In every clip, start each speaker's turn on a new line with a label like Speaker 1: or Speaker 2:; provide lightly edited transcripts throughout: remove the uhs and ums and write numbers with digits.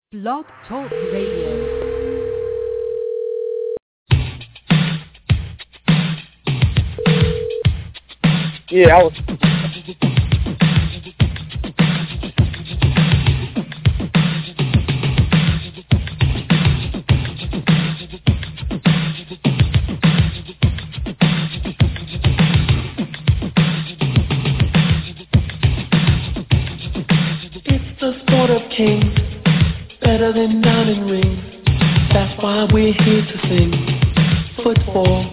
Speaker 1: Blog Talk Radio.
Speaker 2: Yeah, I was.
Speaker 3: It's the sport of kings, better than diamond rings. That's why we're here to sing football.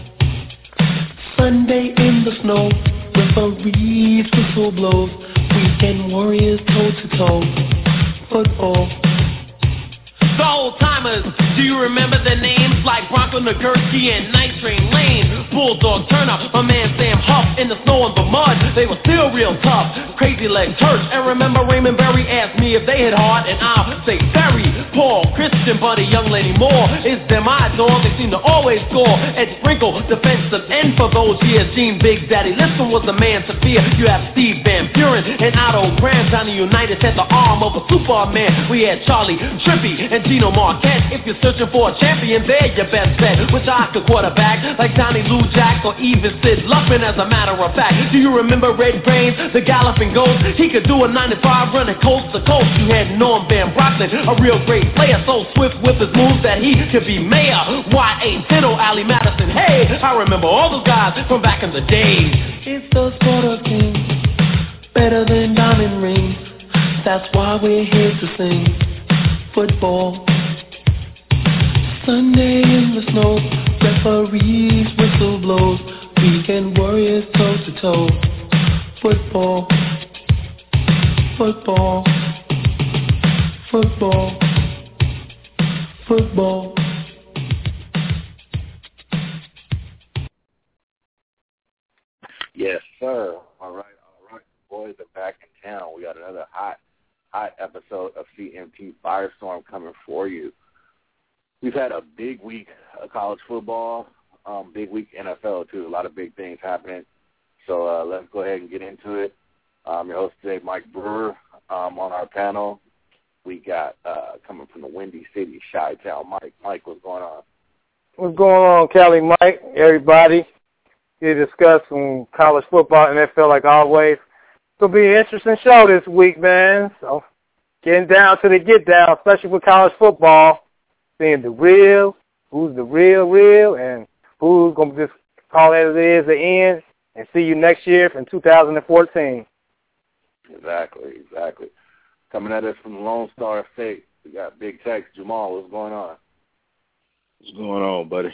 Speaker 3: Sunday in the snow, referees whistle blows. Weekend warriors toe to toe. Football. The old timers, do you remember the names like Bronco Nagurski and Night Train Lane? Bulldog Turner, my man Sam Huff, in the snow and the mud, they were still real tough. Crazy Legs Hurt, and remember Raymond Berry asked me if they hit hard, and I'll say Berry, Paul, Christian, Buddy, Young Lenny Moore. It's them eyes-on, they seem to always score. Ed Sprinkle, defensive end for those years. Gene Big Daddy Lipson was the man to fear. You have Steve Van Buren and Otto Graham. Johnny Unitas had the arm of a Superman. We had Charlie Trippy and Gino Marquette. If you're searching for a champion, they're your best bet. Which I could quarterback, like Johnny Lou Jack or even Sid Luckman, as a matter of fact. Do you remember Red Brains, the galloping ghost? He could do a 95 running coast to coast. You had Norm Van Brocklin, a real great player, so swift with his moves that he could be mayor. Y.A. Tittle, Allie Madison, hey, I remember all those guys from back in the days. It's the sport of kings, better than diamond rings. That's why we're here to sing football. Sunday in the snow, referees whistle blows. Weekend warriors toe to toe. Football, football, football, football.
Speaker 4: Yes, sir. All right. Boys are back in town. We got another hot episode of CMT Firestorm coming for you. We've had a big week of college football, big week NFL, too. A lot of big things happening. So let's go ahead and get into it. Your host today, Mike Brewer. On our panel, we got coming from the Windy City, Chi-Town, Mike. Mike, what's going on?
Speaker 2: What's going on, Cali Mike? Everybody. Here to discuss some college football, NFL, like always. It'll be an interesting show this week, man. So getting down to the get down, especially with college football. Seeing the real, who's the real, and who's going to just call it as it is the end, and see you next year in 2014.
Speaker 4: Exactly. Coming at us from the Lone Star State, we got Big Tex. Jamal, what's going on?
Speaker 5: What's going on, buddy?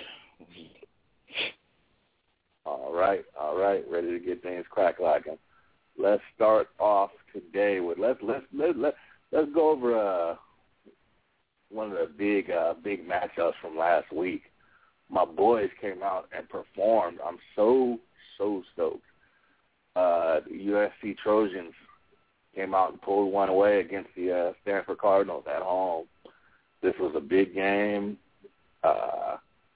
Speaker 4: All right. Ready to get things crack-lacking. Let's start off today with let's go over one of the big matchups from last week. My boys came out and performed. I'm so stoked. The USC Trojans came out and pulled one away against the Stanford Cardinals at home. This was a big game. I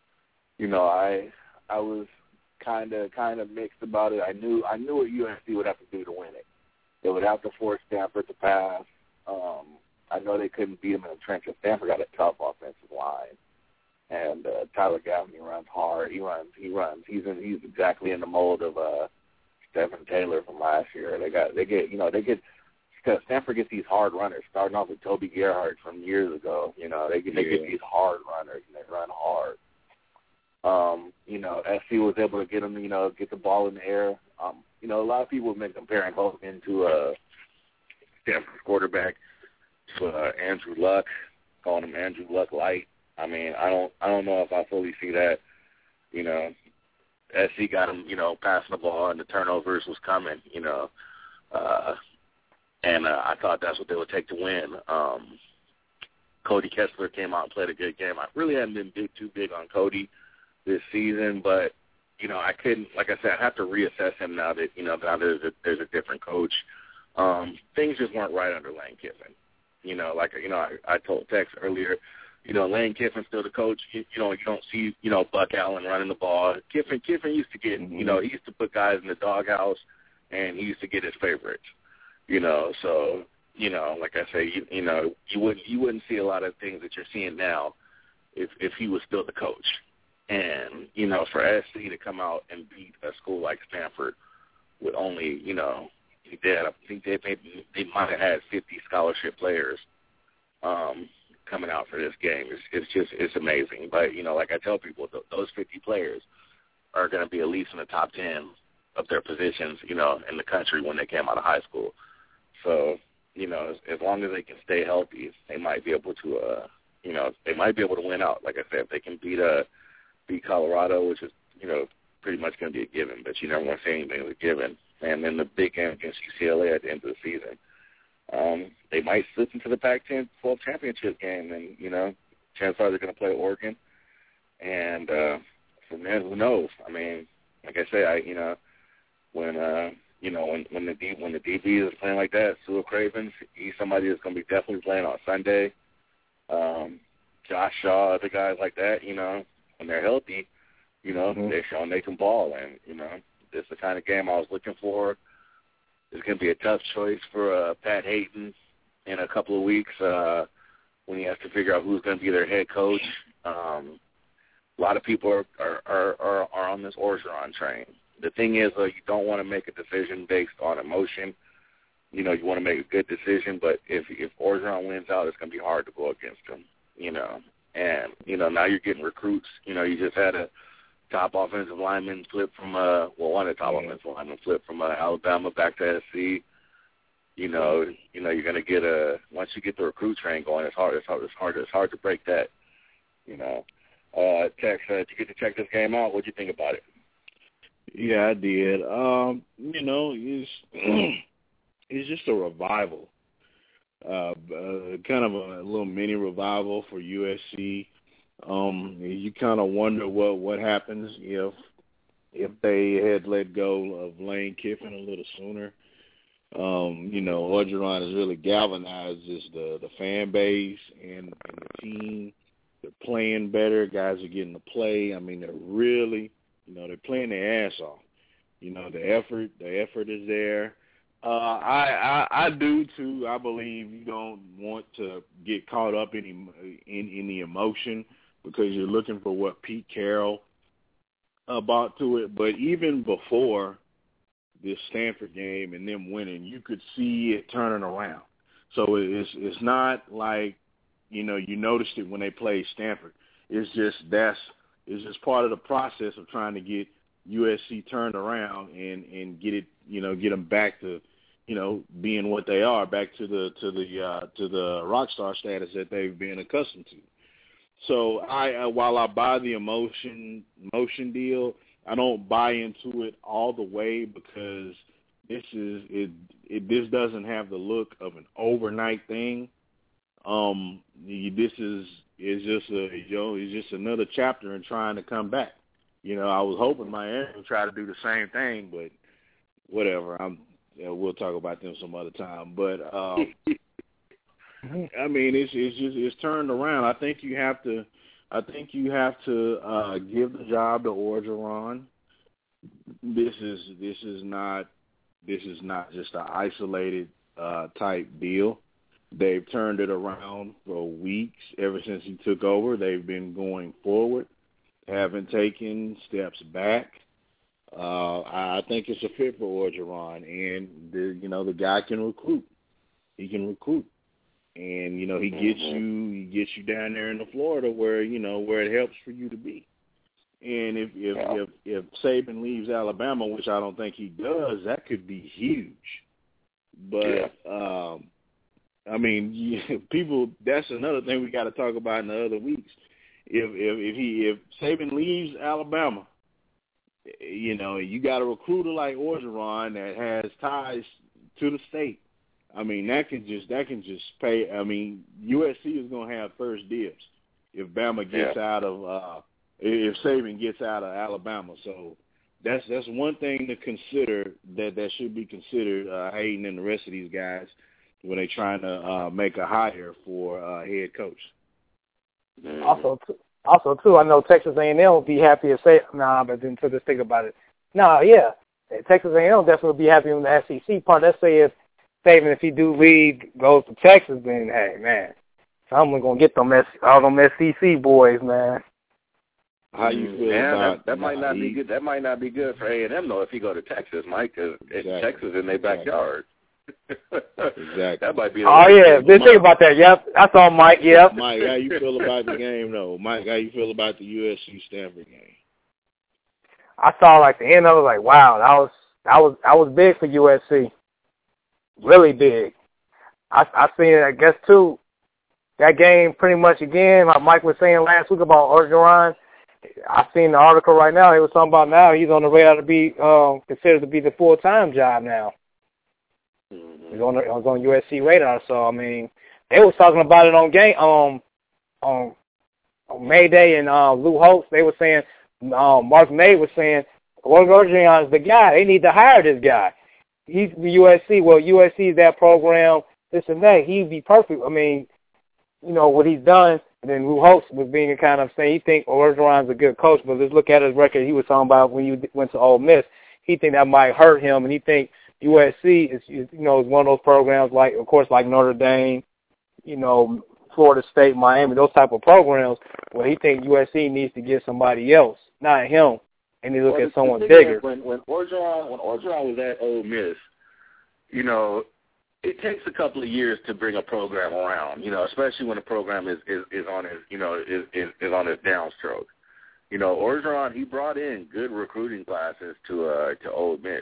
Speaker 4: was kind of mixed about it. I knew what USC would have to do to win it. They would have to force Stanford to pass. I know they couldn't beat them in the trenches. Stanford got a tough offensive line, and Tyler Gaffney runs hard. He runs. He's exactly in the mold of Stephen Taylor from last year. Because Stanford gets these hard runners, starting off with Toby Gerhardt from years ago. They get these hard runners, and they run hard. SC was able to get them, get the ball in the air. A lot of people have been comparing Holtman to Stanford's quarterback, to Andrew Luck, calling him Andrew Luck light. I mean, I don't know if I fully see that. SC got him, passing the ball, and the turnovers was coming, and I thought that's what they would take to win. Cody Kessler came out and played a good game. I really hadn't been too big on Cody this season, but I couldn't, like I said, I have to reassess him now that there's a different coach. Things just weren't right under Lane Kiffin. I told Tex earlier, Lane Kiffin's still the coach. You don't see Buck Allen running the ball. Kiffin used to get he used to put guys in the doghouse, and he used to get his favorites. So
Speaker 5: like I say, you wouldn't see a lot of things that you're seeing now if he was still the coach. And, for SC to come out and beat a school like Stanford with only, I think they might have had 50 scholarship players coming out for this game. It's amazing. But, like I tell people, those 50 players are going to be at least in the top 10 of their positions, in the country when they came out of high school. So, as long as they can stay healthy, they might be able to, they might be able to win out. Like I said, if they can beat Colorado, which is, pretty much going to be a given, but you never want to say anything as a given. And then the big game against UCLA at the end of the season, they might slip into the Pac-10 12 championship game, and, chances are they're going to play Oregon. And from there, who knows? I mean, like I say, when the DB is playing like that, Sua Cravens, he's somebody that's going to be definitely playing on Sunday. Josh Shaw, other guys like that, when they're healthy, they're showing they can ball. And, this is the kind of game I was looking for. It's going to be a tough choice for Pat Hayden in a couple of weeks when he has to figure out who's going to be their head coach. A lot of people are on this Orgeron train. The thing is, you don't want to make a decision based on emotion. You want to make a good decision, but if Orgeron wins out, it's going to be hard to go against him, And, now you're getting recruits. You just had a top offensive lineman flip from, one of the top offensive linemen flip from Alabama back to SC. You're going to get once you get the recruit train going, it's hard to break that, Tex, did you get to check this game out? What'd you think about it?
Speaker 6: Yeah, I did. It's just a revival, kind of a little mini revival for USC. You kind of wonder what happens if they had let go of Lane Kiffin a little sooner. Orgeron has really galvanized the fan base and the team. They're playing better. Guys are getting to play. I mean, they're really, they're playing their ass off. The effort is there. I do too. I believe you don't want to get caught up in the emotion because you're looking for what Pete Carroll brought to it. But even before this Stanford game and them winning, you could see it turning around. So it's not like you noticed it when they played Stanford. It's just part of the process of trying to get USC turned around and get it, get them back to, being what they are, back to the rock star status that they've been accustomed to. So while I buy the emotion deal, I don't buy into it all the way because this doesn't have the look of an overnight thing. It's just another chapter in trying to come back. I was hoping Miami would try to do the same thing, but whatever. We'll talk about them some other time. But I mean, it's turned around. I think you have to give the job to Orgeron. This is not just an isolated type deal. They've turned it around for weeks. Ever since he took over, they've been going forward, haven't taken steps back. I think it's a fit for Orgeron, and the guy can recruit. He can recruit, and he gets you down there in Florida where it helps for you to be. And if Saban leaves Alabama, which I don't think he does, that could be huge. But I mean, people. That's another thing we got to talk about in the other weeks. If Saban leaves Alabama, you got a recruiter like Orgeron that has ties to the state. I mean, that can just pay. I mean, USC is going to have first dibs if Bama gets out of if Saban gets out of Alabama. So that's one thing to consider that should be considered. Hayden and the rest of these guys when they're trying to make a hire for head coach.
Speaker 2: Also, too, I know Texas A&M will be happy to say, but then to just think about it. Texas A&M definitely will be happy with the SEC part. Let's say if statement, if he do leave, goes to Texas, then, hey, man, someone's going to get all them SEC boys, man.
Speaker 6: How you feel about
Speaker 5: that might not be good. That might not be good for A&M, though, if he go to Texas, Mike, because Texas in their backyard.
Speaker 6: Exactly.
Speaker 5: That might be.
Speaker 2: Didn't think about that. Yep, that's all, Mike. Yep.
Speaker 6: Mike, how you feel about the game, though? Mike, how you feel about the USC Stanford game?
Speaker 2: I saw like the end of it, like, wow, that was big for USC, really big. I seen it, I guess too. That game pretty much again, like Mike was saying last week about Orgeron. I seen the article right now. He was talking about now he's on the radar to be considered to be the full-time job now. He's on USC radar. So I mean, they was talking about it on May Day and Lou Holtz. They were saying Mark May was saying Orgeron is the guy. They need to hire this guy. He's the USC. Well, USC is that program. This and that. He'd be perfect. I mean, you know what he's done. And then Lou Holtz was being kind of saying he think Orgeron's a good coach, but let's look at his record. He was talking about when you went to Ole Miss. He think that might hurt him, and he think USC is one of those programs like, of course, like Notre Dame, Florida State, Miami, those type of programs where he think USC needs to get somebody else, not him, and he look at someone bigger.
Speaker 5: When Orgeron was at Ole Miss, it takes a couple of years to bring a program around, especially when a program is on his downstroke. Orgeron, he brought in good recruiting classes to Ole Miss.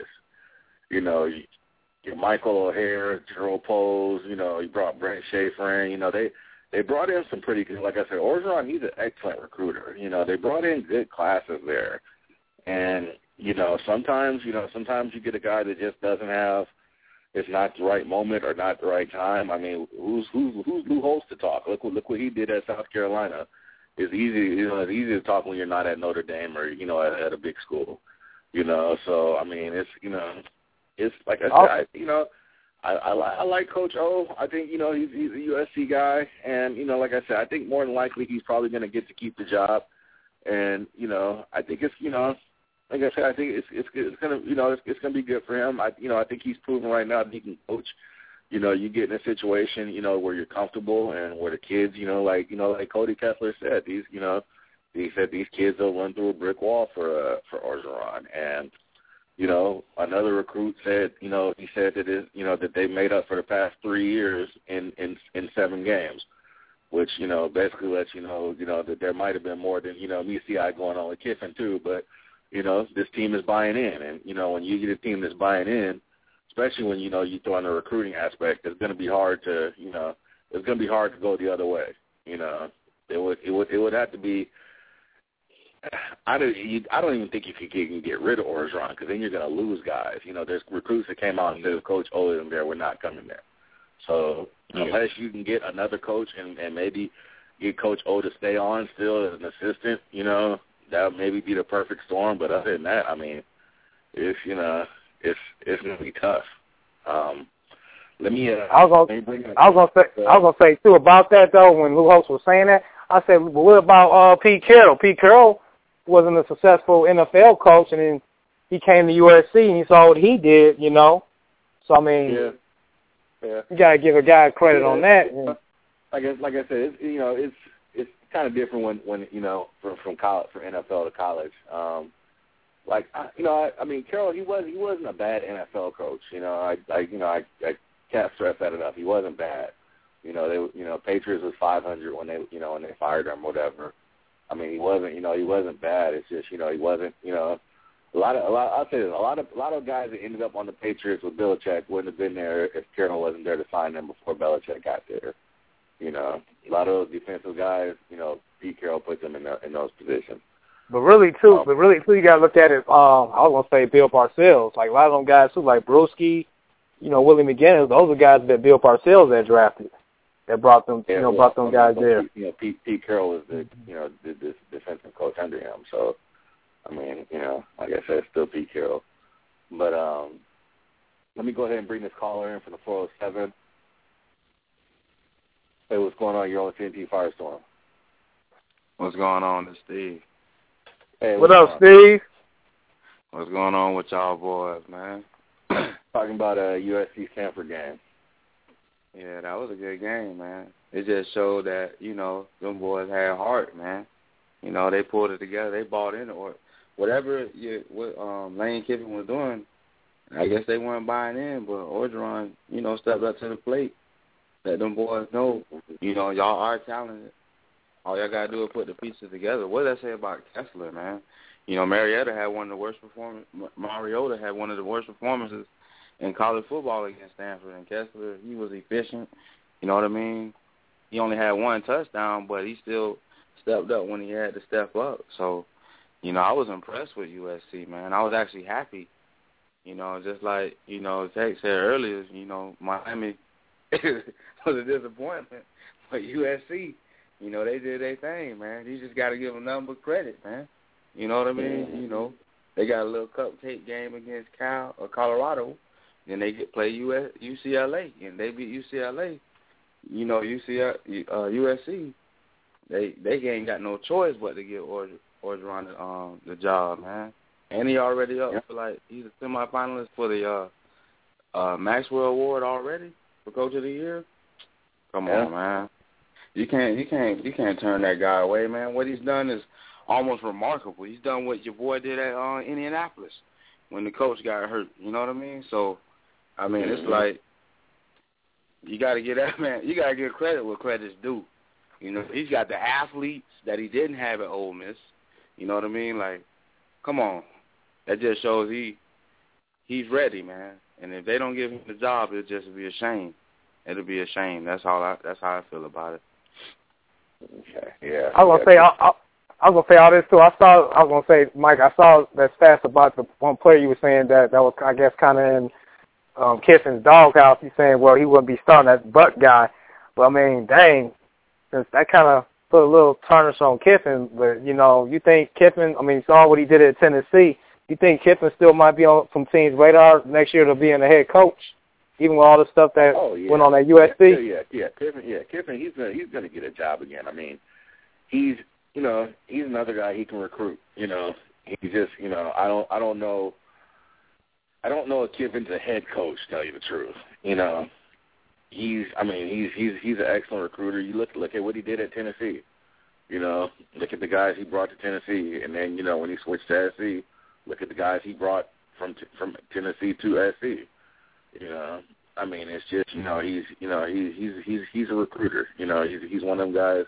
Speaker 5: Your Michael O'Hare, Jerome Pose, he brought Brent Schaefer in. They brought in some pretty good, like I said, Orgeron, he's an excellent recruiter. They brought in good classes there. And, sometimes you get a guy that just doesn't have, it's not the right moment or not the right time. I mean, who's Lou Holtz to talk? Look what he did at South Carolina. It's easy, it's easy to talk when you're not at Notre Dame or at a big school. So I mean, it's like I said, I like Coach O. I think he's a USC guy, and like I said, I think more than likely he's probably going to get to keep the job. And I think it's like I said, I think it's gonna be good for him. I think he's proven right now that he can coach. You get in a situation, where you're comfortable and where the kids, like Cody Kessler said, he said these kids will run through a brick wall for Orgeron. And another recruit said, he said that that they made up for the past 3 years in 7 games, which basically lets that there might have been more than MECI going on with Kiffin too, but. This team is buying in. And, when you get a team that's buying in, especially when, you throw in the recruiting aspect, it's going to be hard to, it's going to be hard to go the other way. It would have to be, I don't even think you can get rid of Orgeron because then you're going to lose guys. There's recruits that came out and said, Coach O isn't there, we're not coming there. So unless you can get another coach and maybe get Coach O to stay on still as an assistant, that would maybe be the perfect storm, but other than that, I mean, it's it's gonna be tough. Let me.
Speaker 2: I was gonna say too about that though. When Lou Holtz was saying that, I said, well, what about Pete Carroll? Pete Carroll wasn't a successful NFL coach, and then he came to USC and he saw what he did. So I mean, you gotta give a guy credit on that.
Speaker 5: Like I said, it's kind of different when from college, from NFL to college. I mean, Carroll, he wasn't a bad NFL coach. I can't stress that enough. He wasn't bad. Patriots was 500 when they fired him, whatever. I mean, he wasn't bad. It's just he wasn't. I'll say this, a lot of guys that ended up on the Patriots with Belichick wouldn't have been there if Carroll wasn't there to sign them before Belichick got there. A lot of those defensive guys, Pete Carroll puts them in those positions.
Speaker 2: But really, too, you got to look at it. I was going to say Bill Parcells. Like, a lot of them guys, too, like Brewski, Willie McGinnis, those are guys that Bill Parcells had drafted that brought them, brought them guys there.
Speaker 5: Pete Carroll was the defensive coach under him. So, I mean, like I said, it's still Pete Carroll. But let me go ahead and bring this caller in from the 407. Hey, what's going on? You're on TNT Firestorm.
Speaker 6: What's going on? It's Steve.
Speaker 5: Hey,
Speaker 2: what up, Steve?
Speaker 6: What's going on with y'all boys, man?
Speaker 5: Talking about a USC Stanford game.
Speaker 7: Yeah, that was a good game, man. It just showed that, them boys had heart, man. They pulled it together. They bought in, or whatever Lane Kiffin was doing, I guess they weren't buying in, but Orgeron, stepped up to the plate. Let them boys know, y'all are talented. All y'all got to do is put the pieces together. What did I say about Kessler, man? Mariota had one of the worst performances in college football against Stanford. And Kessler, he was efficient. You know what I mean? He only had one touchdown, but he still stepped up when he had to step up. So, I was impressed with USC, man. I was actually happy. Just like, Tech said earlier, Miami was a disappointment. But USC, they did their thing, man. You just got to give them nothing but credit, man. You know what I mean? They got a little cupcake game against Colorado. Then they play UCLA, and they beat UCLA. USC, they ain't got no choice but to give Orgeron the job, man. And he already up for he's a semifinalist for the Maxwell Award already for Coach of the Year. Come on, man. You can't turn that guy away, man. What he's done is almost remarkable. He's done what your boy did at Indianapolis when the coach got hurt. You know what I mean? So, I mean, it's like you got to get that man. You got to give credit where credit's due. He's got the athletes that he didn't have at Ole Miss. You know what I mean? Come on. That just shows he's ready, man. And if they don't give him the job, it'll just be a shame. It'll be a shame. That's how I feel about it.
Speaker 4: Okay. Yeah.
Speaker 2: I was gonna say all this too. Mike, I saw that stats about the one player you were saying that was, I guess, kind of in Kiffin's doghouse. He's saying, well, he wouldn't be starting that Buck guy. But I mean, dang, since that kind of put a little tarnish on Kiffin. But you think Kiffin? I mean, saw what he did at Tennessee. You think Kiffin still might be on some teams' radar next year to being the head coach, even with all the stuff that went on at USC?
Speaker 5: Yeah. Kiffin, he's gonna get a job again. I mean, he's another guy he can recruit. He just, I don't know if Kiffin's a head coach, to tell you the truth. He's an excellent recruiter. You look at what he did at Tennessee. Look at the guys he brought to Tennessee, and then when he switched to SC, look at the guys he brought from Tennessee to SC. I mean, it's just he's a recruiter. He's one of them guys.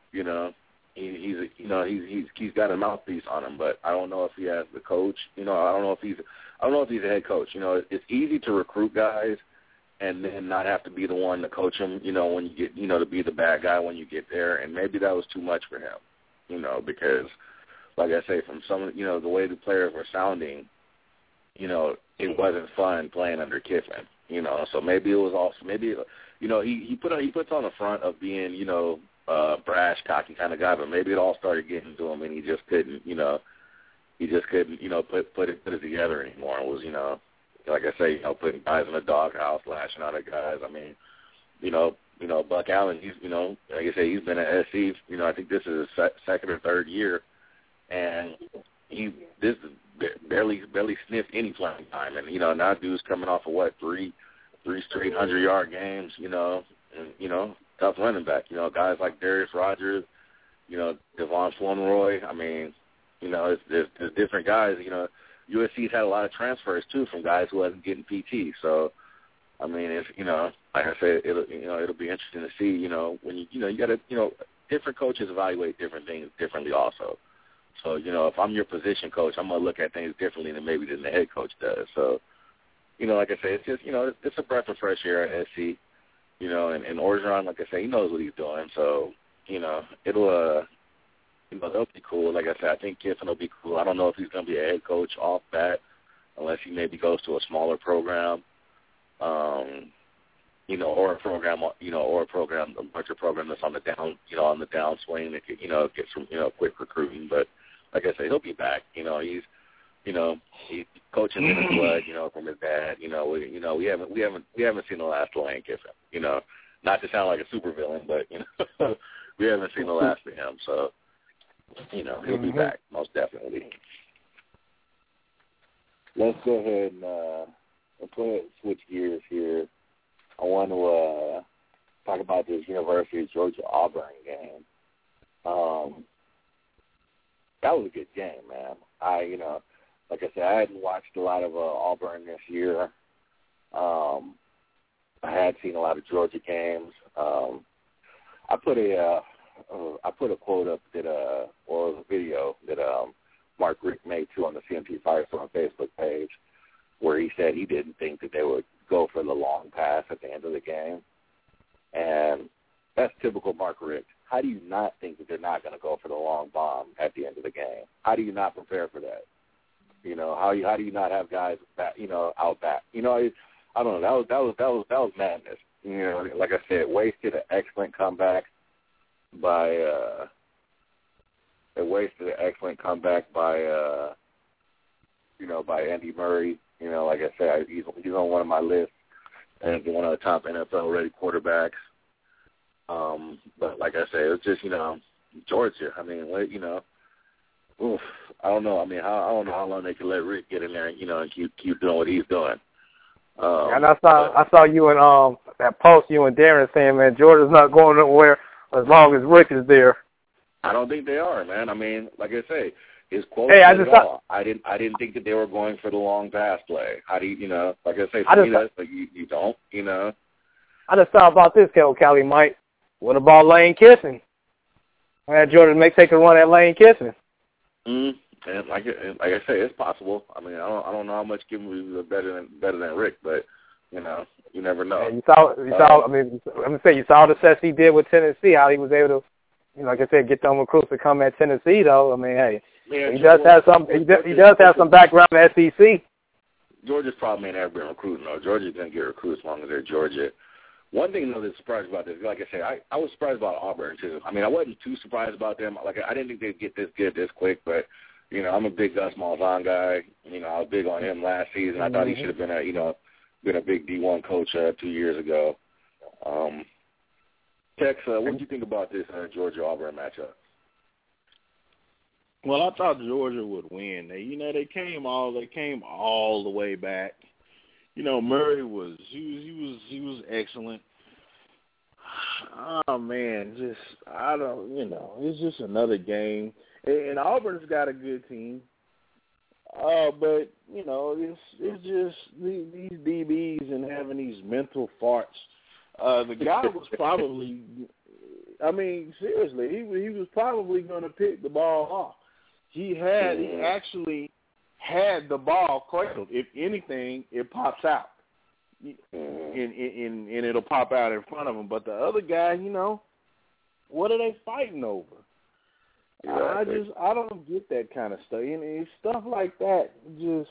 Speaker 5: He's got a mouthpiece on him, but I don't know if he has the coach. I don't know if he's a head coach. It's easy to recruit guys and then not have to be the one to coach them. When you get to be the bad guy when you get there, and maybe that was too much for him. Because like I say, from some the way the players were sounding, it wasn't fun playing under Kiffin. So maybe it was also he puts on the front of being brash, cocky kind of guy, but maybe it all started getting to him, and he just couldn't put it together anymore. It was like I say, putting guys in the doghouse, lashing out at guys. I mean, Buck Allen, he's like I say, he's been at SC. I think this is his second or third year, and this barely sniffed any playing time, and now dude's coming off of three straight 100-yard games, and tough running back. Guys like Darius Rogers, Devon Flournoy. I mean, there's different guys. USC's had a lot of transfers too from guys who wasn't getting PT. So, I mean, it's like I said, it'll be interesting to see. When you got to different coaches evaluate different things differently also. So, if I'm your position coach, I'm gonna look at things differently than the head coach does. So, like I say, it's just it's a breath of fresh air at SC. And Orgeron, like I say, he knows what he's doing. So, it'll they'll be cool. Like I said, I think Kiffin will be cool. I don't know if he's going to be a head coach off bat unless he maybe goes to a smaller program, or a program, a larger program that's on the down, on the downswing that could, get some, quick recruiting. But like I say, he'll be back. He's coaching in his blood, from his dad. We haven't seen the last of Lane Kiffin. Not to sound like a supervillain, but we haven't seen the last of him. So. He'll be back, most definitely.
Speaker 4: Let's go ahead and switch gears here. I want to talk about this University of Georgia Auburn game. That was a good game, man. Like I said, I hadn't watched a lot of Auburn this year. I had seen a lot of Georgia games. I put a quote up or a video that Mark Richt made too on the CMT Firestorm Facebook page, where he said he didn't think that they would go for the long pass at the end of the game, and that's typical Mark Richt. How do you not think that they're not going to go for the long bomb at the end of the game? How do you not prepare for that? How do you not have guys back, out back? I don't know. That was madness. Like I said, wasted an excellent comeback by Andy Murray. Like I said, he's on one of my lists and one of the top NFL ready quarterbacks. But like I said, it's just Georgia. I mean, oof. I don't know. I mean, I don't know how long they can let Rick get in there, and keep doing what he's doing.
Speaker 2: And I saw you in that post you and Darren saying, man, Georgia's not going nowhere as long as Rick is there.
Speaker 5: I don't think they are, man. I mean, like I say, his quote.
Speaker 2: Hey,
Speaker 5: I didn't think that they were going for the long pass play. How do you, like I say, for me, that's like you don't,
Speaker 2: I just thought about this, Kelly, Mike. What about Lane Kiffin? I had Georgia take a run at Lane Kiffin.
Speaker 5: And like I say, it's possible. I mean, I don't know how much Kiffin was better than Rick, but you never know.
Speaker 2: Yeah, you saw. I mean, I'm gonna say you saw the success he did with Tennessee. How he was able to, like I said, get them recruits to come at Tennessee. Though, I mean, hey, he does have some. He does have some background in the SEC.
Speaker 5: Georgia's problem ain't ever been recruiting. though. Georgia's gonna get recruits as long as they're Georgia. One thing though that's surprised about this, like I said, I was surprised about Auburn too. I mean, I wasn't too surprised about them. Like I didn't think they'd get this good this quick, but I'm a big Gus Malzahn guy. I was big on him last season. I thought he should have been a big D1 coach 2 years ago. Tex, what do you think about this Georgia-Auburn matchup?
Speaker 6: Well, I thought Georgia would win. They came all the way back. Murray was excellent. Oh man, it's just another game. And Auburn's got a good team. But it's just these DBs and having these mental farts. The guy was probably, I mean, seriously, he was probably going to pick the ball off. He actually had the ball cradled. If anything, it pops out, and it'll pop out in front of him. But the other guy, what are they fighting over? I don't get that kind of stuff. Stuff like that, just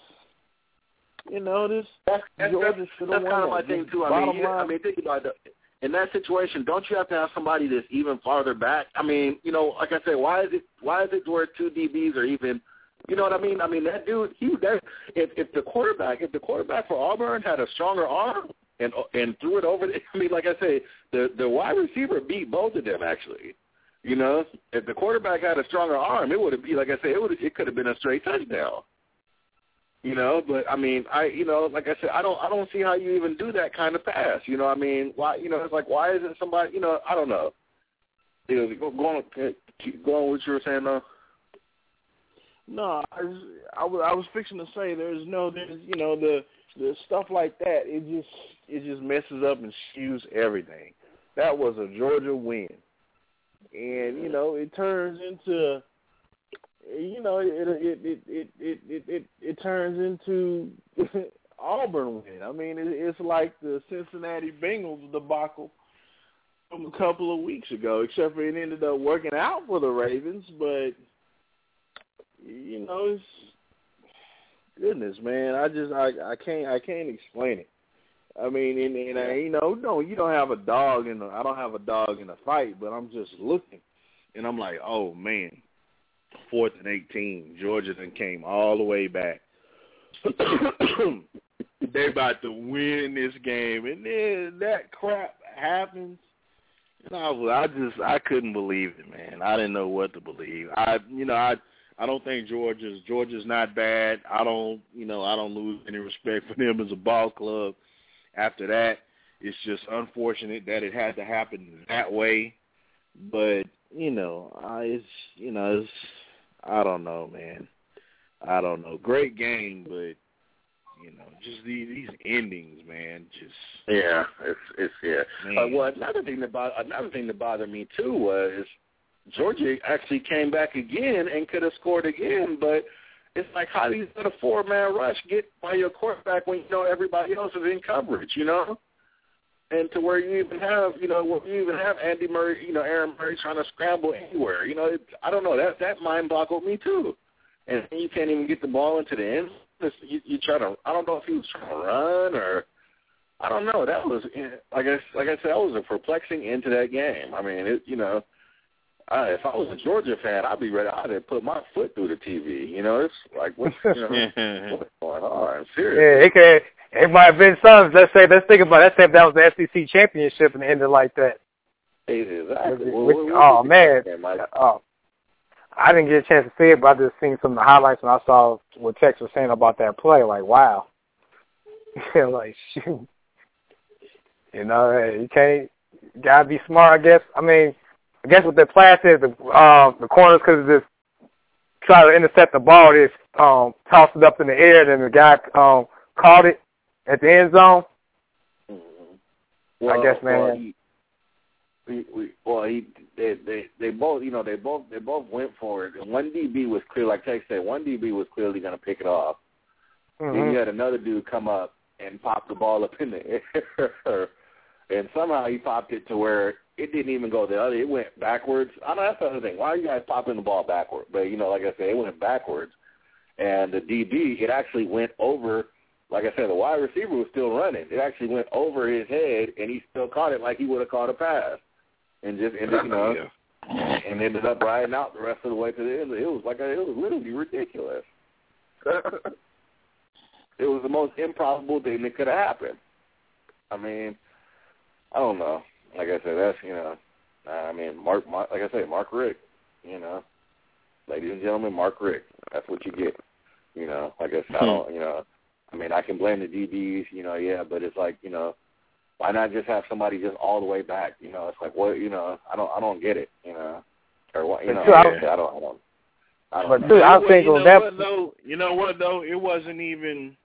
Speaker 5: that's
Speaker 6: Georgia should have won.
Speaker 5: That's kind of my thing too. I mean, think about it. In that situation, don't you have to have somebody that's even farther back? I mean, like I said, why is it where two DBs are even? You know what I mean? I mean that dude. If the quarterback for Auburn had a stronger arm and threw it over. I mean, like I say, the wide receiver beat both of them actually. If the quarterback had a stronger arm, it would have been, like I said, it could have been a straight touchdown. But I mean, like I said, I don't see how you even do that kind of pass. I mean, why? It's like, why isn't somebody? I don't know. Going what you were saying though.
Speaker 6: No, I was fixing to say there's the stuff like that. It just messes up and skews everything. That was a Georgia win. And it turns into, it turns into Auburn win. I mean, it's like the Cincinnati Bengals debacle from a couple of weeks ago, except for it ended up working out for the Ravens. But it's goodness, man. I can't explain it. I mean, you don't have a dog in I don't have a dog in the fight, but I'm just looking, and I'm like, oh man, 4th and 18, Georgia then came all the way back. They about to win this game, and then that crap happens, and I couldn't believe it, man. I didn't know what to believe. I don't think Georgia's not bad. I don't lose any respect for them as a ball club. After that, It's just unfortunate that it had to happen that way. But it's I don't know, man. I don't know. Great game, but just these endings, man. Just
Speaker 5: it's well, another thing that bothered me too was Georgia actually came back again and could have scored again, but it's like, how do you let a 4-man rush get by your quarterback when everybody else is in coverage, and to where you even have Andy Murray, Aaron Murray trying to scramble anywhere, I don't know, that mind boggled me too, and you can't even get the ball into the end. You try to, I don't know if he was trying to run or, I don't know. That was, like I said, that was a perplexing end to that game. I mean, if I was a Georgia fan, I'd be ready. I'd have put my foot through the TV. It's like, what's going on? Seriously.
Speaker 2: Yeah, it might have been some. Let's think about it. Let's say if that was the SEC championship and it ended like that.
Speaker 5: Exactly.
Speaker 2: I didn't get a chance to see it, but I just seen some of the highlights when I saw what Tex was saying about that play. Like, wow. Like, shoot. You gotta be smart, I guess. I mean, I guess what their plan is, the corners could just try to intercept the ball, they toss it up in the air, then the guy caught it at the end zone.
Speaker 5: Well,
Speaker 2: I guess, man.
Speaker 5: They both went for it. And one DB was clear, like Tex said, one DB was clearly going to pick it off.
Speaker 2: Mm-hmm.
Speaker 5: Then you had another dude come up and pop the ball up in the air, and somehow he popped it to where it didn't even go the other. It went backwards. I know that's the other thing. Why are you guys popping the ball backward? But like I said, it went backwards, and the DB, it actually went over. Like I said, the wide receiver was still running. It actually went over his head, and he still caught it like he would have caught a pass. And just ended, and ended up riding out the rest of the way to the end. It was literally ridiculous. It was the most improbable thing that could have happened. I mean, I don't know. Like I said, that's Mark. Like I said, Mark Richt. Ladies and gentlemen, Mark Richt. That's what you get. Like I said, I don't. I mean, I can blame the DBs. But it's like why not just have somebody just all the way back? It's like, what, I don't get it, or what, I don't.
Speaker 2: But dude, I think
Speaker 6: you know what though, it wasn't even,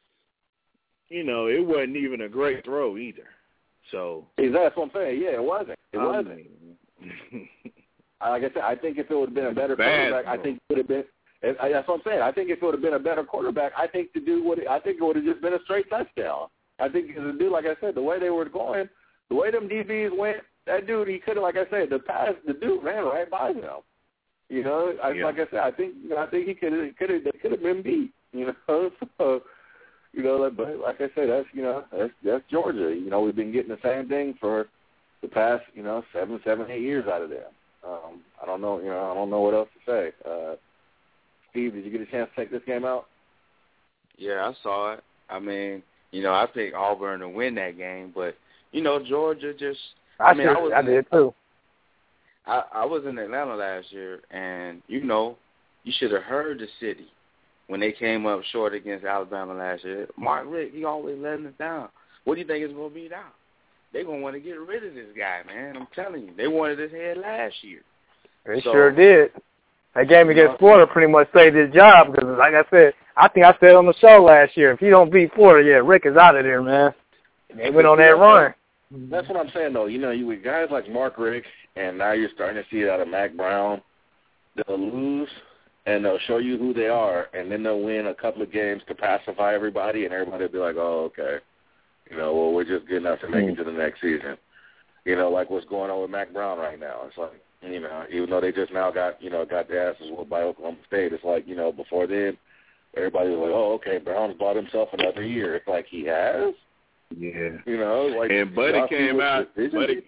Speaker 6: it wasn't even a great throw either. So
Speaker 5: that's what I'm saying. Yeah, it wasn't. It wasn't. Like I said, I think if it would have been a better quarterback, I think it would have been. That's what I'm saying. I think if it would have been a better quarterback, I think it would have just been a straight touchdown. I think the dude, like I said, the way they were going, the way them DBs went, that dude, he could have, like I said, the dude ran right by them. Like I said, I think he could have been beat. So, but like I said, that's Georgia. We've been getting the same thing for the past, 7, 8 years out of them. I don't know, I don't know what else to say. Steve, did you get a chance to check this game out?
Speaker 7: Yeah, I saw it. I mean, I picked Auburn to win that game, but, Georgia just –
Speaker 2: I did too.
Speaker 7: I was in Atlanta last year, and, you should have heard the city when they came up short against Alabama last year. Mark Richt, he always letting us down. What do you think it's going to be now? They're going to want to get rid of this guy, man. I'm telling you. They wanted his head last year.
Speaker 2: They sure did. That game against Florida pretty much saved his job because, like I said, I think I said on the show last year, if he don't beat Florida, Rick is out of there, man. They went on that run.
Speaker 5: That's what I'm saying, though. You with guys like Mark Richt, and now you're starting to see it out of Mac Brown. They'll lose, and they'll show you who they are, and then they'll win a couple of games to pacify everybody, and everybody will be like, oh, okay. Well, we're just good enough to make it to the next season. Like what's going on with Mac Brown right now. It's like, even though they just now got their asses whooped by Oklahoma State, it's like, before then, everybody was like, oh, okay, Brown's bought himself another year. It's like, he has?
Speaker 6: Yeah.
Speaker 5: Like,
Speaker 6: and Buddy came out. Buddy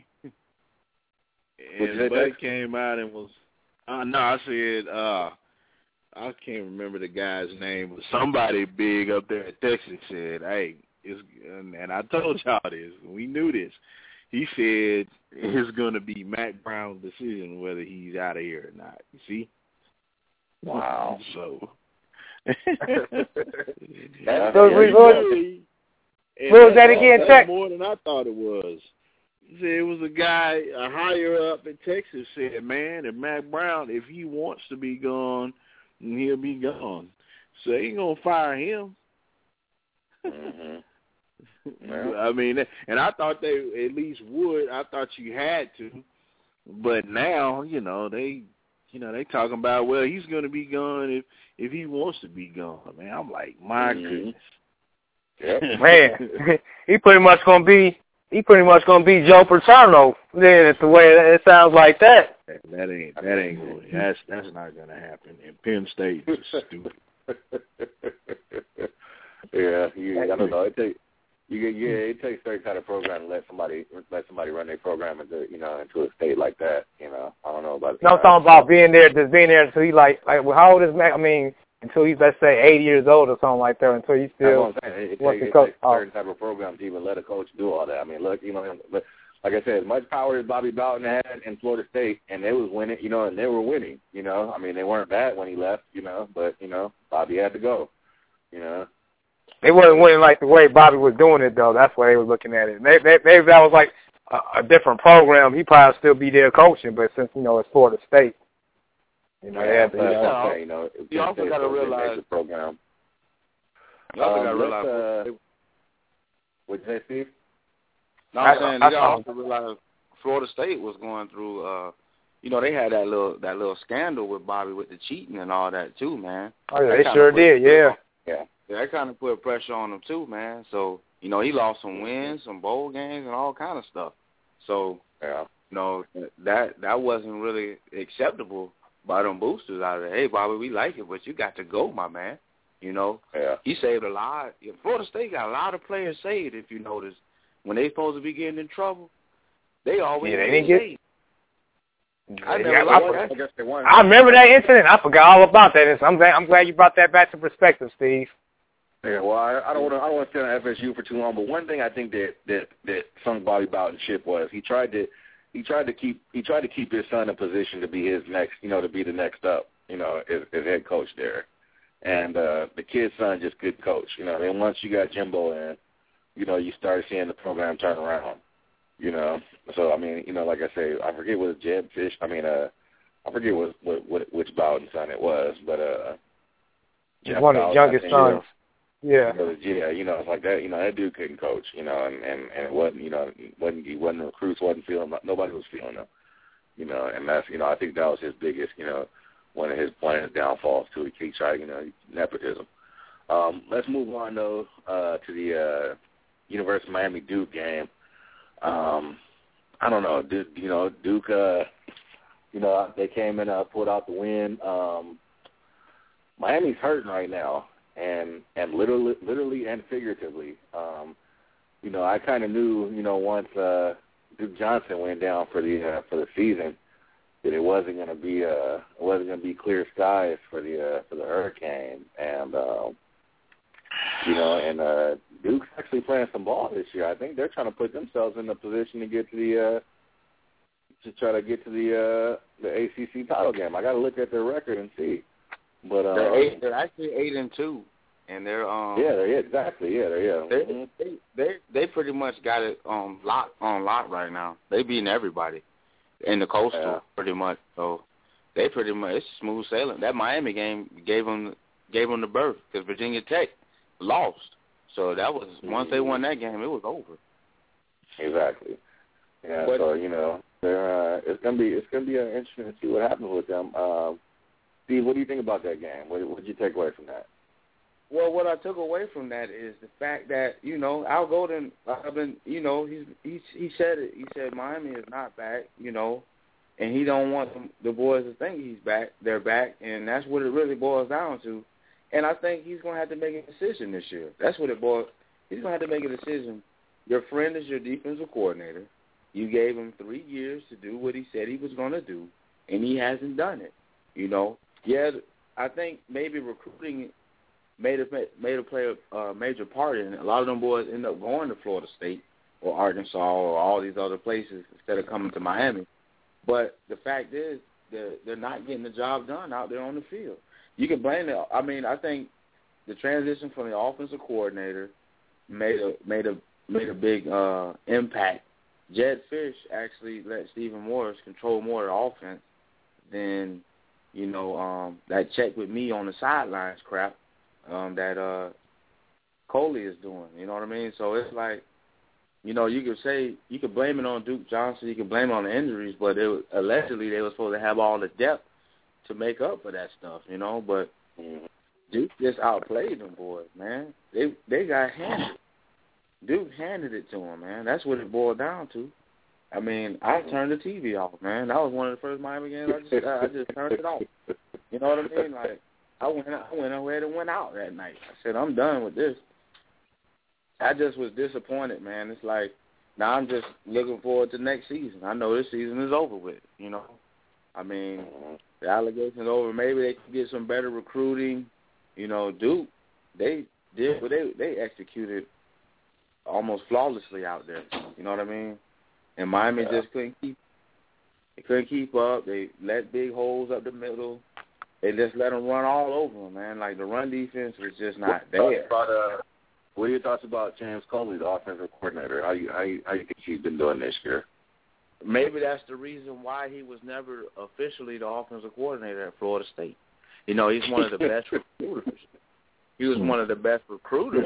Speaker 6: came out and was, no, I said, I can't remember the guy's name, but somebody big up there at Texas said, hey, and I told y'all this, we knew this. He said it's going to be Mac Brown's decision whether he's out of here or not. You see?
Speaker 5: Wow.
Speaker 6: So.
Speaker 2: What was that again,
Speaker 6: That's more than I thought it was. He said it was a guy, a higher up in Texas, said, man, if Mack Brown, if he wants to be gone, he'll be gone. So they ain't going to fire him.
Speaker 5: Mm-hmm.
Speaker 6: I mean, and I thought they at least would. I thought you had to. But now, they talking about, well, he's going to be gone if he wants to be gone. Man, I'm like, my goodness.
Speaker 5: Yep.
Speaker 2: Man, he pretty much gonna be Joe Paterno. Then it's the way it sounds like that.
Speaker 6: That ain't going. That's not gonna happen. And Penn State is stupid.
Speaker 5: Yeah, I don't know. It takes certain kind of program to let somebody run their program into a state like that. I don't know about it.
Speaker 2: No, I'm talking about being there until he like well, how old is Mac? I mean, until he's, let's say, 80 years old or something like that, until he still wants to coach.
Speaker 5: It takes a certain type of program to even let a coach do all that. I mean, look, but like I said, as much power as Bobby Bowden had in Florida State, and they was winning, and they were winning, I mean, they weren't bad when he left, but, Bobby had to go,
Speaker 2: They wasn't winning like the way Bobby was doing it, though. That's why they were looking at it. Maybe that was like a different program. He probably still be there coaching, but since, it's Florida State.
Speaker 7: You also got to realize
Speaker 5: the program.
Speaker 7: You also got to realize.
Speaker 5: What'd you say, Steve?
Speaker 7: No, I'm saying you also realize Florida State was going through. They had that little scandal with Bobby with the cheating and all that too, man.
Speaker 2: Oh yeah, they sure did. Yeah.
Speaker 7: Yeah, that kind of put pressure on him too, man. So he lost some wins, some bowl games, and all kind of stuff. So that wasn't really acceptable by them boosters out there. Hey, Bobby, we like it, but you got to go, my man. He saved a lot. Florida State got a lot of players saved, if you notice. When they supposed to be getting in trouble, they always get saved.
Speaker 2: I remember that incident. I forgot all about that. I'm glad you brought that back to perspective, Steve.
Speaker 5: Yeah, well, I don't want to stay on FSU for too long, but one thing I think that sunk Bobby Bowden's ship was he tried to keep his son in position to be his next, to be the next up, as head coach there. And the kid's son just couldn't coach, And once you got Jimbo in, you started seeing the program turn around, So I mean, like I say, I forget what Jeb Fish. I mean, I forget which Bowden son it was, but
Speaker 2: one of his youngest sons. Yeah.
Speaker 5: It's like that. That dude couldn't coach. And it wasn't. He wasn't recruits. Wasn't feeling. Nobody was feeling him. And that's. I think that was his biggest. One of his downfalls too. He tried. Nepotism. Let's move on though to the University of Miami Duke game. I don't know. Duke. They came and pulled out the win. Miami's hurting right now. And literally and figuratively, I kind of knew, once Duke Johnson went down for the season, that it wasn't going to be clear skies for the Hurricanes, and Duke's actually playing some ball this year. I think they're trying to put themselves in a position to get to the ACC title game. I got to look at their record and see. But
Speaker 7: they're actually 8-2, and they're
Speaker 5: exactly.
Speaker 7: They pretty much got it lock right now. They beating everybody in the Coastal pretty much. So they pretty much it's smooth sailing. That Miami game gave them the berth because Virginia Tech lost. So that was once they won that game, it was over.
Speaker 5: Exactly. Yeah. So they're it's gonna be interesting to see what happens with them. Steve, what do you think about that game? What did you take away from that?
Speaker 7: Well, what I took away from that is the fact that, Al Golden, he said it. He said Miami is not back, and he don't want the boys to think he's back. They're back, and that's what it really boils down to. And I think he's going to have to make a decision this year. That's what it boils. He's going to have to make a decision. Your friend is your defensive coordinator. You gave him 3 years to do what he said he was going to do, and he hasn't done it, Yeah, I think maybe recruiting made a play a major part in it. A lot of them boys end up going to Florida State or Arkansas or all these other places instead of coming to Miami. But the fact is they're not getting the job done out there on the field. You can blame it. I mean, I think the transition from the offensive coordinator, made a big impact. Jed Fish actually let Stephen Morris control more of the offense than, that check with me on the sidelines crap that Coley is doing. You know what I mean? So it's like, you could blame it on Duke Johnson, you could blame it on the injuries, but allegedly they were supposed to have all the depth to make up for that stuff, but Duke just outplayed them boys, man. They got handed. Duke handed it to them, man. That's what it boiled down to. I mean, I turned the TV off, man. That was one of the first Miami games. I just turned it off. You know what I mean? Like, I went ahead and went out that night. I said, I'm done with this. I just was disappointed, man. It's like, now I'm just looking forward to next season. I know this season is over with, I mean, the allegations over. Maybe they can get some better recruiting. Duke, they executed almost flawlessly out there. You know what I mean? And Miami just couldn't keep up. They let big holes up the middle. They just let them run all over them, man. Like, the run defense was just not there.
Speaker 5: What are your thoughts about James Coley, the offensive coordinator? How you think he's been doing this year?
Speaker 7: Maybe that's the reason why he was never officially the offensive coordinator at Florida State. He's one of the best recruiters. He was one of the best recruiters.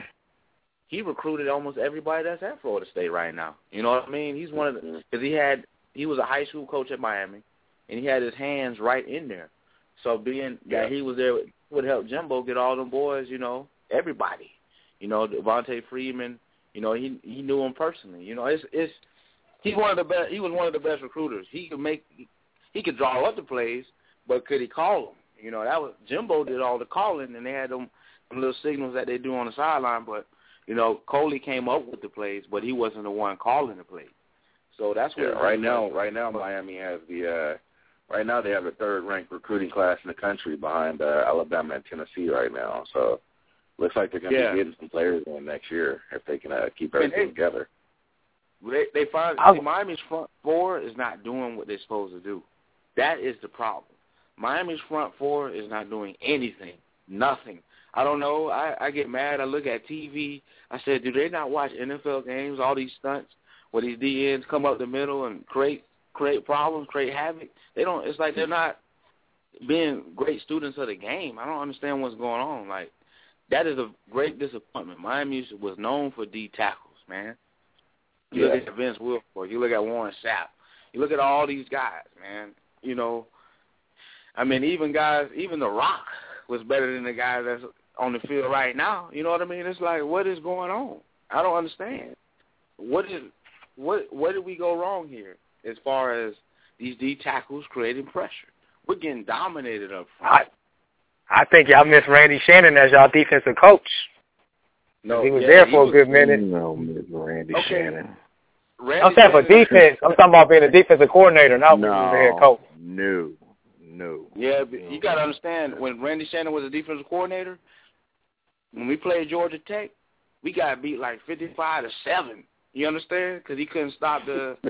Speaker 7: He recruited almost everybody that's at Florida State right now. You know what I mean? He's one of the, because he was a high school coach at Miami, and he had his hands right in there. So being that he was there would help Jimbo get all them boys, everybody. Devontae Freeman, he knew him personally. He's one of the best. He was one of the best recruiters. He could draw up the plays, but could he call them? That was Jimbo did all the calling, and they had them little signals that they do on the sideline. But Coley came up with the plays, but he wasn't the one calling the plays. So that's what.
Speaker 5: Right now, Miami has right now they have the third-ranked recruiting class in the country behind Alabama and Tennessee right now. So looks like they're going to be getting some players in next year if they can keep everything together.
Speaker 7: They find Miami's front four is not doing what they're supposed to do. That is the problem. Miami's front four is not doing anything, nothing. I don't know. I get mad. I look at TV. I said, do they not watch NFL games, all these stunts where these DNs come up the middle and create problems, create havoc? They don't. It's like they're not being great students of the game. I don't understand what's going on. Like, that is a great disappointment. Miami was known for D tackles, man. You look at Vince Wilfork. You look at Warren Sapp. You look at all these guys, man. I mean, even The Rock was better than the guy that's on the field right now. You know what I mean? It's like, what is going on? I don't understand. What did we go wrong here as far as these D tackles creating pressure? We're getting dominated up front.
Speaker 2: I think y'all miss Randy Shannon as y'all defensive coach. No, he was there for a good minute.
Speaker 6: No, miss Randy Shannon.
Speaker 2: I'm saying for defense. I'm talking about being a defensive coordinator, not being the head coach.
Speaker 6: No.
Speaker 7: Yeah, but you got to understand, when Randy Shannon was a defensive coordinator, when we played Georgia Tech, we got beat like 55-7. You understand? Because he couldn't stop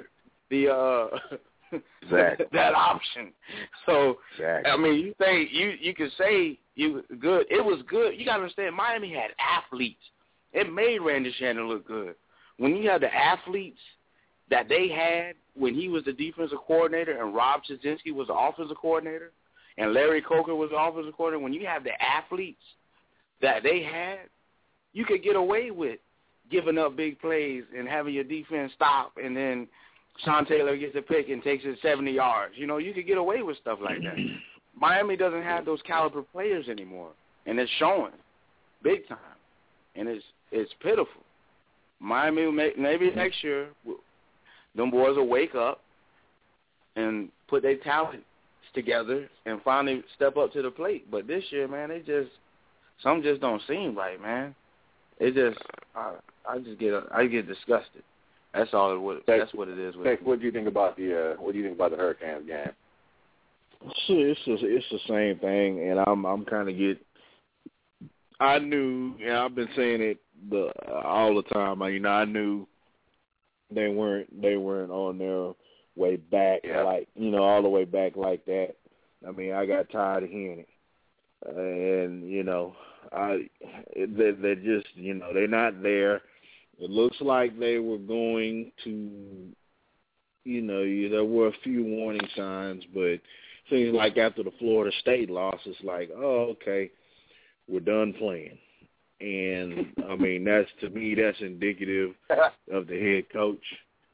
Speaker 7: that option. So, I mean, you could say you good. It was good. You got to understand, Miami had athletes. It made Randy Shannon look good. When you have the athletes that they had when he was the defensive coordinator and Rob Chudzinski was the offensive coordinator and Larry Coker was the offensive coordinator, when you have the athletes that they had, you could get away with giving up big plays and having your defense stop, and then Sean Taylor gets a pick and takes it 70 yards. You could get away with stuff like that. Miami doesn't have those caliber players anymore, and it's showing big time, and it's pitiful. Miami, maybe next year, them boys will wake up and put their talents together and finally step up to the plate. But this year, man, some just don't seem right, man. It just, I get disgusted. That's all. That's what it is.
Speaker 5: What do you think about the Hurricanes game?
Speaker 6: It's the same thing, and I'm kind of I knew, and I've been saying it all the time. I knew they weren't on their way back, like all the way back like that. I mean, I got tired of hearing it. And, they're just, they're not there. It looks like they were going to, there were a few warning signs, but it seems like after the Florida State loss, it's like, oh, okay, we're done playing. And, I mean, to me, that's indicative of the head coach.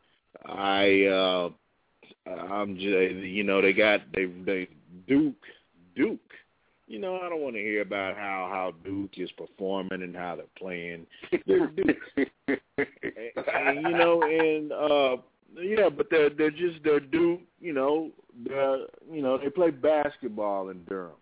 Speaker 6: I'm just, they Duke. I don't want to hear about how Duke is performing and how they're playing. They're Duke. But they're Duke. They play basketball in Durham.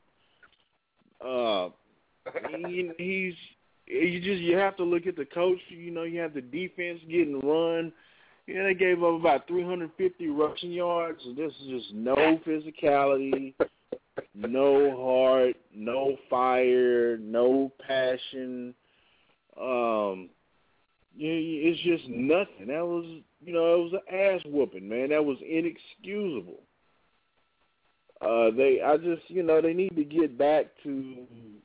Speaker 6: You have to look at the coach. You have the defense getting run. They gave up about 350 rushing yards. So this is just no physicality, no heart, no fire, no passion. It's just nothing. That was, it was an ass whooping, man. That was inexcusable. They need to get back to,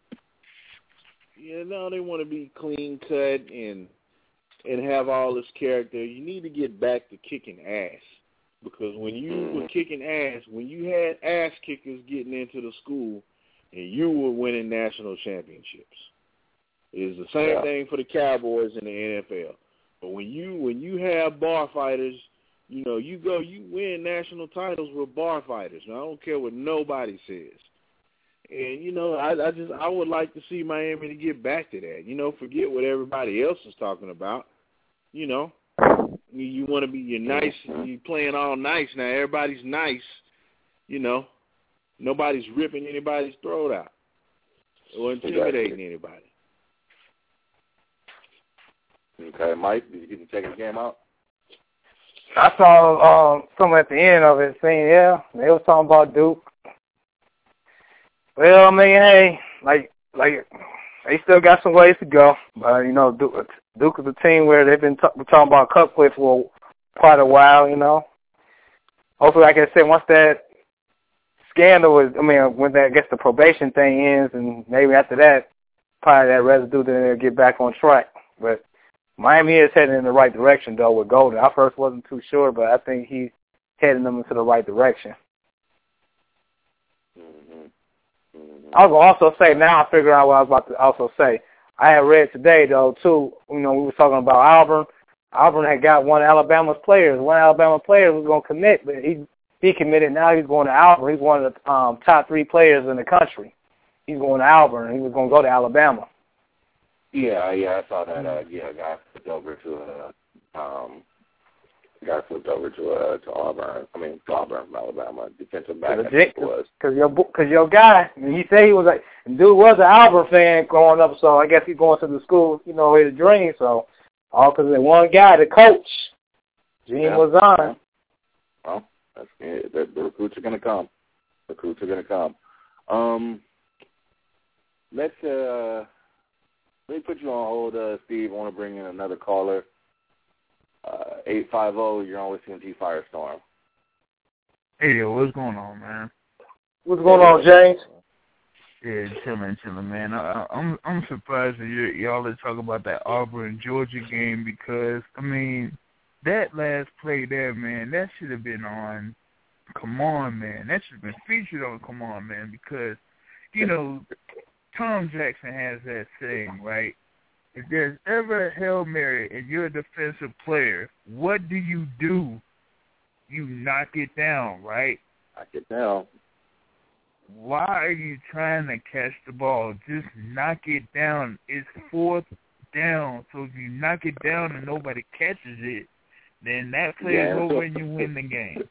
Speaker 6: they want to be clean cut and have all this character. You need to get back to kicking ass. Because when you were kicking ass, when you had ass kickers getting into the school and you were winning national championships, it's the same thing for the Cowboys in the NFL. But when you have bar fighters, you win national titles with bar fighters. Now, I don't care what nobody says. And, I would like to see Miami to get back to that. Forget what everybody else is talking about. You want to be, you're nice, you're playing all nice now. Everybody's nice, Nobody's ripping anybody's throat out or intimidating anybody.
Speaker 4: Okay, Mike, did you get the second game out?
Speaker 2: I saw something at the end of it saying, they was talking about Duke. Well, I mean, hey, like they still got some ways to go. But, Duke is a team where they've been talking about cup play for quite a while, Hopefully, like I said, once that scandal when the probation thing ends, and maybe after that, probably that residue, then they'll get back on track. But Miami is heading in the right direction, though, with Golden. I first wasn't too sure, but I think he's heading them into the right direction. I was going to also say, now I figure out what I was about to also say. I had read today, though, too, we were talking about Auburn. Auburn had got one of Alabama's players. One Alabama player was going to commit, but he committed. Now he's going to Auburn. He's one of the top 3 players in the country. He's going to Auburn. He was going to go to Alabama.
Speaker 4: Yeah, I saw that. A guy flipped over to Auburn. To Auburn from Alabama. Defensive back.
Speaker 2: Because your guy, he said he was dude was an Auburn fan growing up, so I guess he's going to the school, his dream. So all because of one guy, the coach, Gene was on.
Speaker 4: Well, that's it. The recruits are going to come. Let me put you on hold, Steve. I want to bring in another caller. 850, you're on with CMT Firestorm.
Speaker 8: Hey, yo, what's going on, man?
Speaker 2: What's going on, James?
Speaker 8: Yeah, chilling, man. I'm surprised that y'all are talking about that Auburn-Georgia game because, that last play there, man, that should have been on Come On, Man. That should have been featured on Come On, Man because, Tom Jackson has that saying, right? If there's ever a Hail Mary and you're a defensive player, what do? You knock it down, right?
Speaker 4: Knock it down.
Speaker 8: Why are you trying to catch the ball? Just knock it down. It's 4th down. So if you knock it down and nobody catches it, then that play is over and you win the game.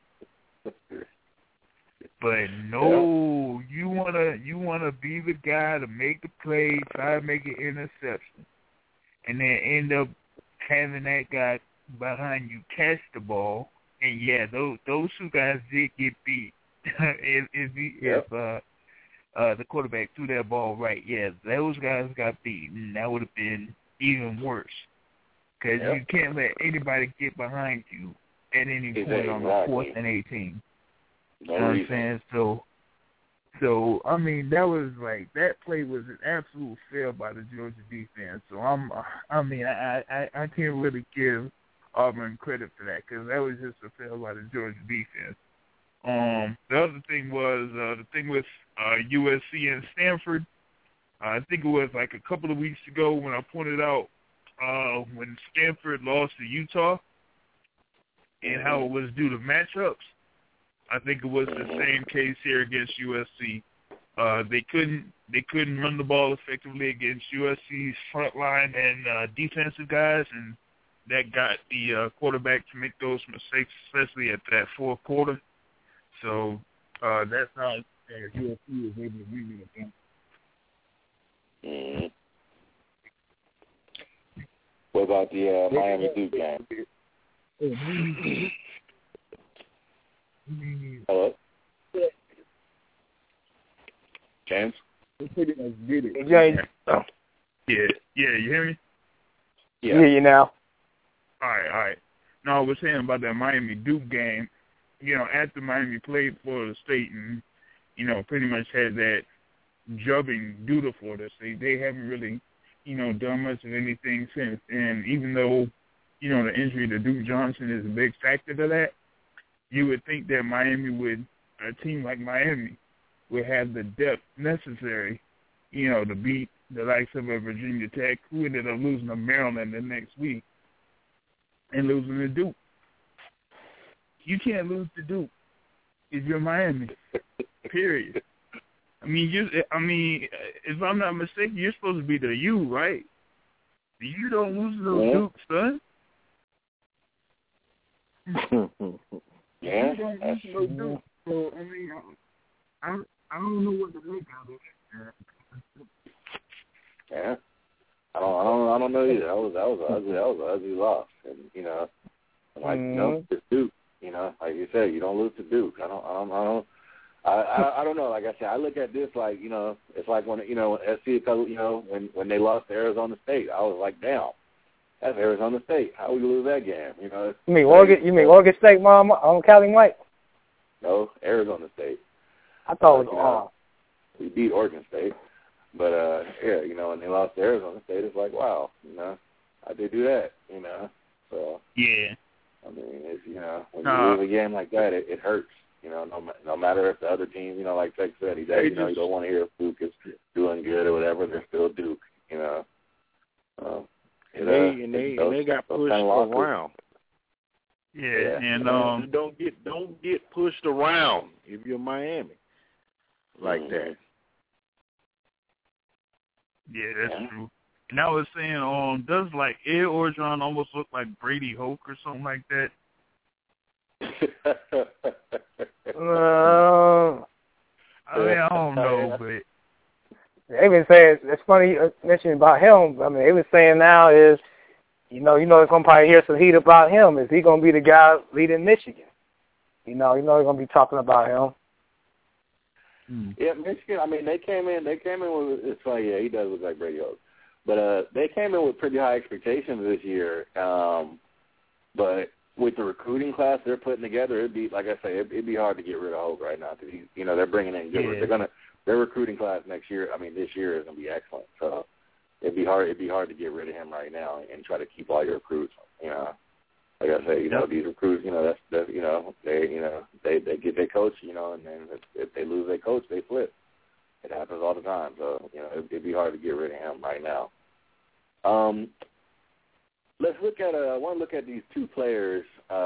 Speaker 8: But no, you wanna be the guy to make the play, try to make an interception, and then end up having that guy behind you catch the ball. And those 2 guys did get beat. if the quarterback threw that ball right, those guys got beat, and that would have been even worse because you can't let anybody get behind you at any point on the 4th and 18. You know what I'm saying? So So, I mean, that play was an absolute fail by the Georgia defense. So, I can't really give Auburn credit for that because that was just a fail by the Georgia defense. The other thing was the thing with USC and Stanford. I think it was like a couple of weeks ago when I pointed out when Stanford lost to Utah and how it was due to matchups. I think it was the same case here against USC. They couldn't run the ball effectively against USC's front line and defensive guys, and that got the quarterback to make those mistakes, especially at that fourth quarter. So that's how USC was able to win the game.
Speaker 4: Mm-hmm. What about the Miami Duke game? Hello? James?
Speaker 2: James.
Speaker 8: Yeah, you hear me?
Speaker 2: Yeah. I hear you now.
Speaker 8: All right. No, I was saying about that Miami Duke game. After Miami played Florida State and, pretty much had that jubbing due to Florida State, they haven't really, done much of anything since. And even though, the injury to Duke Johnson is a big factor to that, you would think that a team like Miami would have the depth necessary, to beat the likes of a Virginia Tech, who ended up losing to Maryland the next week and losing to Duke. You can't lose to Duke if you're Miami, period. I mean, if I'm not mistaken, you're supposed to be the U, right? You don't lose to those Duke, son.
Speaker 4: Yeah.
Speaker 8: So, I don't know what to make out of it.
Speaker 4: Yeah. I don't know either. That was an ugly loss, and it's Duke. Like you said, you don't lose to Duke. I don't know. Like I said, I look at this like it's like when SC, when they lost to Arizona State, I was like, damn. That's Arizona State. How would you lose that game?
Speaker 2: You mean Oregon State, Mom, on Cali Mike?
Speaker 4: No, Arizona State.
Speaker 2: I thought it was
Speaker 4: we beat Oregon State, but when they lost to Arizona State, it's like, wow, how'd they do that? So
Speaker 8: yeah.
Speaker 4: I mean, it's when you lose a game like that, it hurts. No matter if the other team, like Tech said, you don't want to hear if Duke is doing good or whatever, they're still Duke.
Speaker 6: They got pushed around.
Speaker 8: Yeah, and
Speaker 6: don't get pushed around if you're Miami like that.
Speaker 8: Yeah, that's true. And I was saying, does like Ed Orgeron almost look like Brady Hoke or something like that? I don't know, but
Speaker 2: they've been saying, it's funny you mentioned about him. I mean, they been saying now is, it's going to probably hear some heat about him. Is he going to be the guy leading Michigan? They're going to be talking about him.
Speaker 4: Yeah, Michigan, I mean, they came in with, it's funny, yeah, he does look like Brady Hoke. But they came in with pretty high expectations this year. But with the recruiting class they're putting together, it'd be, like I say, it'd be hard to get rid of Hoke right now. Because they're bringing in good.
Speaker 8: Yeah.
Speaker 4: Their recruiting class this year is going to be excellent. So it'd be hard to get rid of him right now and try to keep all your recruits. Like I say, these recruits, that's they get their coach, and then if they lose their coach, they flip. It happens all the time. So it'd be hard to get rid of him right now. Let's look at. I want to look at these two players.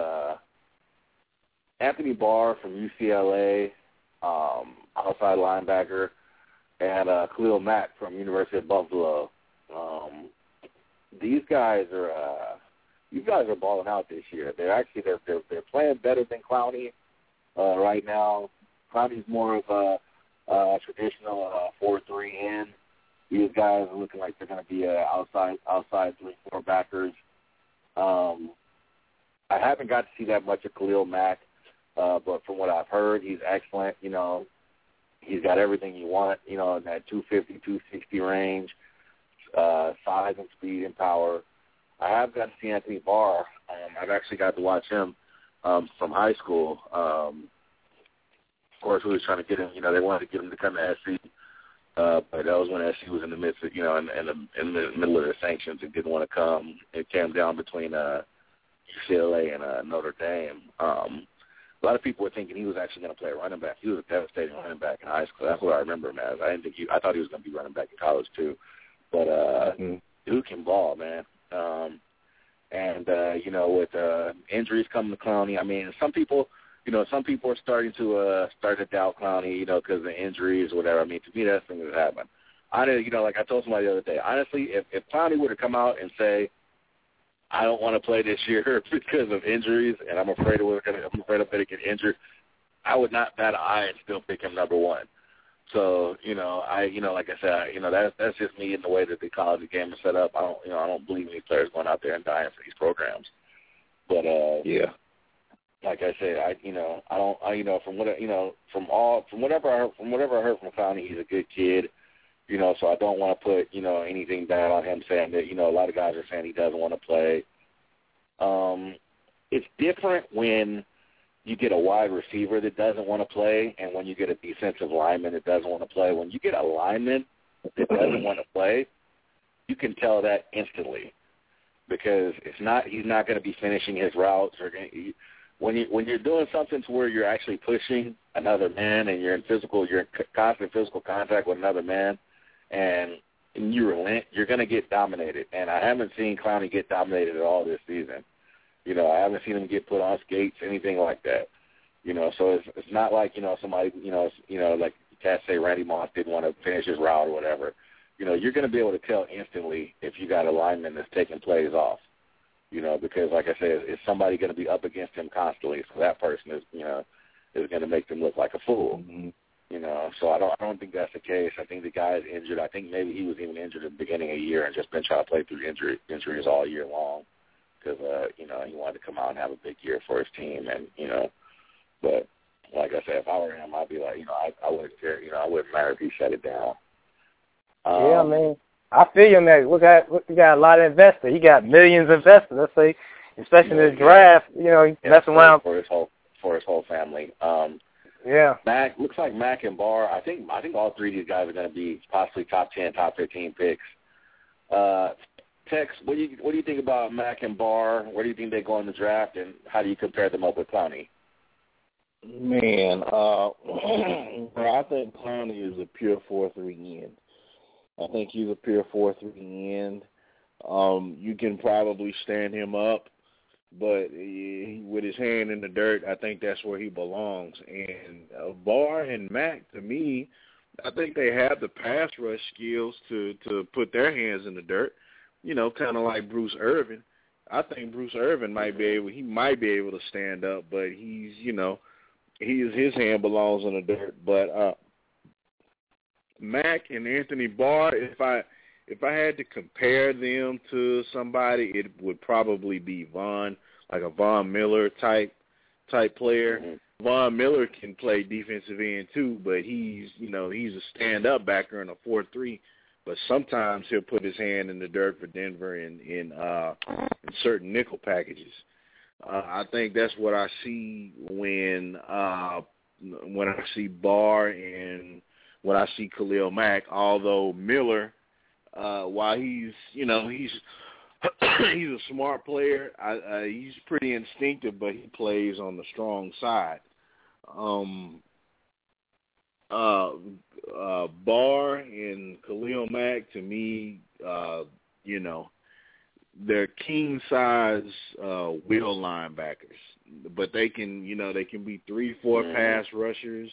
Speaker 4: Anthony Barr from UCLA, outside linebacker, and Khalil Mack from University of Buffalo. These guys are. You guys are balling out this year. They're playing better than Clowney right now. Clowney's more of a traditional 4-3 end. These guys are looking like they're going to be outside 3-4 backers. I haven't got to see that much of Khalil Mack, but from what I've heard, he's excellent. He's got everything you want. In that 250, 260 range, size and speed and power. I have got to see Anthony Barr. I've actually got to watch him from high school.
Speaker 5: course, we was trying to get him. They wanted to get him to come to SC, but that was when SC was in the midst of, in the middle of their sanctions and didn't want to come. It came down between UCLA and Notre Dame. A lot of people were thinking he was actually going to play running back. He was a devastating running back in high school. That's what I remember him as. I thought he was going to be running back in college too. But dude can ball, man. With injuries coming to Clowney, I mean, some people are starting to doubt Clowney, because of the injuries or whatever. I mean, to me, that's thing that happened. Like I told somebody the other day, honestly, if Clowney were to come out and say, I don't want to play this year because of injuries, and I'm afraid I'm going to get injured, I would not bat an eye and still pick him number one. So, like I said, that's just me in the way that the college game is set up. I don't believe in these players going out there and dying for these programs. But yeah, like I said, from whatever I heard from Clowney, he's a good kid. So I don't want to put, anything bad on him saying that, a lot of guys are saying he doesn't want to play. It's different when you get a wide receiver that doesn't want to play and when you get a defensive lineman that doesn't want to play. When you get a lineman that doesn't want to play, you can tell that instantly because he's not going to be finishing his routes. When you're doing something to where you're actually pushing another man and you're in constant physical contact with another man, and you relent, you're going to get dominated. And I haven't seen Clowney get dominated at all this season. I haven't seen him get put on skates, anything like that. So it's not like, somebody, like cats say Randy Moss didn't want to finish his route or whatever. You're going to be able to tell instantly if you got a lineman that's taking plays off, because like I said, is somebody going to be up against him constantly? So that person is going to make them look like a fool. Mm-hmm. So I don't think that's the case. I think the guy is injured. I think maybe he was even injured at the beginning of the year and just been trying to play through injuries all year long because, he wanted to come out and have a big year for his team. And, but like I said, if I were him, I'd be like, I wouldn't care. I wouldn't matter if he shut it down.
Speaker 2: Yeah, man. I feel you, man. You got a lot of investors. He got millions of investors, let's say, especially in this draft. He's messing around.
Speaker 5: For his whole family.
Speaker 2: Yeah.
Speaker 5: Looks like Mac and Barr. I think all three of these guys are going to be possibly top 10, top 15 picks. Tex, what do you think about Mac and Barr? Where do you think they go in the draft, and how do you compare them up with Clowney?
Speaker 6: Man, I think Clowney is a pure 4-3 end. I think he's a pure 4-3 end. You can probably stand him up. But with his hand in the dirt, I think that's where he belongs. And Barr and Mac, to me, I think they have the pass rush skills to put their hands in the dirt, kind of like Bruce Irvin. I think Bruce Irvin might be able to stand up, but his hand belongs in the dirt. But Mac and Anthony Barr, if I had to compare them to somebody, it would probably be like a Von Miller type player. Mm-hmm. Von Miller can play defensive end too, but he's a stand-up backer in a 4-3. But sometimes he'll put his hand in the dirt for Denver in certain nickel packages. I think that's what I see when I see Barr and when I see Khalil Mack. Although Miller, while he's a smart player, he's pretty instinctive, but he plays on the strong side. Barr and Khalil Mack, to me, they're king size wheel linebackers, but they can be 3-4 pass rushers.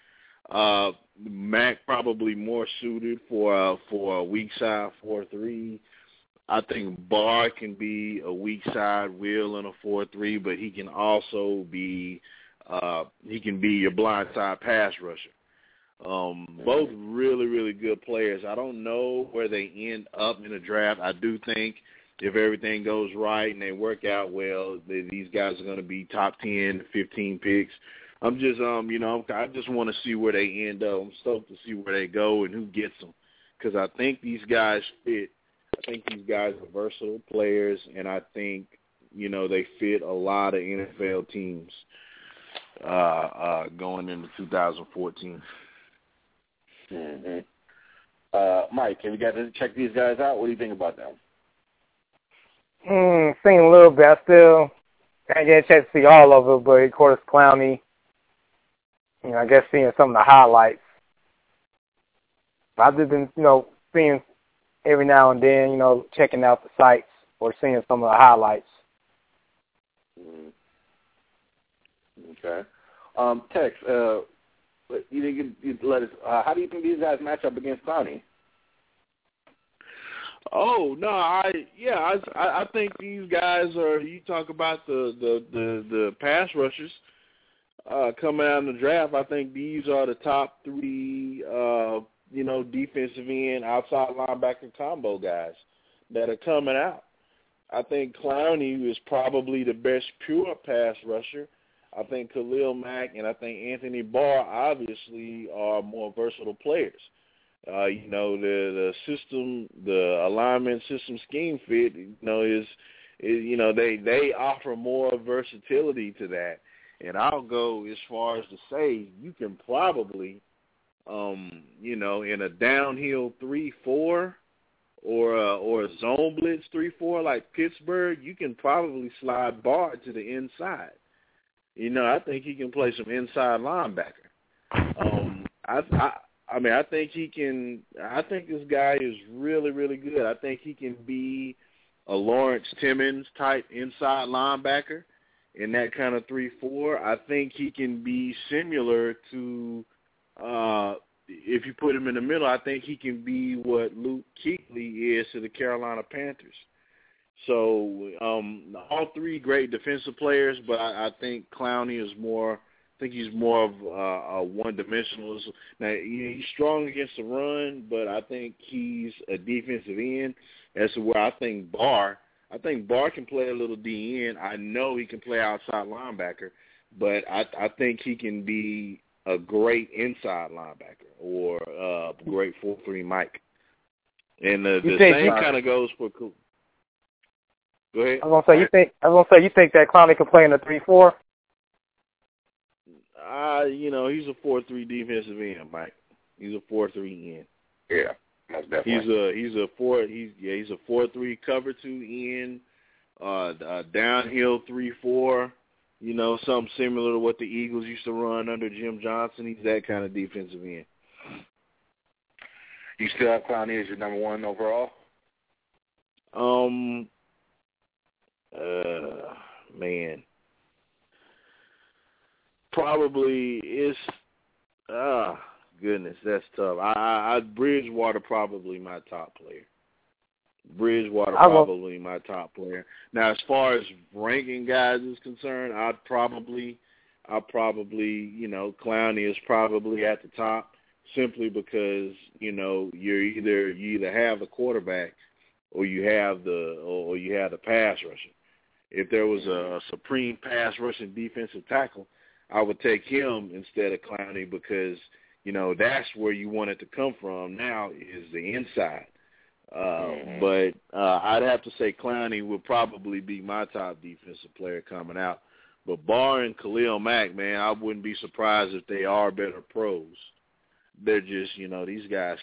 Speaker 6: Mack probably more suited for a weak side 4-3. I think Barr can be a weak side wheel in a 4-3, but he can also be your blind side pass rusher. Both really, really good players. I don't know where they end up in the draft. I do think if everything goes right and they work out well, these guys are going to be top 10, 15 picks. I'm just, I just want to see where they end up. I'm stoked to see where they go and who gets them, because I think these guys fit. I think these guys are versatile players, and I think, they fit a lot of NFL teams. going into 2014.
Speaker 5: Mm-hmm. Mike, have you got to check these guys out? What do you think about them?
Speaker 2: Seen a little bit. I still can't get a chance to see all of it, but of course Clowney, I guess seeing some of the highlights. I've just been, seeing every now and then, checking out the sites or seeing some of the highlights.
Speaker 5: Okay. Tex, you let us. How do you think these guys match up against Clowney?
Speaker 6: Oh no, I think these guys are. You talk about the pass rushers coming out in the draft. I think these are the top three, defensive end, outside linebacker combo guys that are coming out. I think Clowney is probably the best pure pass rusher. I think Khalil Mack and I think Anthony Barr obviously are more versatile players. The system, the alignment system scheme fit, they offer more versatility to that. And I'll go as far as to say you can probably, in a downhill 3-4 or a zone blitz 3-4 like Pittsburgh, you can probably slide Barr to the inside. I think he can play some inside linebacker. I think he can. I think this guy is really, really good. I think he can be a Lawrence Timmons type inside linebacker in that kind of 3-4. I think he can be similar to, if you put him in the middle, I think he can be what Luke Kuechly is to the Carolina Panthers. So all three great defensive players, but I think Clowney is more. I think he's more of a one-dimensional. Now he's strong against the run, but I think he's a defensive end. As to where I think Barr can play a little DN. I know he can play outside linebacker, but I think he can be a great inside linebacker or a great 4-3 Mike. And the same kind of goes for. Go ahead.
Speaker 2: I was gonna say you think that Clowney can play in a 3-4?
Speaker 6: He's a 4-3 defensive end, Mike. He's a 4-3 end.
Speaker 5: Yeah, most definitely.
Speaker 6: He's a 4-3 cover 2 end, downhill 3-4. Something similar to what the Eagles used to run under Jim Johnson. He's that kind of defensive end.
Speaker 5: You still have Clowney as your number one overall?
Speaker 6: Man. Probably it's goodness, that's tough. I Bridgewater probably my top player. My top player. Now, as far as ranking guys is concerned, I'd probably Clowney is probably at the top simply because you either have the quarterback or you have the pass rusher. If there was a supreme pass rushing defensive tackle, I would take him instead of Clowney because, that's where you want it to come from now is the inside. But I'd have to say Clowney would probably be my top defensive player coming out. But barring Khalil Mack, man, I wouldn't be surprised if they are better pros. They're just, these guys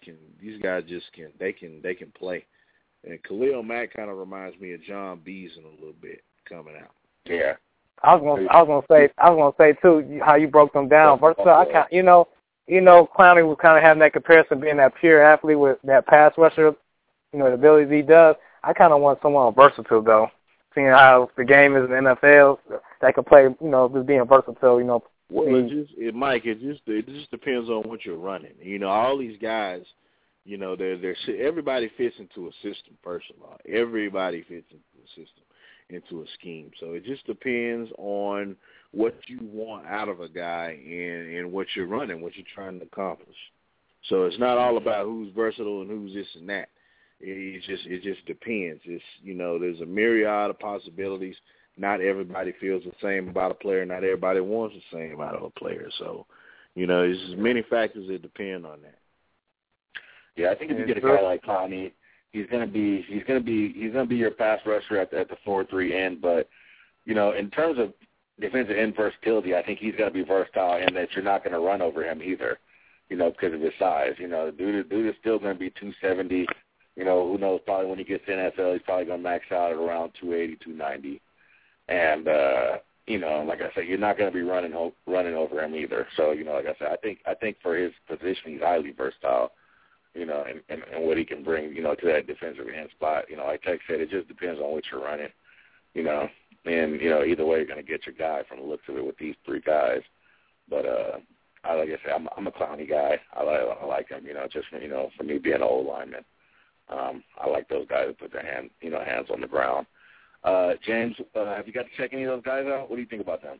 Speaker 6: can play. And Khalil Mack kind of reminds me of John Beason a little bit coming out.
Speaker 5: Yeah.
Speaker 2: I was gonna say too how you broke them down. First of all, Clowney was kind of having that comparison, being that pure athlete with that pass rusher, the abilities he does. I kind of want someone versatile though, seeing how the game is in the NFL that can play, just being versatile.
Speaker 6: Well, it just depends on what you're running. All these guys, everybody fits into a system. First of all, everybody fits into a system, into a scheme. So it just depends on what you want out of a guy and what you're running, what you're trying to accomplish. So it's not all about who's versatile and who's this and that. It just depends. It's there's a myriad of possibilities. Not everybody feels the same about a player. Not everybody wants the same out of a player. So, there's many factors that depend on that.
Speaker 5: Yeah, I think if you get a guy like Clowney, he's gonna be your pass rusher at the 4-3 end. But in terms of defensive end versatility, I think he's going to be versatile in that you're not going to run over him either, because of his size. Dude is still going to be 270. Who knows, probably when he gets to NFL, he's probably going to max out at around 280, 290. And, like I said, you're not going to be running over him either. So, like I said, I think for his position, he's highly versatile, and what he can bring, to that defensive end spot. Like Tech said, it just depends on what you're running, and, either way, you're going to get your guy from the looks of it with these three guys. But, like I said, I'm a Clowney guy. I like him, just, for me being an old lineman. I like those guys who put their hands on the ground. James, have you got to check any of those guys out? What do you think about them?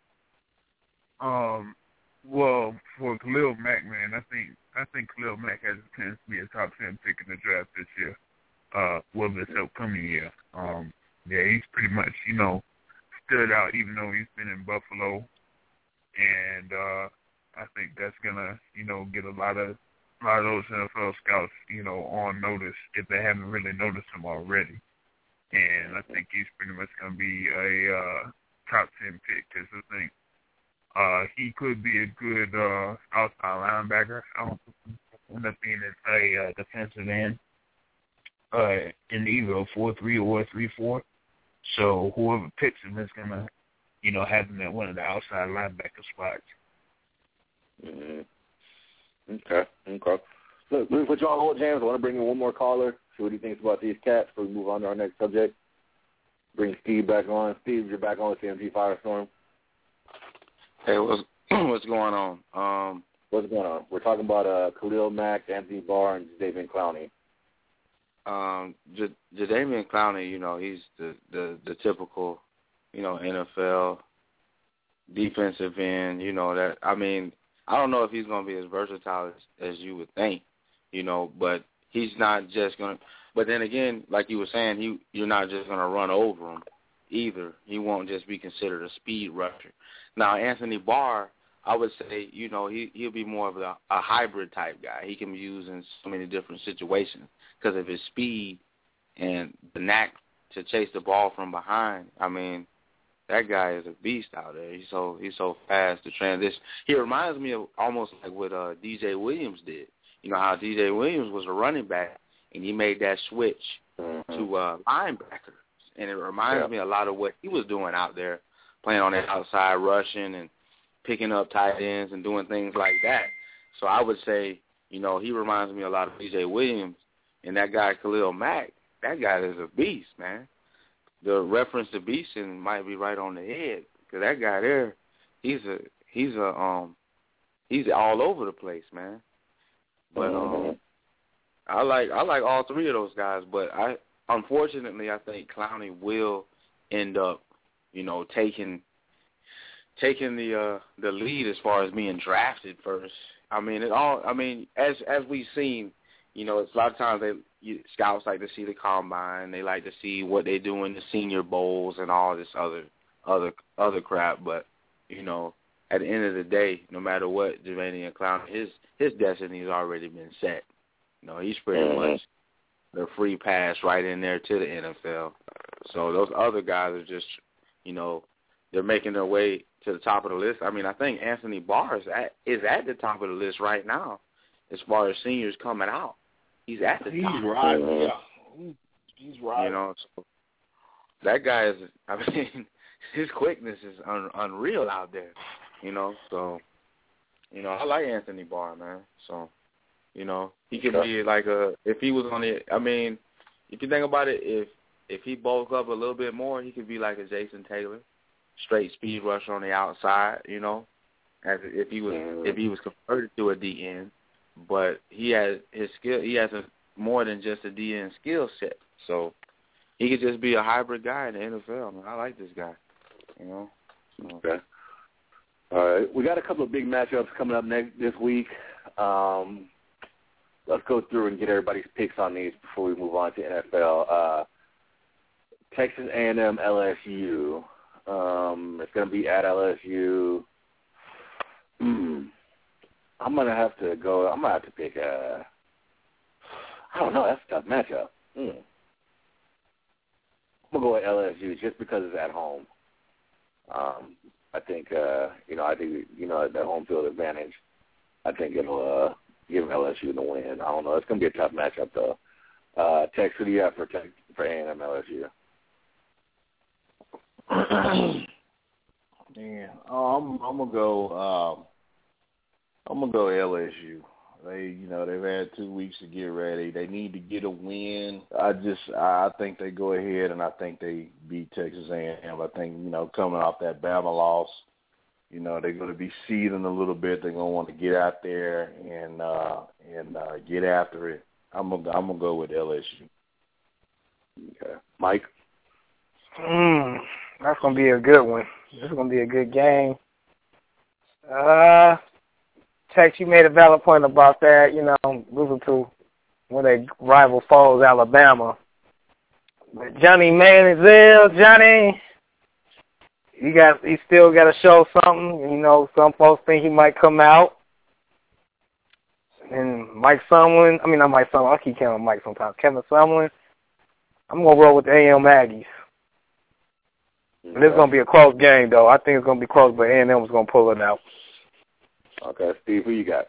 Speaker 8: Well, for Khalil Mack, man, I think Khalil Mack has a chance to be a top 10 pick in the draft this year. This upcoming year. Yeah, he's pretty much, stood out even though he's been in Buffalo, and I think that's gonna, get a lot of those NFL scouts, on notice if they haven't really noticed him already. And I think he's pretty much going to be a top 10 pick because I think he could be a good outside linebacker. I don't think he'll end up being a defensive end in either a 4-3 or a 3-4. So whoever picks him is going to, have him at one of the outside linebacker spots.
Speaker 5: Mm-hmm. Okay. Look, let me put you on hold, James. I want to bring in one more caller, see what he thinks about these cats before we move on to our next subject. Bring Steve back on. Steve, you're back on with CMT Firestorm.
Speaker 7: Hey, what's going on?
Speaker 5: What's going on? We're talking about Khalil Mack, Anthony Barr, and Jadeveon Clowney.
Speaker 7: Jadeveon Clowney, he's the typical, NFL defensive end. I don't know if he's going to be as versatile as you would think, but he's not just going to – but then again, like you were saying, you're not just going to run over him either. He won't just be considered a speed rusher. Now, Anthony Barr, I would say, he'll be more of a hybrid type guy. He can be used in so many different situations because of his speed and the knack to chase the ball from behind. That guy is a beast out there. He's so fast to transition. He reminds me of almost like what DJ Williams did. How DJ Williams was a running back, and he made that switch to linebacker. And it reminds me a lot of what he was doing out there, playing on the outside, rushing and picking up tight ends and doing things like that. So I would say, he reminds me a lot of DJ Williams. And that guy, Khalil Mack, that guy is a beast, man. The reference to beasting might be right on the head because that guy there, he's all over the place, man. But I like all three of those guys, but unfortunately I think Clowney will end up, taking the lead as far as being drafted first. As we've seen, it's a lot of times scouts like to see the combine. They like to see what they do in the Senior Bowls and all this other crap. But at the end of the day, no matter what, Jadeveon Clowney, his destiny has already been set. He's pretty much the free pass right in there to the NFL. So those other guys are just, they're making their way to the top of the list. I think Anthony Barr is at the top of the list right now as far as seniors coming out. He's at the top.
Speaker 6: He's right. Yeah. He's right.
Speaker 7: So that guy is, his quickness is unreal out there, So, I like Anthony Barr, man. So, he could be like if he was on it, if you think about it, if he bulked up a little bit more, he could be like a Jason Taylor, straight speed rusher on the outside, as if he was converted to a DN. But he has his skill. He has more than just a DN skill set. So he could just be a hybrid guy in the NFL. I like this guy. So.
Speaker 5: Okay. All right. We got a couple of big matchups coming up this week. Let's go through and get everybody's picks on these before we move on to NFL. Texas A&M LSU. It's going to be at LSU. I'm going to have to pick I don't know. That's a tough matchup. I'm going to go with LSU just because it's at home.
Speaker 4: I think that home field advantage, I think it'll give LSU the win. I don't know. It's going to be a tough matchup, though. Tex, who do you have for A&M LSU?
Speaker 6: Yeah, I'm gonna go. I'm gonna go LSU. They've had 2 weeks to get ready. They need to get a win. I think they go ahead and I think they beat Texas A&M. I think coming off that Bama loss, they're going to be seething a little bit. They're going to want to get out there and get after it. I'm gonna go with LSU.
Speaker 4: Okay, Mike.
Speaker 2: That's gonna be a good one. This is gonna be a good game. Tex, you made a valid point about that. Losing to one of their rival foes, Alabama. But Johnny Manziel, Johnny, he still got to show something. Some folks think he might come out. And Mike Sumlin, not Mike Sumlin, I keep counting Mike sometimes. Kevin Sumlin, I'm going to roll with the A&M Aggies. But it's going to be a close game, though. I think it's going to be close, but A&M is going to pull it out.
Speaker 4: Okay, Steve, who you got?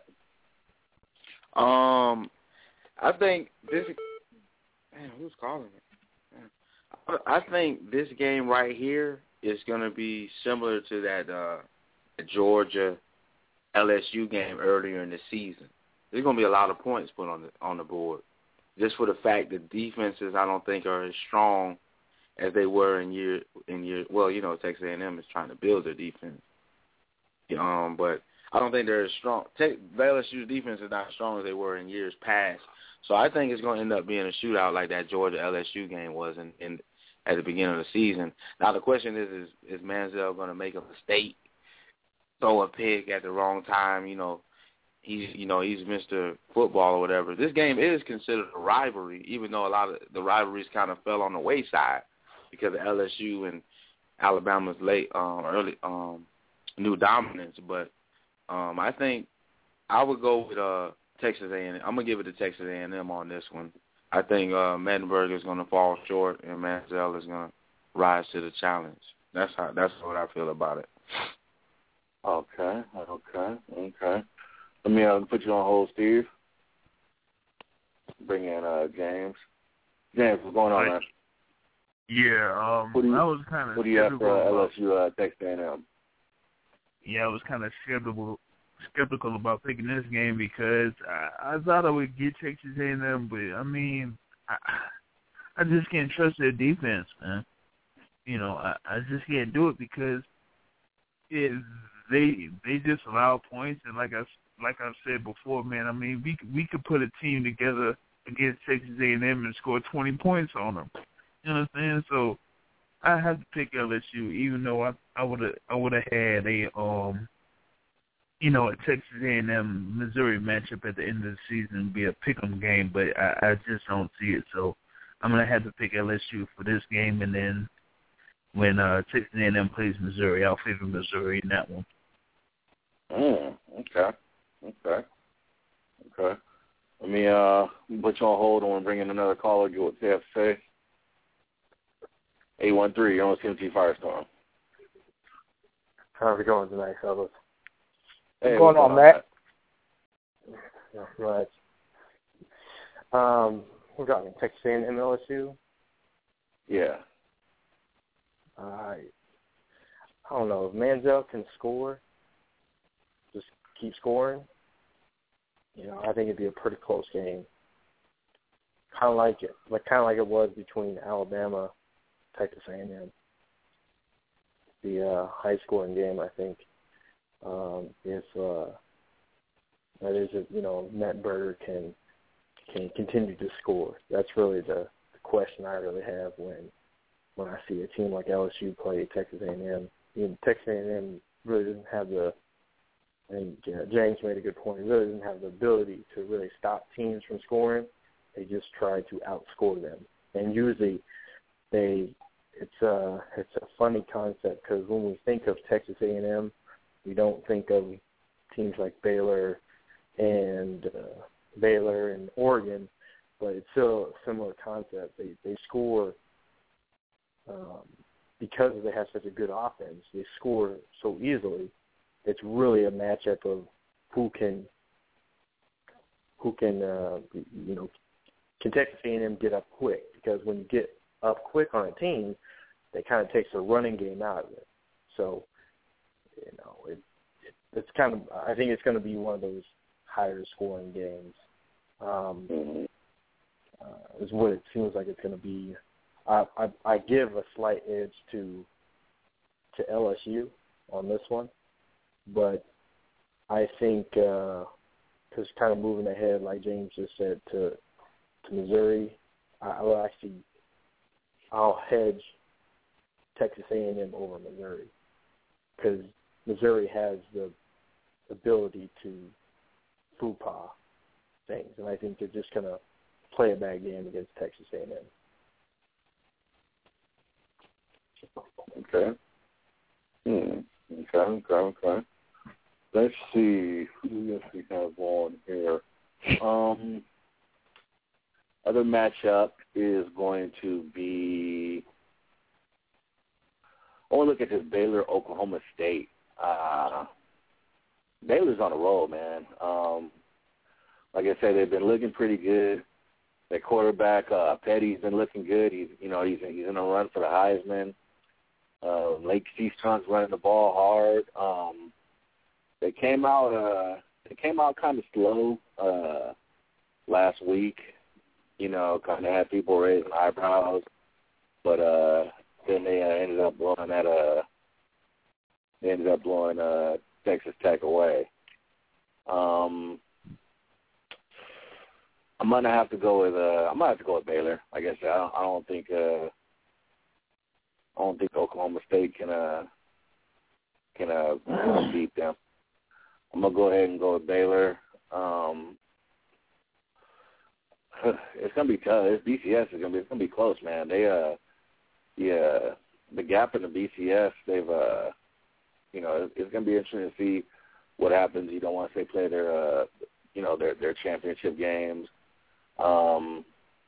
Speaker 7: I think this. Man, who's calling me? I think this game right here is going to be similar to that Georgia LSU game earlier in the season. There's going to be a lot of points put on the board, just for the fact that defenses I don't think are as strong as they were in year. Well, Texas A&M is trying to build their defense, but I don't think they're as strong. LSU's defense is not as strong as they were in years past, so I think it's going to end up being a shootout like that Georgia LSU game was at the beginning of the season. Now the question is Manziel going to make a mistake, throw a pick at the wrong time? He's Mr. Football or whatever. This game is considered a rivalry, even though a lot of the rivalries kind of fell on the wayside because of LSU and Alabama's early new dominance. But I think I would go with Texas A&M. I'm gonna give it to Texas A&M on this one. I think Mettenberger is gonna fall short, and Manziel is gonna rise to the challenge. That's what I feel about it.
Speaker 4: Okay. Let me put you on hold, Steve. Bring in James. James, what's going on, man?
Speaker 8: Yeah, I was kind of.
Speaker 4: What do you have for LSU Texas A&M?
Speaker 8: Yeah, I was kind of skeptical about picking this game because I thought I would get Texas A&M, but I just can't trust their defense, man. I just can't do it because they just allow points, and like I've said before, man. We could put a team together against Texas A&M and score 20 points on them. You understand? So I have to pick LSU, even though I would have had a Texas A&M Missouri matchup at the end of the season be a pick'em game, but I just don't see it. So I'm gonna have to pick LSU for this game, and then when Texas A&M plays Missouri, I'll favor Missouri in that one.
Speaker 4: Okay. Let me put you on hold. I want to bring in another caller. Get what they have to say. 813, you're on CMT Firestorm.
Speaker 2: How's it going tonight, fellas?
Speaker 4: Hey,
Speaker 2: what's going on, Matt? Right. Who got me? Texas A&M LSU?
Speaker 4: Yeah.
Speaker 2: I don't know. If Manziel can score, just keep scoring, I think it'd be a pretty close game. Kind of like it was between Alabama, Texas A&M. The high-scoring game, I think, if Mettenberger can continue to score. That's really the question I really have when I see a team like LSU play Texas A&M. Texas A&M really doesn't have and James made a good point, really doesn't have the ability to really stop teams from scoring. They just try to outscore them. And usually it's a funny concept because when we think of Texas A&M, we don't think of teams like Baylor and Oregon, but it's still a similar concept. They score
Speaker 9: because they have such a good offense, they score so easily. It's really a matchup of who can Texas A&M get up quick? Because when you get up quick on a team, that kind of takes the running game out of it. So, it's kind of, I think it's going to be one of those higher scoring games. Is what it seems like it's going to be. I give a slight edge to LSU on this one, but I think because kind of moving ahead, like James just said, to Missouri, I'll hedge Texas A&M over Missouri because Missouri has the ability to faux-pas things, and I think they're just going to play a bad game against Texas A&M.
Speaker 4: Okay. Okay. Let's see who else we have on here. Other matchup is going to be, I want to look at this Baylor-Oklahoma State. Baylor's on a roll, man. Like I said, they've been looking pretty good. Their quarterback, Petty's been looking good. He's in a run for the Heisman. Lake Seastrung's running the ball hard. They came out kind of slow last week. Kind of had people raising eyebrows, but then they ended up blowing Texas Tech away. I'm gonna have to go with Baylor. Like I said, I don't think Oklahoma State can beat them. I'm gonna go ahead and go with Baylor. It's gonna be tough. This BCS is gonna be close, man. The gap in the BCS, it's gonna be interesting to see what happens. You don't want to say play their championship games, and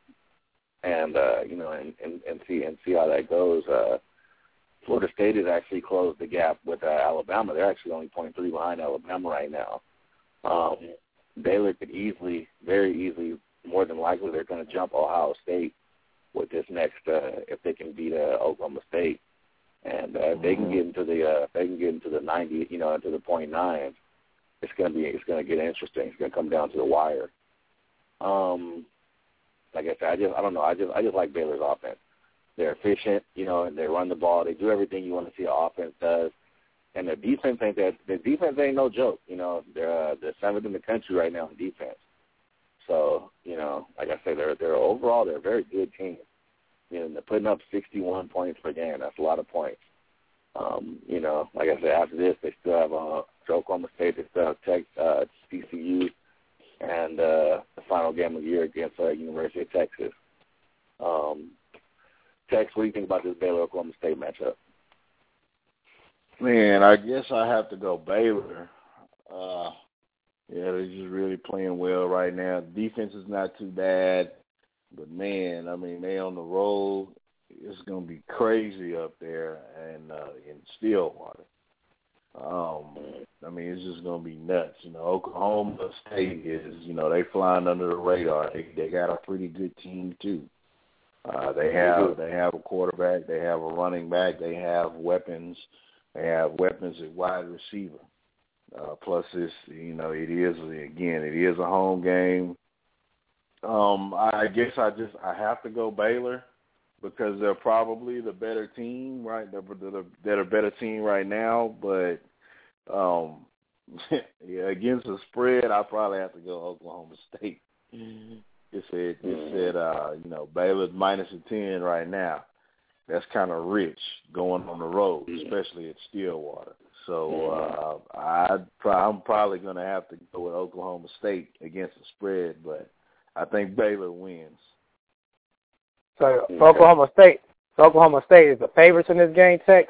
Speaker 4: see how that goes. Florida State has actually closed the gap with Alabama. They're actually only 0.3 behind Alabama right now. Baylor could very easily, more than likely, they're going to jump Ohio State with this next if they can beat Oklahoma State, and if they can get into the 90, into the 0.9, it's going to get interesting. It's going to come down to the wire. Like I said, I just like Baylor's offense. They're efficient, and they run the ball. They do everything you want to see an offense does. And their defense ain't no joke. They're seventh in the country right now in defense. So, like I say, they're overall they're a very good team. They're putting up 61 points per game. That's a lot of points. Like I said, after this they still have Oklahoma State. They still have TCU, and the final game of the year against University of Texas. Tex, what do you think about this Baylor-Oklahoma State matchup?
Speaker 6: Man, I guess I have to go Baylor. They're just really playing well right now. Defense is not too bad, but man, they on the road. It's gonna be crazy up there and in Stillwater. It's just gonna be nuts. Oklahoma State is, they flying under the radar. They got a pretty good team too. They have a quarterback. They have a running back. They have weapons. They have weapons at wide receiver. Plus, it is a home game. I guess I have to go Baylor because they're probably the better team, right? They're a better team right now, but against the spread, I probably have to go Oklahoma State. It said Baylor's -10 right now. That's kind of rich going on the road, especially at Stillwater. So I'm probably going to have to go with Oklahoma State against the spread, but I think Baylor wins.
Speaker 2: So Oklahoma State is the favorites in this game, Tex?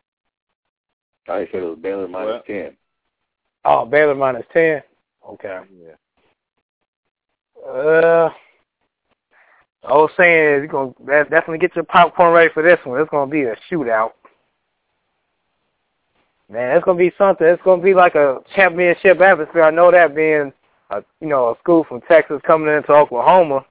Speaker 4: I said it was Baylor -10.
Speaker 2: Oh, Baylor -10. Okay.
Speaker 6: Yeah.
Speaker 2: old saying is you're going to definitely get your popcorn ready for this one. It's going to be a shootout. Man, it's going to be something. It's going to be like a championship atmosphere. I know that being, a school from Texas coming into Oklahoma.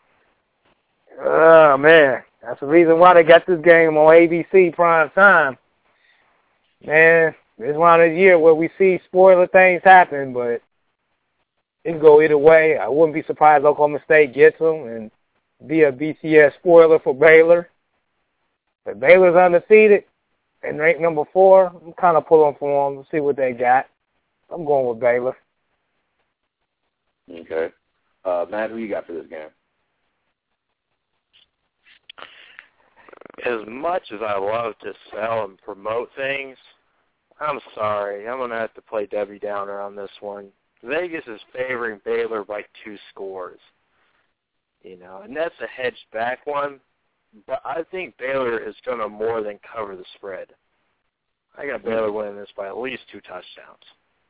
Speaker 2: Oh, man. That's the reason why they got this game on ABC prime time. Man, it's one of the year where we see spoiler things happen, but it can go either way. I wouldn't be surprised Oklahoma State gets them and be a BCS spoiler for Baylor. But Baylor's undefeated and ranked number 4. I'm kind of pulling for them to see what they got. I'm going with Baylor.
Speaker 4: Okay. Matt, who you got for this game?
Speaker 10: As much as I love to sell and promote things, I'm sorry. I'm going to have to play Debbie Downer on this one. Vegas is favoring Baylor by 2 scores. And that's a hedged back one. But I think Baylor is going to more than cover the spread. I got Baylor winning this by at least 2 touchdowns.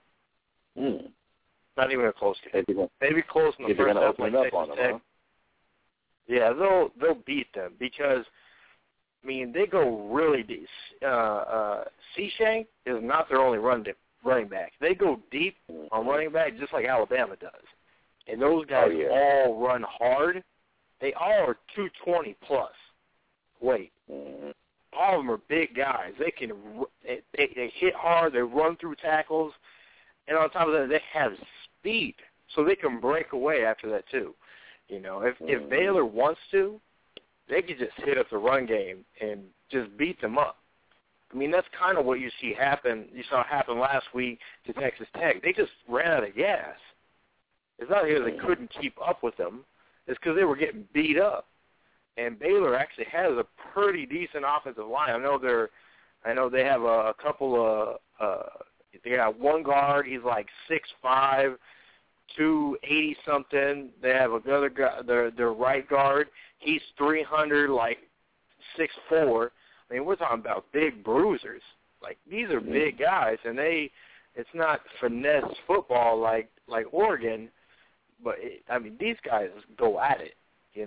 Speaker 10: Not even a close game. Maybe close in the first half like Texas Tech. Yeah, they'll beat them because, they go really deep. Seashank is not their only running back. They go deep on running back just like Alabama does. And those guys all run hard. They all are 220 plus weight. All of them are big guys. They can they hit hard. They run through tackles, and on top of that, they have speed, so they can break away after that too. If Baylor wants to, they could just hit up the run game and just beat them up. That's kind of what you saw happen last week to Texas Tech. They just ran out of gas. It's not because they couldn't keep up with them. It's because they were getting beat up. And Baylor actually has a pretty decent offensive line. I know they have a couple of they got one guard. He's like 6'5", 280-something. They have another guy, their right guard. He's 300, like 6'4". We're talking about big bruisers. Like, these are big guys, and it's not finesse football like Oregon, but these guys go at it, and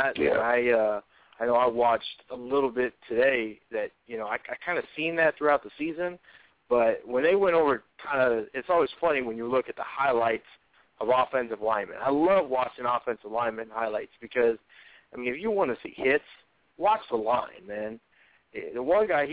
Speaker 10: I know I watched a little bit today that, I kind of seen that throughout the season, but when they went over it's always funny when you look at the highlights of offensive linemen. I love watching offensive linemen highlights because, if you want to see hits, watch the line, man. The one guy,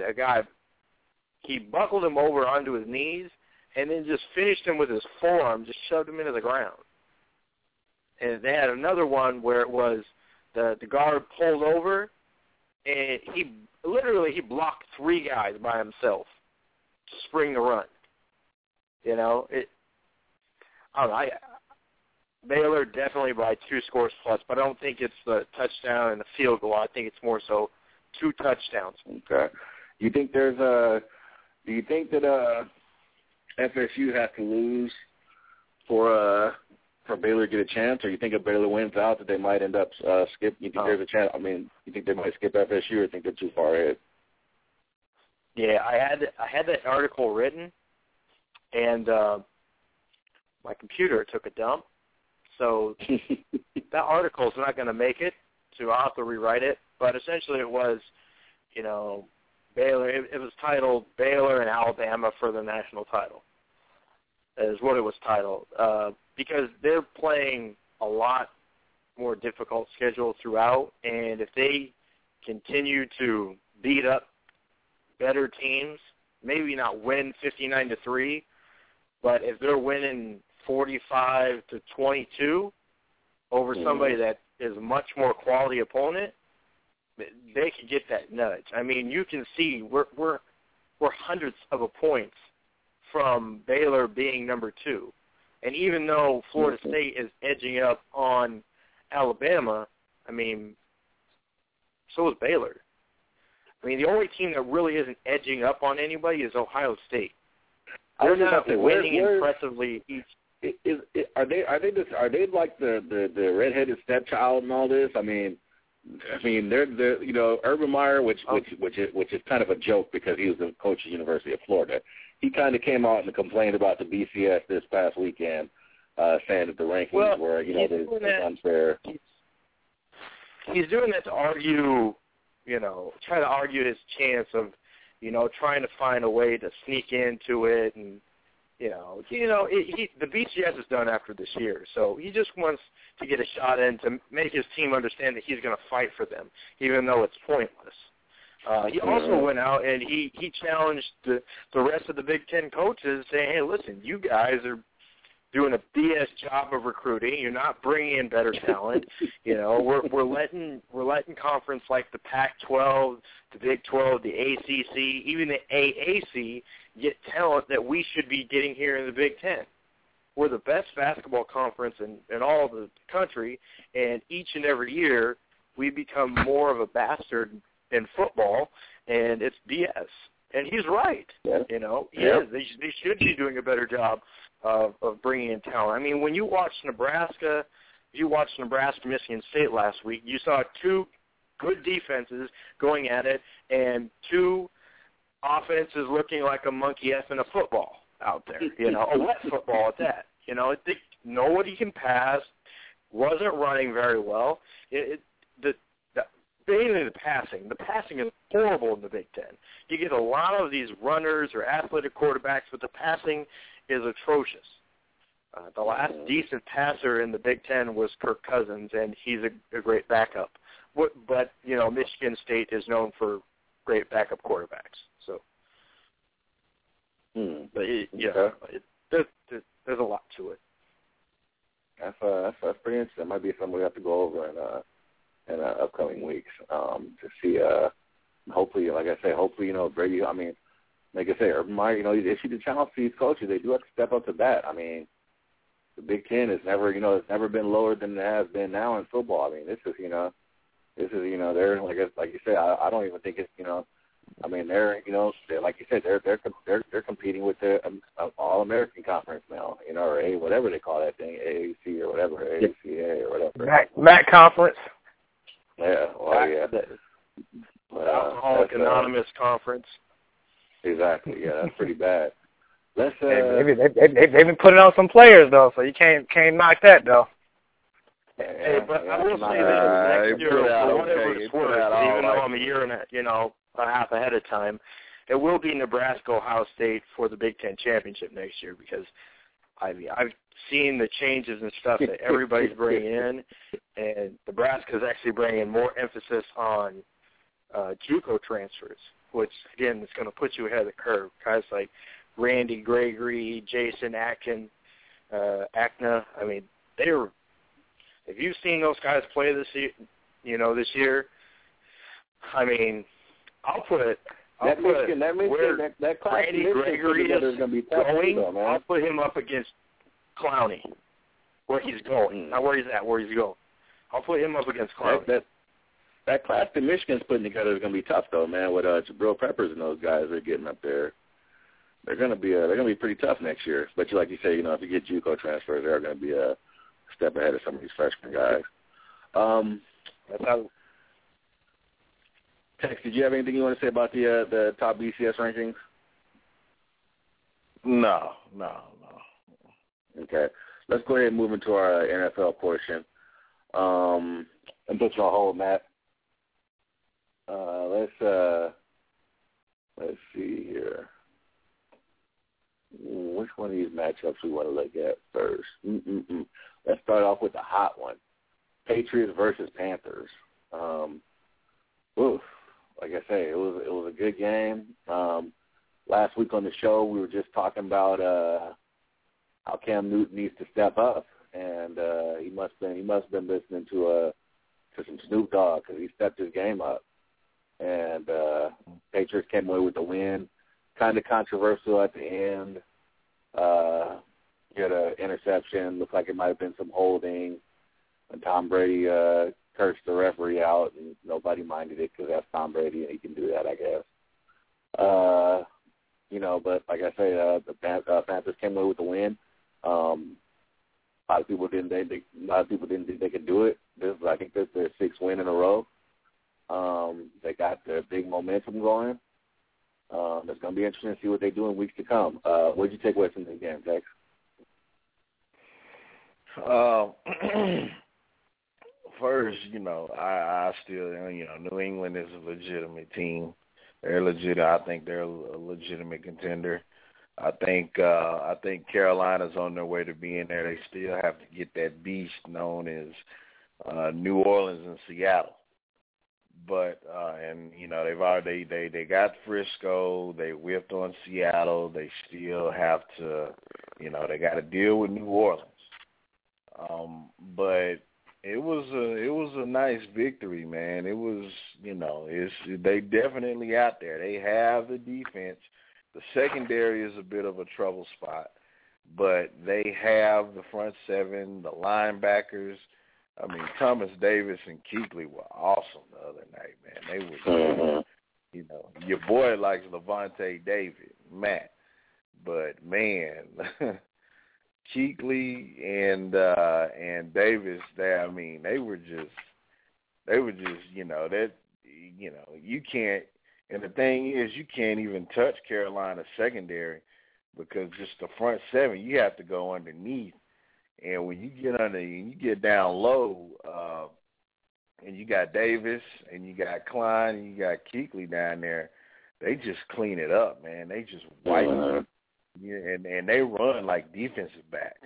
Speaker 10: he buckled him over onto his knees and then just finished him with his forearm, just shoved him into the ground. And they had another one where it was the guard pulled over, and he blocked 3 guys by himself to spring the run. Baylor definitely by 2 scores plus, but I don't think it's the touchdown and the field goal. I think it's more so 2 touchdowns.
Speaker 4: Okay. Do you think that FSU has to lose for Baylor to get a chance, or you think if Baylor wins out that they might end up skip? You think there's a chance? You think they might skip FSU, or think they're too far ahead?
Speaker 10: Yeah, I had that article written, and my computer took a dump, so that article's not going to make it, so I'll have to rewrite it. But essentially it was, Baylor. It was titled Baylor and Alabama for the national title, is what it was titled, because they're playing a lot more difficult schedule throughout, and if they continue to beat up better teams, maybe not win 59-3, but if they're winning 45-22 over somebody that is a much more quality opponent, they could get that nudge. You can see we're hundreds of points from Baylor being number 2. And even though Florida State is edging up on Alabama, so is Baylor. The only team that really isn't edging up on anybody is Ohio State. They're not winning impressively each.
Speaker 4: Are they like the redheaded stepchild and all this? They're Urban Meyer, which is kind of a joke because he was the coach of the University of Florida. He kind of came out and complained about the BCS this past weekend, saying that the rankings were, unfair.
Speaker 10: he's doing that to argue, try to argue his chance of, trying to find a way to sneak into it, and the BCS is done after this year, so he just wants to get a shot in to make his team understand that he's going to fight for them, even though it's pointless. He also went out and he challenged the rest of the Big Ten coaches, saying, "Hey, listen, you guys are doing a BS job of recruiting. You're not bringing in better talent. We're letting conference like the Pac-12, the Big 12, the ACC, even the AAC get talent that we should be getting here in the Big Ten. We're the best basketball conference in all of the country, and each and every year we become more of a bastard in football, and it's BS." And he's right. Yeah. He is. They should be doing a better job of bringing in talent. I mean, when you watch Nebraska, Michigan State last week, you saw two good defenses going at it and two offenses looking like a monkey effing a football out there, a wet football at that. Nobody can pass, wasn't running very well. Mainly the passing is horrible in the Big Ten. You get a lot of these runners or athletic quarterbacks, but the passing is atrocious. The last decent passer in the Big Ten was Kirk Cousins, and he's a great backup. But Michigan State is known for great backup quarterbacks. So, but there's a lot to it.
Speaker 4: That's pretty interesting. That might be something we have to go over in upcoming weeks to see. Hopefully, like I say, Brady. I mean, like I say, Urban Meyer, he issued a challenge to these coaches. They do have to step up to bat. I mean, the Big Ten is never, it's never been lower than it has been now in football. I mean, this is, they're like you said. I don't even think it's, I mean, they're, like you said, they're competing with the All-American Conference now, or whatever they call that thing, AAC or whatever, AACA or whatever.
Speaker 2: MAC Conference.
Speaker 4: Yeah, well, yeah.
Speaker 10: Alcoholic Anonymous Conference.
Speaker 4: Exactly. Yeah, that's pretty bad. Let's.
Speaker 2: They've been putting on some players though, so you can't knock that though.
Speaker 10: Hey, but I will say that next year, for whatever it's worth, even though I'm a year and a half ahead of time, it will be Nebraska Ohio State for the Big Ten championship next year, because I've seen the changes and stuff that everybody's bringing in, and Nebraska's actually bringing more emphasis on JUCO transfers, which, again, is going to put you ahead of the curve. Guys like Randy Gregory, Jason Akna, I mean, if you've seen those guys play this year, I mean, I'll put Randy Gregory is going, I'll put him up against Clowney, where he's going, not where he's at, where he's going. I'll put him up against Clowney.
Speaker 4: That class that Michigan's putting together is going to be tough, though, man. With Jabril Peppers and those guys are getting up there, they're going to be pretty tough next year. But like you say, if you get JUCO transfers, they're going to be a step ahead of some of these freshman guys.
Speaker 10: That's how.
Speaker 4: Tex, did you have anything you want to say about the top BCS rankings?
Speaker 6: No.
Speaker 4: Okay, let's go ahead and move into our NFL portion. And put you on hold, Matt. Let's see here. Which one of these matchups we want to look at first? Let's start off with the hot one: Patriots versus Panthers. Like I say, it was a good game. Last week on the show, we were just talking about how Cam Newton needs to step up, and he must have been listening to some Snoop Dogg, because he stepped his game up. And Patriots came away with the win. Kind of controversial at the end. He had an interception. Looked like it might have been some holding. And Tom Brady cursed the referee out, and nobody minded it, because that's Tom Brady, and he can do that, I guess. But like I say, the Panthers came away with the win. A lot of people didn't think they could do it. I think this is their sixth win in a row. They got their big momentum going. It's going to be interesting to see what they do in weeks to come. What did you take away from this game, Tex?
Speaker 6: first, I still, New England is a legitimate team. They're legit. I think they're a legitimate contender. I think Carolina's on their way to being there. They still have to get that beast known as New Orleans and Seattle. But they've already they got Frisco. They whipped on Seattle. They still have to, they got to deal with New Orleans. But it was a nice victory, man. It was, they definitely out there. They have the defense. The secondary is a bit of a trouble spot, but they have the front seven, the linebackers. I mean, Thomas Davis and Kuechly were awesome the other night, man. They were, your boy likes Levante David, Matt, but man, Kuechly and Davis, they were just, you can't. And the thing is, you can't even touch Carolina's secondary because just the front seven, you have to go underneath. And when you get down low, and you got Davis and you got Klein and you got Kuechly down there, they just clean it up, man. They just wipe it. And they run like defensive backs,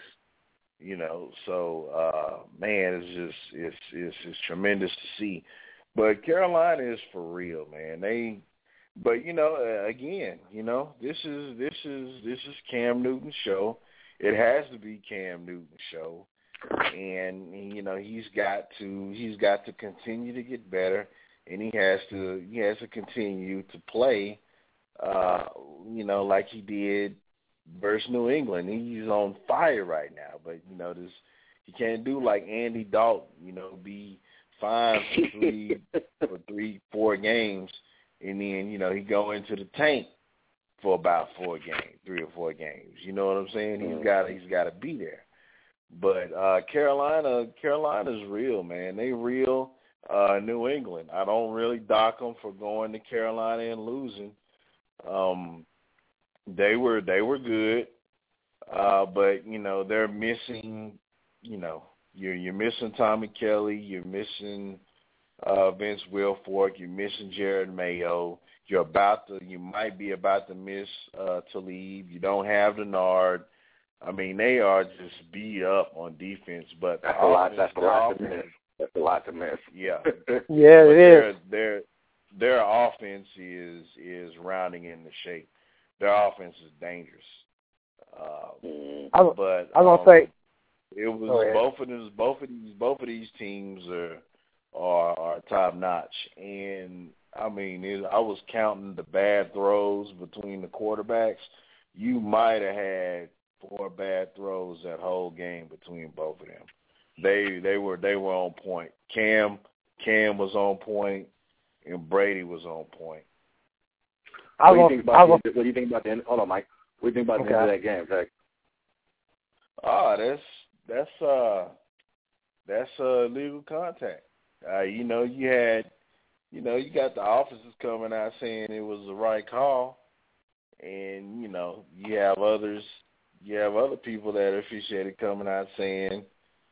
Speaker 6: So, man, it's tremendous to see. But Carolina is for real, man. But again, this is Cam Newton's show. It has to be Cam Newton's show, and he's got to continue to get better, and he has to continue to play, like he did versus New England. He's on fire right now, but he can't do like Andy Dalton, be fine for 4 games. And then, he go into the tank for about 3 or 4 games. You know what I'm saying? He's got to be there. But Carolina's real, man. They real. New England, I don't really dock them for going to Carolina and losing. They were good, but they're missing. You're missing Tommy Kelly. You're missing Vince Wilfork. You're missing Jared Mayo. You might be about to miss Talib. You don't have Denard. I mean, they are just beat up on defense. But
Speaker 4: that's a lot to miss.
Speaker 6: Yeah.
Speaker 2: Yeah, it is.
Speaker 6: Their offense is rounding into shape. Their offense is dangerous.
Speaker 2: I was gonna say
Speaker 6: it was both of these teams are top notch, and I mean I was counting the bad throws between the quarterbacks. You might have had 4 bad throws that whole game between both of them. They were on point. Cam was on point, and Brady was on point.
Speaker 4: What do you think about the end? Hold on, Mike. What do you think about the end of that game, Zach?
Speaker 6: That's legal contact. You got the officers coming out saying it was the right call, and you have other people that officiated coming out saying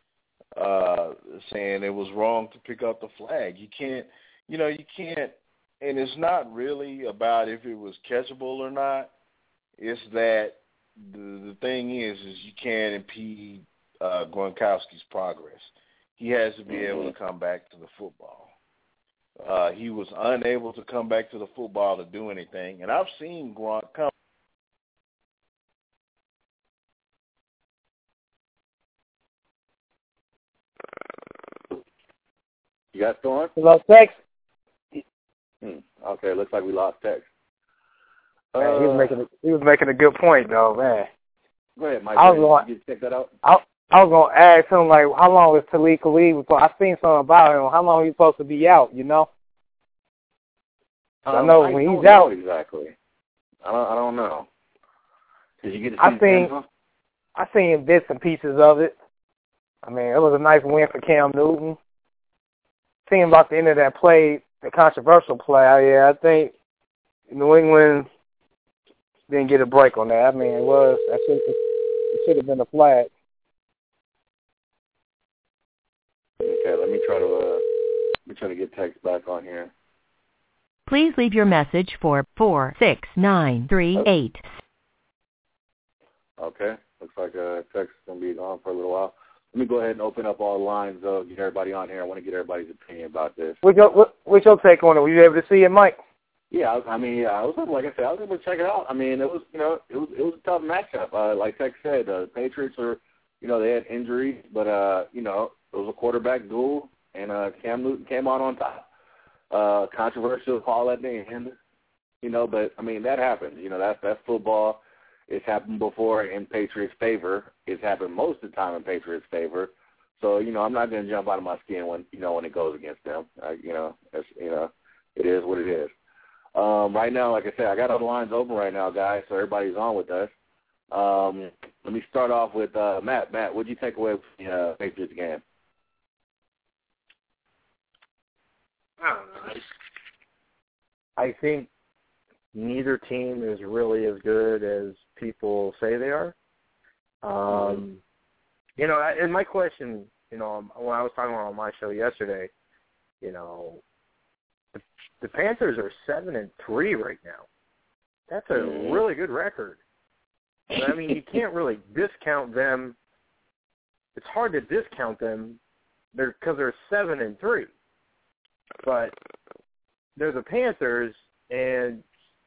Speaker 6: it was wrong to pick up the flag. You can't, and it's not really about if it was catchable or not. It's that the thing is you can't impede Gronkowski's progress. He has to be able to come back to the football. He was unable to come back to the football to do anything, and I've seen Gronk come.
Speaker 4: You got Thorne?
Speaker 2: Hello, Tex.
Speaker 4: Okay, looks like we lost Tex.
Speaker 2: Man, he was making a good point though, man.
Speaker 4: Go ahead, Mike. You check that out.
Speaker 2: I was gonna ask him like, how long is Talik Khalid? I seen something about him. How long he's supposed to be out? I know when he's out.
Speaker 4: Exactly. I don't know. Did you get to see
Speaker 2: I seen bits and pieces of it. I mean, it was a nice win for Cam Newton. Seeing about the end of that play, the controversial play, I think New England didn't get a break on that. I mean, it should have been a flag.
Speaker 4: Okay, let me try to get text back on here.
Speaker 1: Please leave your message for 46938.
Speaker 4: Okay, looks like text is going to be on for a little while. Let me go ahead and open up all the lines, though, get everybody on here. I want to get everybody's opinion about this.
Speaker 2: What's your take on it? Were you able to see it, Mike?
Speaker 4: Yeah, I was like I said, I was able to check it out. I mean, it was a tough matchup. Like Tex said, the Patriots are, they had injuries, but it was a quarterback duel, and Cam Newton came out on top. Controversial call at the end, but I mean that happens. That's football. It's happened before in Patriots' favor. It's happened most of the time in Patriots' favor. So I'm not going to jump out of my skin when it goes against them. It is what it is. Right now, like I said, I got all the lines open right now, guys, so everybody's on with us. Let me start off with Matt. Matt, what did you take away from the Patriots game?
Speaker 10: I don't know.
Speaker 9: I think neither team is really as good as people say they are. And my question, when I was talking on my show yesterday, the Panthers are 7-3 right now. That's a really good record. I mean, you can't really discount them. It's hard to discount them because they're 7-3. But they're the Panthers, and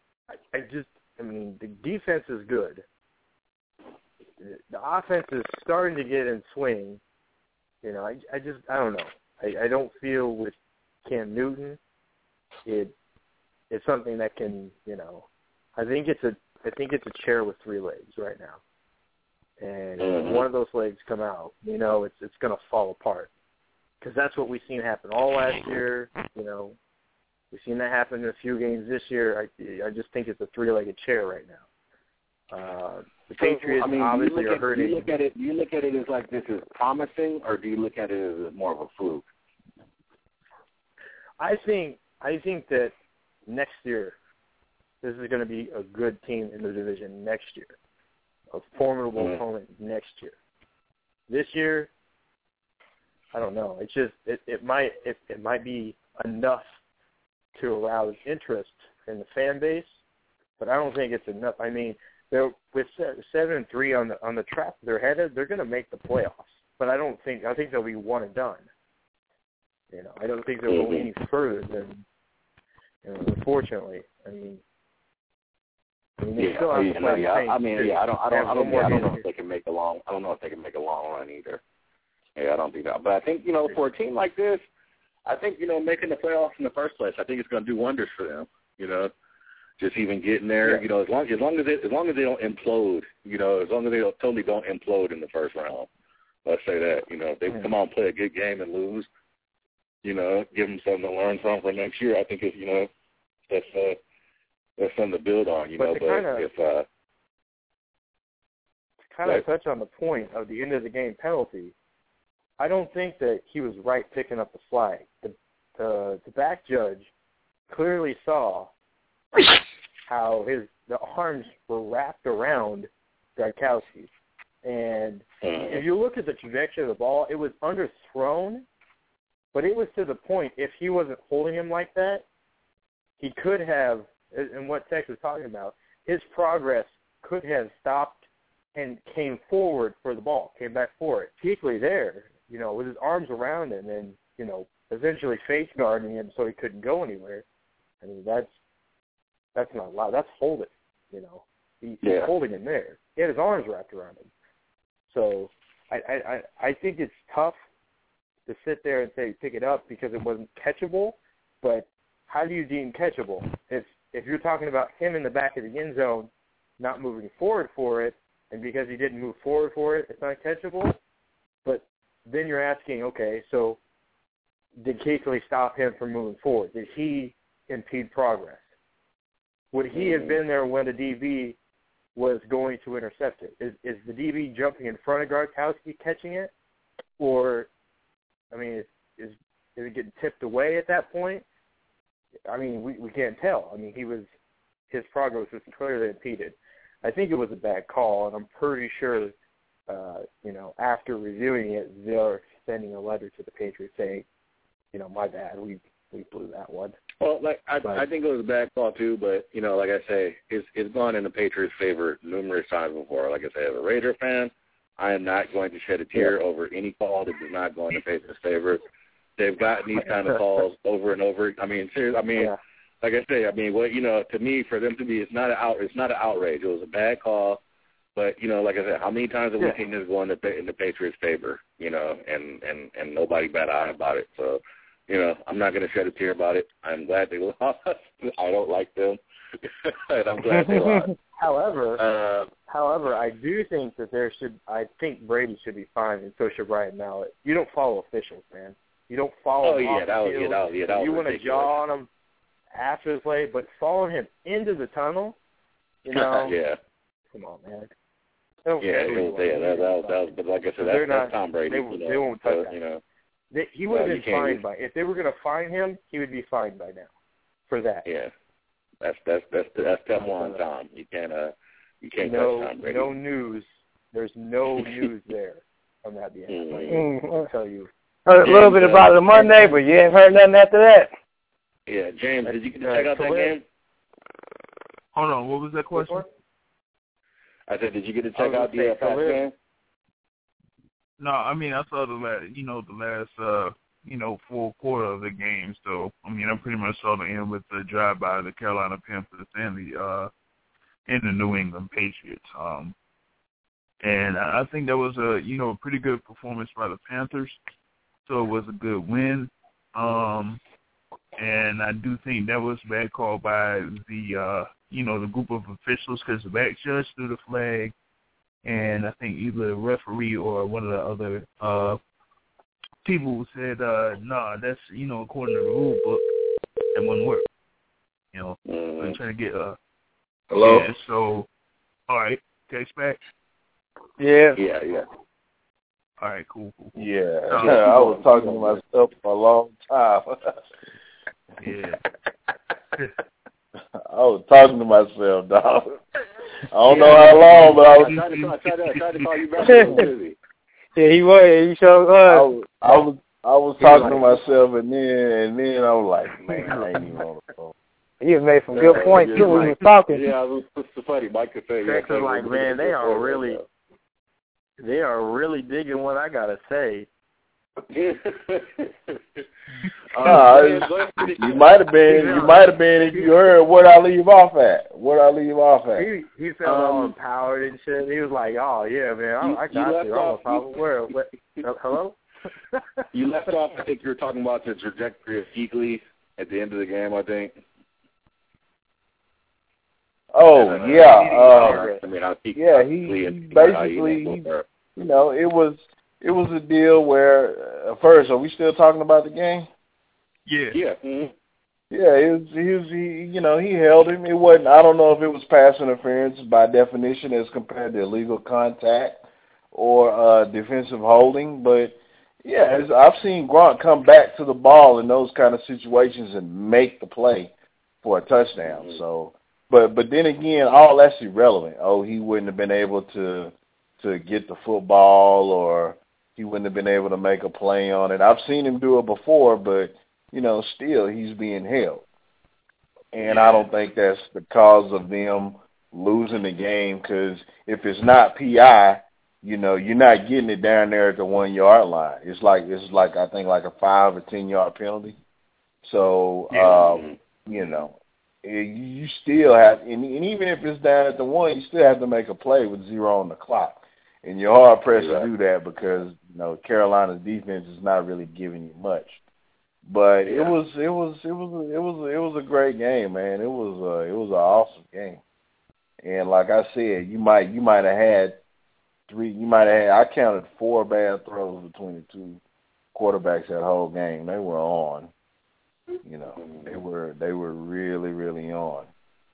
Speaker 9: the defense is good. The offense is starting to get in swing. I don't know. I don't feel with Cam Newton, it's something that can, I think it's a chair with three legs right now. And if one of those legs come out, it's going to fall apart. Because that's what we've seen happen all last year. We've seen that happen in a few games this year. I just think it's a three-legged chair right now. The Patriots obviously are hurting.
Speaker 4: Do you look at it as like this is promising, or do you look at it as more of a fluke?
Speaker 9: I think that next year, this is going to be a good team in the division next year, a formidable opponent next year. This year, I don't know. It's just it might be enough to arouse interest in the fan base, but I don't think it's enough. I mean, they're with 7-3 on the track they're headed. They're going to make the playoffs, but I think they'll be one and done. I don't think they'll go any further than. Unfortunately, they still have to play.
Speaker 4: I don't know if they can make a long. I don't know if they can make a long run either. Yeah, I don't think that. But I think for a team like this, I think making the playoffs in the first place, I think it's going to do wonders for them. Just even getting there.
Speaker 9: Yeah.
Speaker 4: As long as they don't implode. As long as they totally don't implode in the first round. Let's say that. If they come out and play a good game and lose, give them something to learn from for next year. I think it's that's something to build on.
Speaker 9: To kind of touch on the point of the end of the game penalty, I don't think that he was right picking up the flag. The back judge clearly saw how the arms were wrapped around Gronkowski. And if you look at the trajectory of the ball, it was underthrown, but it was to the point, if he wasn't holding him like that, he could have, and what Tex was talking about, his progress could have stopped and came forward for the ball, came back for it. Particularly there, with his arms around him and, eventually face guarding him so he couldn't go anywhere. I mean, that's not allowed. That's holding, He's holding him there. He had his arms wrapped around him. So I think it's tough to sit there and say pick it up because it wasn't catchable, but how do you deem catchable? If you're talking about him in the back of the end zone not moving forward for it, and because he didn't move forward for it, it's not catchable, but then you're asking, okay, so did Kuechly stop him from moving forward? Did he impede progress? Would he have been there when the DB was going to intercept it? Is the DB jumping in front of Gronkowski catching it? Or, is it getting tipped away at that point? We can't tell. His progress was clearly impeded. I think it was a bad call, and I'm pretty sure, after reviewing it, sending a letter to the Patriots saying, my bad, we blew that one.
Speaker 5: Well, I think it was a bad call too, but like I say, it's gone in the Patriots' favor numerous times before. Like I say, as a Raider fan, I am not going to shed a tear over any call that does not go in the Patriots' favor. They've gotten these kind of calls over and over. I mean, seriously. Like I say, to me, for them to be, it's not an outrage. It was a bad call, but like I said, how many times have we seen this go in the Patriots' favor? And nobody bat an eye about it. So, I'm not going to shed a tear about it. I'm glad they lost. I don't like them, and I'm glad they lost.
Speaker 9: However, I do think that I think Brady should be fined, and so should Ryan Mallett. You don't follow officials, man. You don't follow them off the field. You want to jaw on them after the play, but following him into the tunnel,
Speaker 5: yeah.
Speaker 9: Come on, man.
Speaker 5: That was, but like I said, that's Tom Brady.
Speaker 9: They won't touch that. He would have been fined by, if they were going to fine him, he would be fined by now for that.
Speaker 5: Yeah, that's step one, Tom. You can't touch Tom Brady.
Speaker 9: No news. There's no news there on that behalf. I'll tell you.
Speaker 2: Heard a little bit about it Monday, but you ain't heard nothing after that.
Speaker 5: Yeah, James, did you get to check out that game?
Speaker 8: Hold on, what was that question?
Speaker 5: I said, did you get to check out the Pats game?
Speaker 8: No, I saw the last full quarter of the game. So, I pretty much saw the end with the drive by the Carolina Panthers and the New England Patriots. And I think that was a pretty good performance by the Panthers. So it was a good win. And I do think that was a bad call by the the group of officials, because the back judge threw the flag, and I think either the referee or one of the other people said, nah, that's, according to the rule book, that wouldn't work. I'm trying to get
Speaker 6: hello?
Speaker 8: Yeah, so, all right, text back?
Speaker 2: Yeah.
Speaker 8: All right, cool.
Speaker 6: Yeah, I was talking to myself for a long time.
Speaker 8: Yeah.
Speaker 6: I was talking to myself, dog. I don't know how long, but I was
Speaker 5: tried to call you back.
Speaker 2: Yeah, he was. He showed us.
Speaker 6: I was talking to myself, and then I was like, man, I ain't even on the phone.
Speaker 2: You made some good points too when you was talking.
Speaker 5: Yeah, it was funny. Mike could say,
Speaker 9: Texas like, man, they are really digging what I gotta say.
Speaker 6: You might have been if you heard where I leave off at.
Speaker 9: He felt all empowered and shit. He was like, "Oh yeah, man, I got you. I'm a power world." Hello?
Speaker 5: You left off. I think you were talking about the trajectory of Kuechly at the end of the game. I think.
Speaker 6: Oh yeah.
Speaker 5: He
Speaker 6: basically, it was a deal where, first, are we still talking about the game?
Speaker 8: Yeah.
Speaker 5: Yeah. Mm-hmm.
Speaker 6: Yeah, he held him. It wasn't, I don't know if it was pass interference by definition as compared to illegal contact or defensive holding, but yeah, I've seen Gronk come back to the ball in those kind of situations and make the play for a touchdown. Mm-hmm. So, but then again, all that's irrelevant. Oh, he wouldn't have been able to get the football, or he wouldn't have been able to make a play on it. I've seen him do it before, but, still he's being held. And I don't think that's the cause of them losing the game, because if it's not PI, you're not getting it down there at the 1 yard line. It's like I think like a 5 or 10 yard penalty. So, you still have, and even if it's down at the 1, you still have to make a play with 0 on the clock. And you're hard pressed to do that because Carolina's defense is not really giving you much. But it was a great game, man. It was an awesome game. And like I said, you might have had I counted 4 bad throws between the two quarterbacks that whole game. They were on. They were really, really on.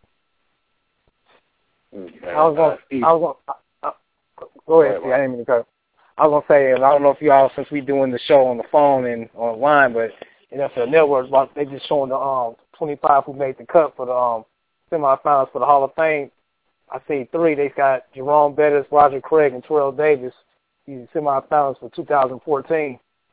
Speaker 2: Go ahead. I didn't mean to cut. I was gonna say, and I don't know if y'all, since we doing the show on the phone and online, but NFL Network, they just showing the 25 who made the cut for the semifinals for the Hall of Fame. I see 3. They got Jerome Bettis, Roger Craig, and Terrell Davis. These semifinals for 2014.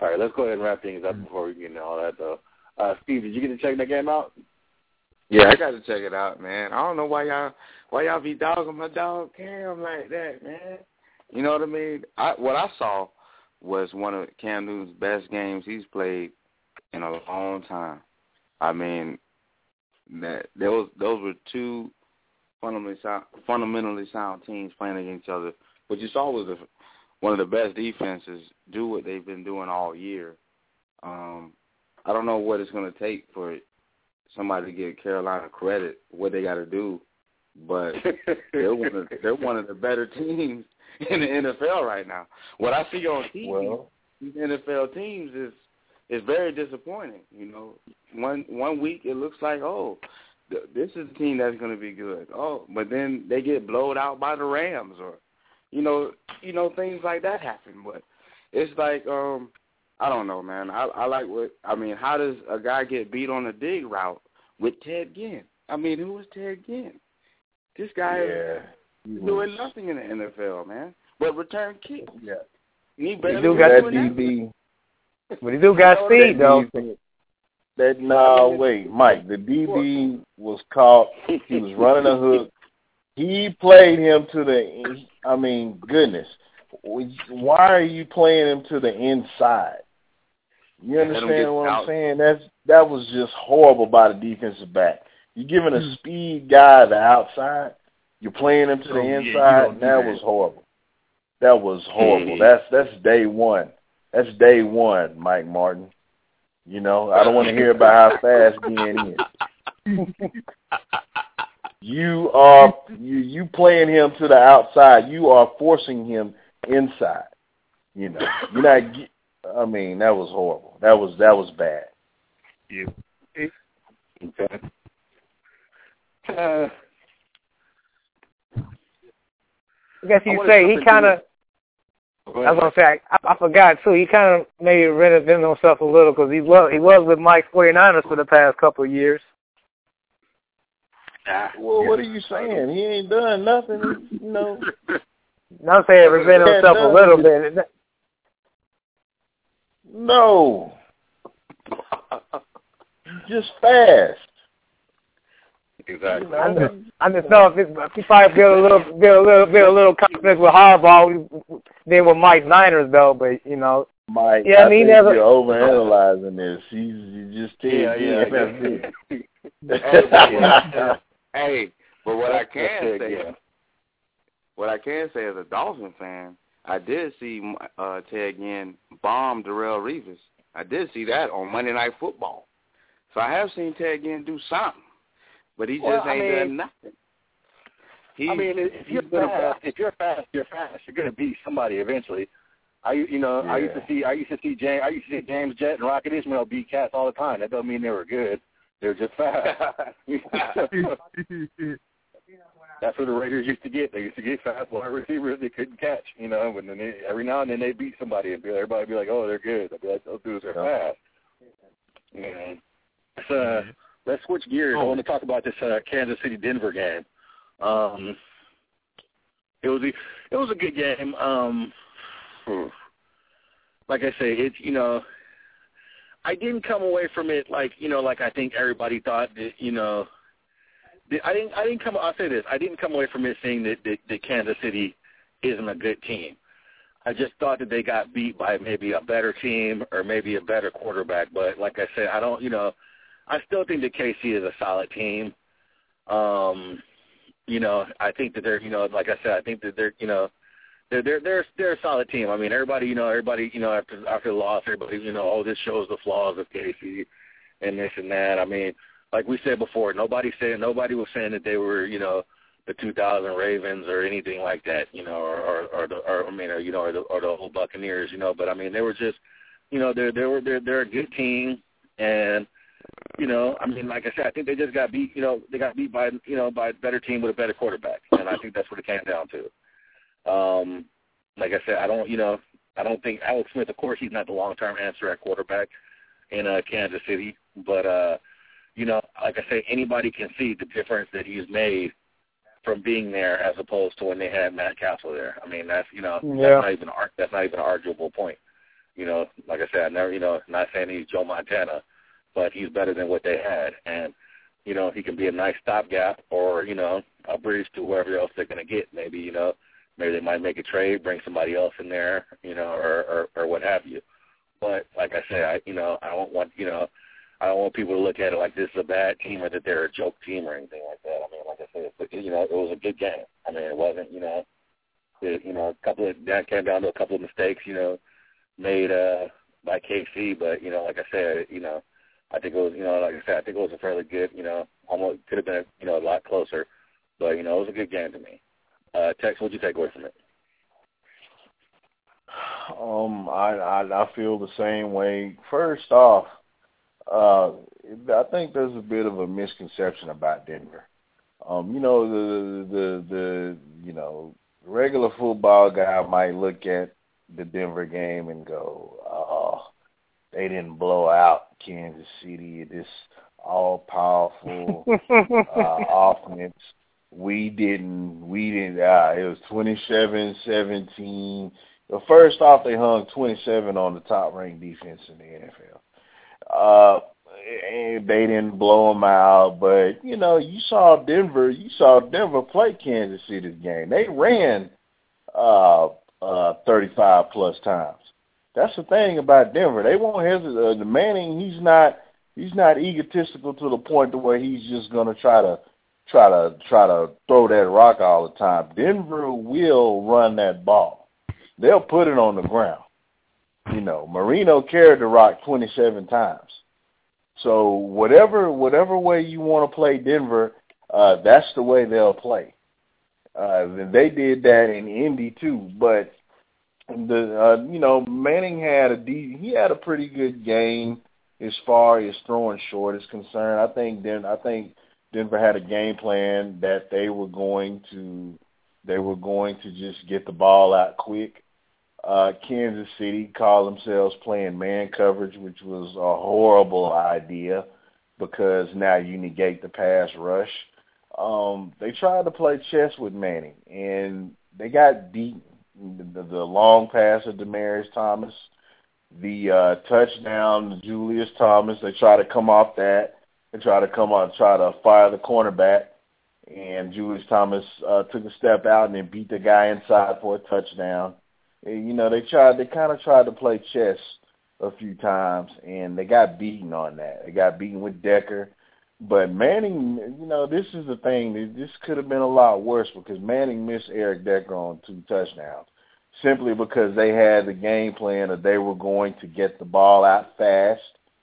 Speaker 4: All right, let's go ahead and wrap things up before we get into all that, though. Steve, did you get to check that game out?
Speaker 7: Yeah, I got to check it out, man. I don't know why y'all be dogging my dog Cam like that, man. You know what I mean? What I saw was one of Cam Newton's best games he's played in a long time. I mean, those were two fundamentally sound teams playing against each other. What you saw was one of the best defenses do what they've been doing all year. I don't know what it's going to take for somebody to give Carolina credit, what they got to do, but they're one of the better teams in the NFL right now. What I see on TV, these NFL teams is very disappointing. You know, one week it looks like, this is a team that's going to be good. But then they get blowed out by the Rams, or you know things like that happen. But it's like I don't know, man. How does a guy get beat on a dig route with Ted Ginn? I mean, who is Ted Ginn? This guy is doing nothing in the NFL, man, but return kicks.
Speaker 2: Yeah.
Speaker 7: He
Speaker 2: do got that DB. But he do got speed, though.
Speaker 6: Mike. The DB was caught. He was running a hook. He played him to the goodness. Why are you playing him to the inside? You understand what I'm saying? That was just horrible by the defensive back. You're giving a speed guy the outside. You're playing him to the inside. That was horrible. That was horrible. That's day one. That's day one, Mike Martin. You know, I don't want to hear about how fast Ginn is. You playing him to the outside. You are forcing him inside. You know, you're not. I mean, that was horrible. That was bad.
Speaker 8: Yeah.
Speaker 4: Okay.
Speaker 2: I guess you say he kind of. I was gonna say I forgot too. He kind of maybe reinvented himself a little because he was with Mike's 49ers for the past couple of years.
Speaker 6: Well, what are you saying? He ain't done nothing. You know.
Speaker 2: I'm saying reinvented himself a little bit.
Speaker 6: No. Just fast.
Speaker 4: Exactly.
Speaker 2: I just know if he probably build a little confidence with Harbaugh than with Mike Niners though, but you know.
Speaker 6: Mike,
Speaker 2: yeah,
Speaker 6: I think you're overanalyzing this. You just
Speaker 7: Hey, but what I can say as a Dolphin fan, I did see Ted Ginn bomb Darrelle Revis. I did see that on Monday Night Football. So I have seen Ted Ginn do something, but he just ain't done nothing.
Speaker 4: If you're fast, you're going to beat somebody eventually. I used to see James Jett and Rocket Ismail beat cats all the time. That don't mean they were good. They're just fast. That's what the Raiders used to get. They used to get fast wide receivers they couldn't catch, you know. But then every now and then they beat somebody, and everybody would be like, "Oh, they're good." I'd be like, "Those dudes are fast." Yeah. Let's switch gears. I want to talk about this Kansas City-Denver game. It was a good game. Like I say, I didn't come away from it like I think everybody thought that, I'll say this. I didn't come away from it saying that Kansas City isn't a good team. I just thought that they got beat by maybe a better team or maybe a better quarterback. But like I said, I still think that KC is a solid team. I think that they're, like I said, I think that they're a solid team. I mean, everybody, after the loss, everybody, this shows the flaws of KC and this and that. I mean, like we said before, nobody was saying that they were, the 2000 Ravens or anything like that, or the old Buccaneers, But I mean, they were just, they're a good team, and like I said, I think they just got beat. They got beat by by a better team with a better quarterback, and I think that's what it came down to. Like I said, I don't think Alex Smith. Of course, he's not the long-term answer at quarterback in Kansas City, but like I say, anybody can see the difference that he's made from being there as opposed to when they had Matt Castle there. I mean, that's that's not even an arguable point.
Speaker 5: You know, like I said, I never, you know, not saying he's Joe Montana, but he's better than what they had. And, you know, he can be a nice stopgap or, you know, a bridge to whoever else they're going to get. Maybe, you know, maybe they might make a trade, bring somebody else in there, you know, or what have you. But like I said, I don't want people to look at it like this is a bad team or that they're a joke team or anything like that. I mean, like I said, you know, it was a good game. I mean, it wasn't, you know, that came down to a couple of mistakes, you know, made by KC. But, you know, like I said, you know, I think it was, you know, like I said, I think it was a fairly good, you know, almost could have been, you know, a lot closer. But, you know, it was a good game to me. Tex, what did you take away from it?
Speaker 6: I feel the same way. First off, I think there's a bit of a misconception about Denver. You know, the you know, regular football guy might look at the Denver game and go, "Oh, they didn't blow out Kansas City. This all-powerful offense. We didn't. It was 27-17." Well, first off, they hung 27 on the top-ranked defense in the NFL. And they didn't blow them out, but you know, you saw Denver play Kansas City this game. They ran 35 plus times. That's the thing about Denver. They won't hesitate. The Manning, he's not egotistical to the point to where he's just going to try to throw that rock all the time. Denver will run that ball. They'll put it on the ground. You know, Marino carried the rock 27 times. So whatever way you want to play Denver, that's the way they'll play. They did that in Indy too. But you know, Manning had a pretty good game as far as throwing short is concerned. I think Denver had a game plan that they were going to just get the ball out quick. Kansas City called themselves playing man coverage, which was a horrible idea because now you negate the pass rush. They tried to play chess with Manning, and they got beaten. The long pass of Demaryius Thomas, the touchdown to Julius Thomas, they try to come off that. They try to fire the cornerback, and Julius Thomas took a step out and then beat the guy inside for a touchdown. And, you know, they kind of tried to play chess a few times, and they got beaten on that. They got beaten with Decker. But Manning, you know, this is the thing. This could have been a lot worse because Manning missed Eric Decker on 2 touchdowns simply because they had the game plan that they were going to get the ball out fast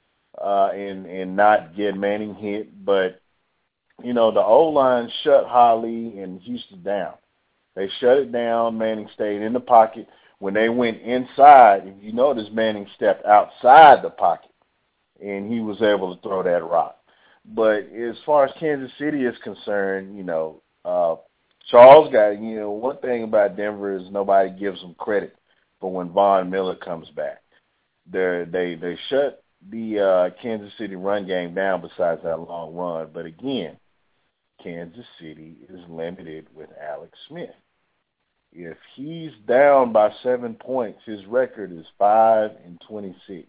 Speaker 6: and not get Manning hit. But, you know, the O-line shut Holly and Houston down. They shut it down. Manning stayed in the pocket. When they went inside, if you notice, Manning stepped outside the pocket, and he was able to throw that rock. But as far as Kansas City is concerned, you know, Charles got, you know, one thing about Denver is nobody gives them credit for when Von Miller comes back. They shut the Kansas City run game down besides that long run. But again, Kansas City is limited with Alex Smith. If he's down by 7 points, his record is 5-26.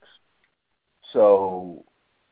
Speaker 6: So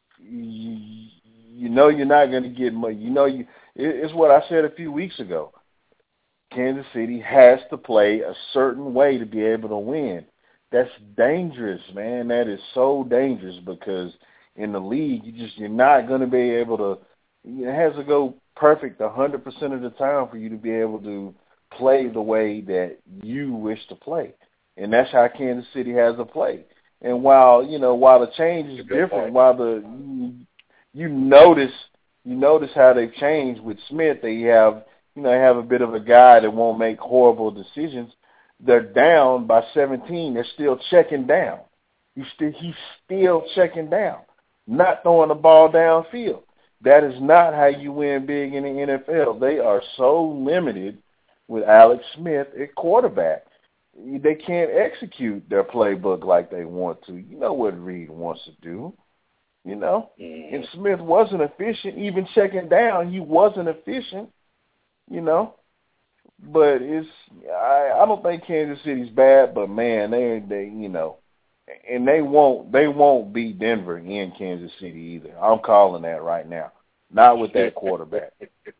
Speaker 6: you know you're not going to get much. You know, it's what I said a few weeks ago. Kansas City has to play a certain way to be able to win. That's dangerous, man. That is so dangerous because in the league, you're not going to be able to. It has to go perfect 100% of the time for you to be able to play the way that you wish to play. And that's how Kansas City has to play. And while the change is different, you notice how they've changed with Smith. They have a bit of a guy that won't make horrible decisions. They're down by 17. They're still checking down. He's still checking down, not throwing the ball downfield. That is not how you win big in the NFL. They are so limited with Alex Smith at quarterback. They can't execute their playbook like they want to. You know what Reed wants to do, you know. And Smith wasn't efficient. Even checking down, he wasn't efficient, you know. But I don't think Kansas City's bad, but man, they you know, and they won't beat Denver in Kansas City either. I'm calling that right now. Not with that quarterback.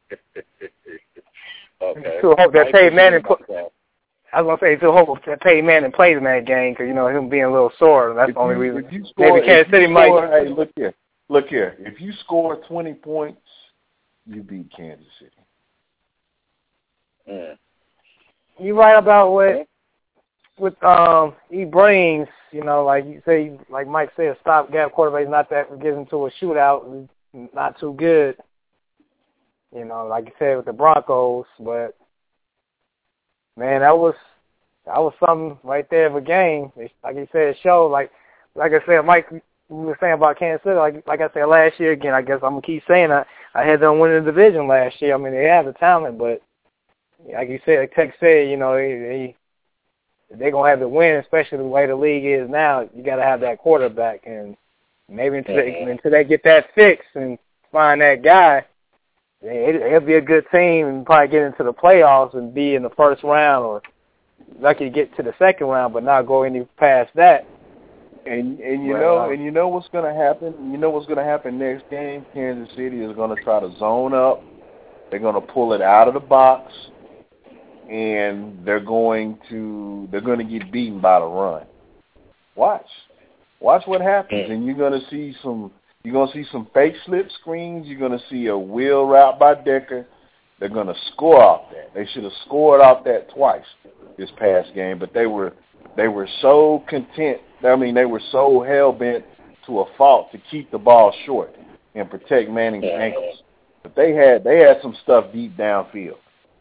Speaker 4: Okay.
Speaker 2: So hope that Peyton Manning. I was gonna say, so hope that Peyton Manning plays in that game because him being a little sore. That's the only reason. Maybe Kansas City might.
Speaker 6: Hey, look here. If you score 20 points, you beat Kansas City.
Speaker 4: Yeah.
Speaker 2: You're right about what he brings. Like you say, like Mike said, stopgap quarterback is not that get into a shootout. Not too good. Like you said with the Broncos, but man, that was something right there of a game. Like you said, it showed. Like I said, Mike, we were saying about Kansas City. Like I said last year again. I guess I'm gonna keep saying I had them winning the division last year. I mean, they have the talent, but like you said, like Tech said, they're gonna have to win, especially the way the league is now. You got to have that quarterback, and maybe until they get that fixed and find that guy, it'll be a good team and probably get into the playoffs and be in the first round or lucky to get to the second round, but not go any past that.
Speaker 6: And you know what's gonna happen? You know what's gonna happen next game? Kansas City is gonna try to zone up. They're gonna pull it out of the box, and they're going to get beaten by the run. Watch what happens, and you're gonna see some fake slip screens. You're gonna see a wheel route by Decker. They're gonna score off that. They should have scored off that twice this past game, but they were so content. I mean, they were so hell bent to a fault to keep the ball short and protect Manning's ankles. But they had some stuff deep downfield.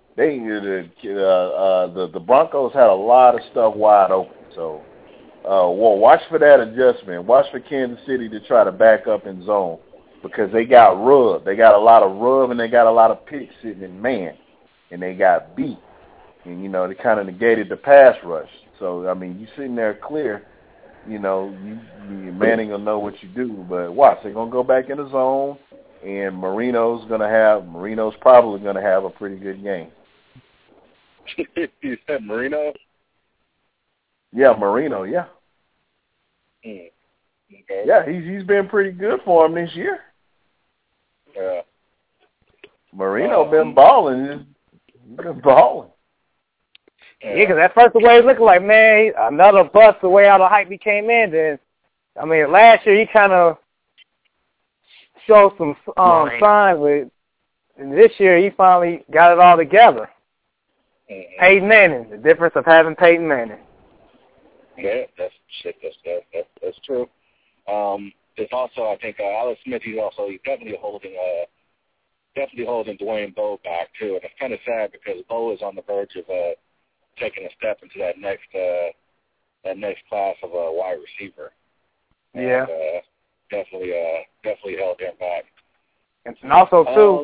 Speaker 6: The Broncos had a lot of stuff wide open. So, watch for that adjustment. Watch for Kansas City to try to back up in zone because they got rubbed. They got a lot of rub and they got a lot of picks sitting in man, and they got beat. And they kind of negated the pass rush. So I mean, you sitting there clear. Manning will know what you do. But watch, they're gonna go back in the zone, and Marino's probably gonna have a pretty good game.
Speaker 4: You said Marino?
Speaker 6: Yeah, Marino. Yeah.
Speaker 4: Okay.
Speaker 6: Yeah, he's been pretty good for him this year.
Speaker 4: Yeah.
Speaker 6: Marino been balling. He's been balling.
Speaker 2: Yeah, because at first the way it looked like, man, another bust the way out of hype he came in. Then, I mean, last year he kind of showed some signs with, and this year he finally got it all together. Peyton Manning, the difference of having Peyton Manning.
Speaker 4: Yeah, that's true. There's also, I think, Alex Smith. He's definitely holding Dwayne Bowe back too, and it's kind of sad because Bowe is on the verge of taking a step into that next class of a wide receiver.
Speaker 2: Yeah,
Speaker 4: and, definitely held him back.
Speaker 2: And also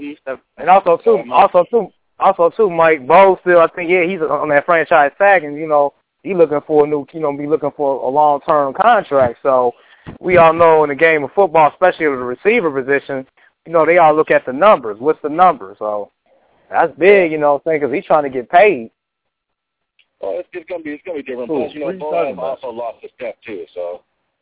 Speaker 2: too, Mike Bowe still, I think, he's on that franchise tag, and he's looking for a new, be looking for a long-term contract. So we all know in the game of football, especially with the receiver position, they all look at the numbers. What's the number? So that's big, because he's trying to get paid.
Speaker 4: Well, it's gonna be different. Plus, Bowe has also lost a step too. So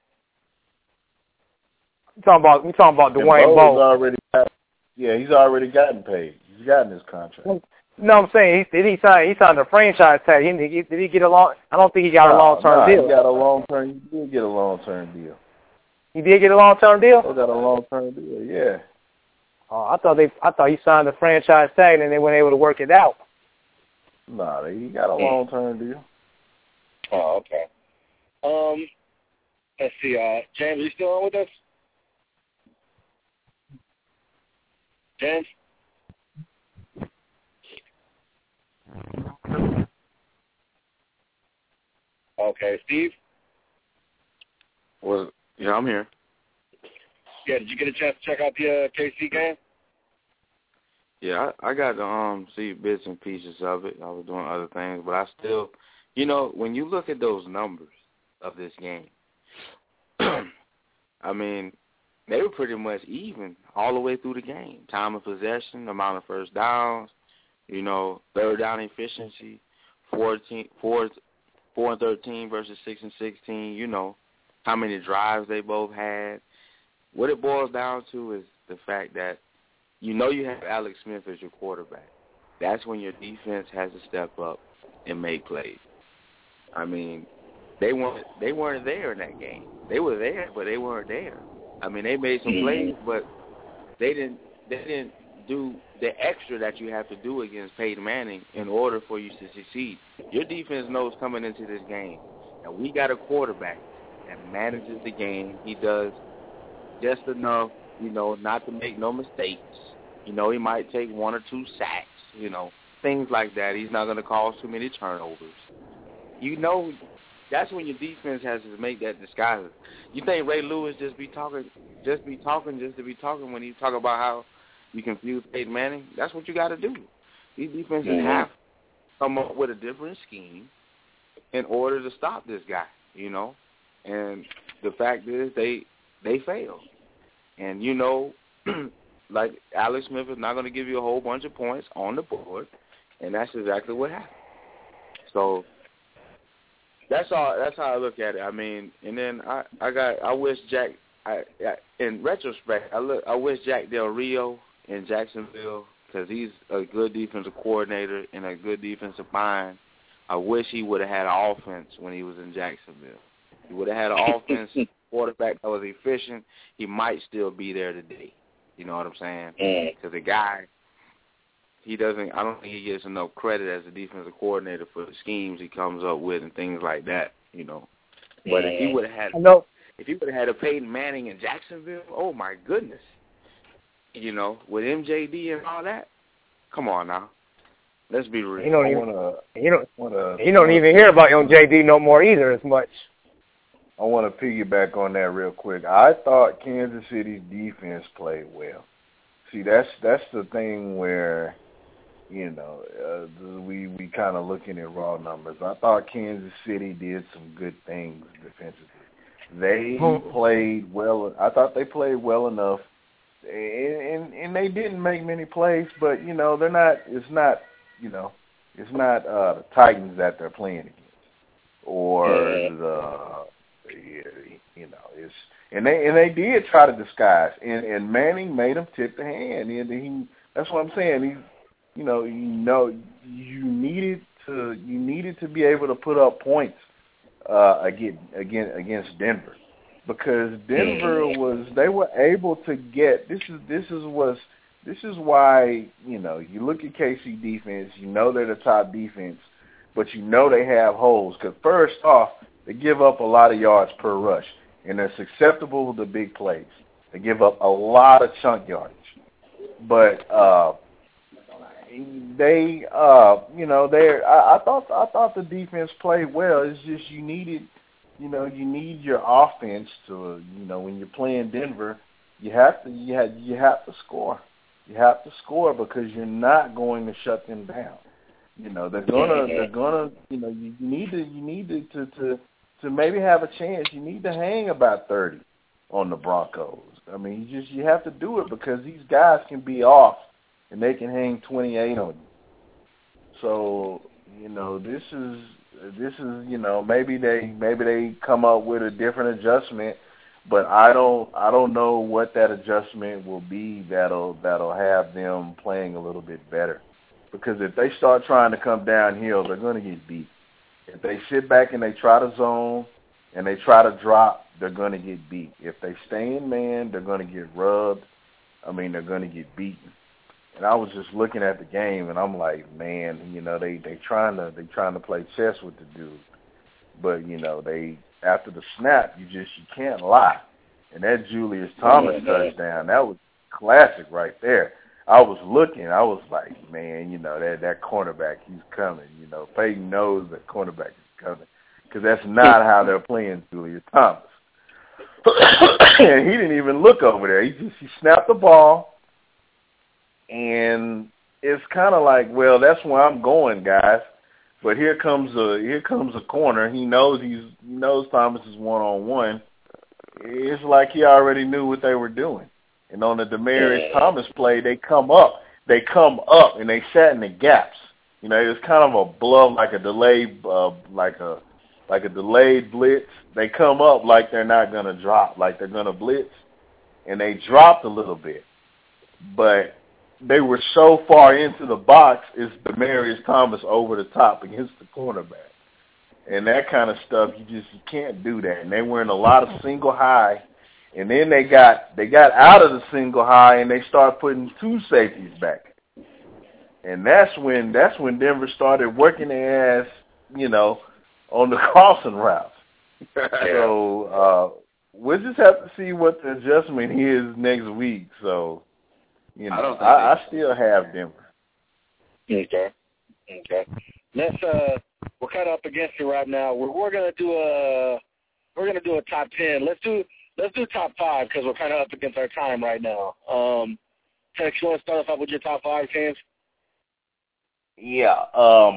Speaker 2: we talking about Dwayne Bowe.
Speaker 6: He's already gotten paid. He's gotten his contract.
Speaker 2: No, I'm saying he signed a franchise tag. Did he get a long? I don't think he got a long-term deal.
Speaker 6: He got a long-term. He did get a long-term deal.
Speaker 2: He did get a long-term deal.
Speaker 6: He got a long-term deal. Yeah.
Speaker 2: Oh, I thought he signed a franchise tag and they weren't able to work it out.
Speaker 6: No, he got a long-term deal.
Speaker 4: Oh, okay. Let's see. James, are you still on with us? James? Okay, Steve?
Speaker 7: Well, yeah, I'm here.
Speaker 4: Yeah, did you get a chance to check out the KC game?
Speaker 7: Yeah, I got to see bits and pieces of it. I was doing other things, but I still, when you look at those numbers of this game, I mean, they were pretty much even all the way through the game. Time of possession, amount of first downs, third down efficiency, 4 and 13 versus 6 and 16. how many drives they both had. What it boils down to is the fact that you have Alex Smith as your quarterback. That's when your defense has to step up and make plays. I mean, they weren't there in that game. They were there, but they weren't there. I mean, they made some plays, but they didn't do the extra that you have to do against Peyton Manning in order for you to succeed. Your defense knows coming into this game, and we got a quarterback that manages the game. He does just enough, not to make no mistakes. He might take 1 or 2 sacks, things like that. He's not going to cause too many turnovers. That's when your defense has to make that disguise. You think Ray Lewis just be talking just to be talking when he talk about how you confuse Peyton Manning? That's what you got to do. These defenses have to come up with a different scheme in order to stop this guy, And the fact is they failed. And, like Alex Smith is not going to give you a whole bunch of points on the board, and that's exactly what happened. So that's all. That's how I look at it. I mean, and then I wish Jack. In retrospect, I wish Jack Del Rio in Jacksonville, because he's a good defensive coordinator and a good defensive mind. I wish he would have had an offense when he was in Jacksonville. He would have had an offense quarterback that was efficient. He might still be there today. You know what I'm saying? Because the guy, I don't think he gets enough credit as a defensive coordinator for the schemes he comes up with and things like that, But if he would have had a Peyton Manning in Jacksonville, oh my goodness, with MJD and all that, come on now, let's be real.
Speaker 2: You don't even hear about MJD no more either as much.
Speaker 6: I want to piggyback on that real quick. I thought Kansas City's defense played well. See, that's the thing where, we kind of looking at raw numbers. I thought Kansas City did some good things defensively. They played well. I thought they played well enough, and they didn't make many plays. But they're not. It's not. It's not the Titans that they're playing against, or it's and they did try to disguise, and Manning made them tip the hand, and that's what I'm saying. You needed to be able to put up points against Denver, because Denver they were able to get this is why you look at KC defense, they're the top defense, but they have holes, because first off, they give up a lot of yards per rush, and they're susceptible to big plays. They give up a lot of chunk yardage, but I thought the defense played well. It's just you need your offense to, when you're playing Denver, you have to score. You have to score, because you're not going to shut them down. They're gonna you need to maybe have a chance. You need to hang about 30 on the Broncos. I mean, you have to do it, because these guys can be off and they can hang 28 on you. So, this is maybe they come up with a different adjustment, but I don't know what that adjustment will be that'll have them playing a little bit better. Because if they start trying to come downhill, they're going to get beat. If they sit back and they try to zone and they try to drop, they're going to get beat. If they stay in man, they're going to get rubbed. They're going to get beaten. And I was just looking at the game, and I'm like, man, they trying to play chess with the dude. But they, after the snap, you can't lie. And that Julius Thomas touchdown, that was classic right there. I was looking, I was like, man, that cornerback, he's coming. Peyton knows that cornerback is coming, because that's not how they're playing Julius Thomas. And he didn't even look over there. He snapped the ball, and it's kind of like, well, that's where I'm going, guys. But here comes a corner. He knows Thomas is one-on-one. It's like he already knew what they were doing. And on the Demaryius Thomas play, they come up, and they sat in the gaps. It was kind of a bluff, like a delay, like like a delayed blitz. They come up like they're not going to drop, like they're going to blitz, and they dropped a little bit. But they were so far into the box, it's Demaryius Thomas over the top against the cornerback. And that kind of stuff, you can't do that. And they were in a lot of single high, and then they got out of the single high and they started putting two safeties back. And that's when Denver started working their ass, on the crossing routes. So we'll just have to see what the adjustment is next week. So, I still have Denver.
Speaker 10: Okay. Let's we're kind of up against it right now. We're gonna do a top 10. Let's do top 5 because we're kind of up against our time right now. Tex, you want to start us off with your top 5 teams?
Speaker 6: Yeah.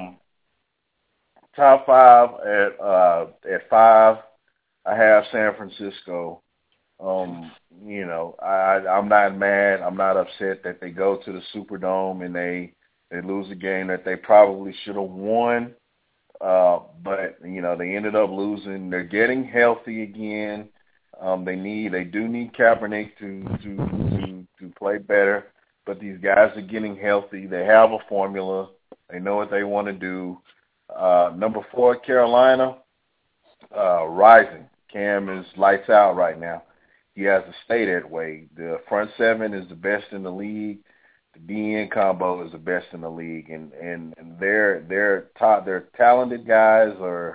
Speaker 6: Top 5 at 5. I have San Francisco. I'm not mad. I'm not upset that they go to the Superdome and they lose a game that they probably should have won. But they ended up losing. They're getting healthy again. They do need Kaepernick to play better. But these guys are getting healthy. They have a formula. They know what they want to do. Number 4, Carolina, rising. Cam is lights out right now. He has to stay that way. The front 7 is the best in the league. The DN combo is the best in the league, and they're talented guys.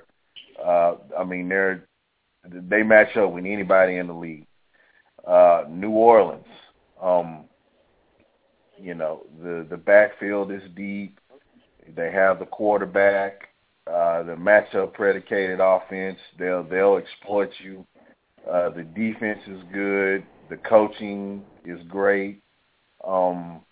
Speaker 6: They match up with anybody in the league. New Orleans, the backfield is deep. They have the quarterback, the matchup predicated offense. They'll exploit you. The defense is good. The coaching is great. One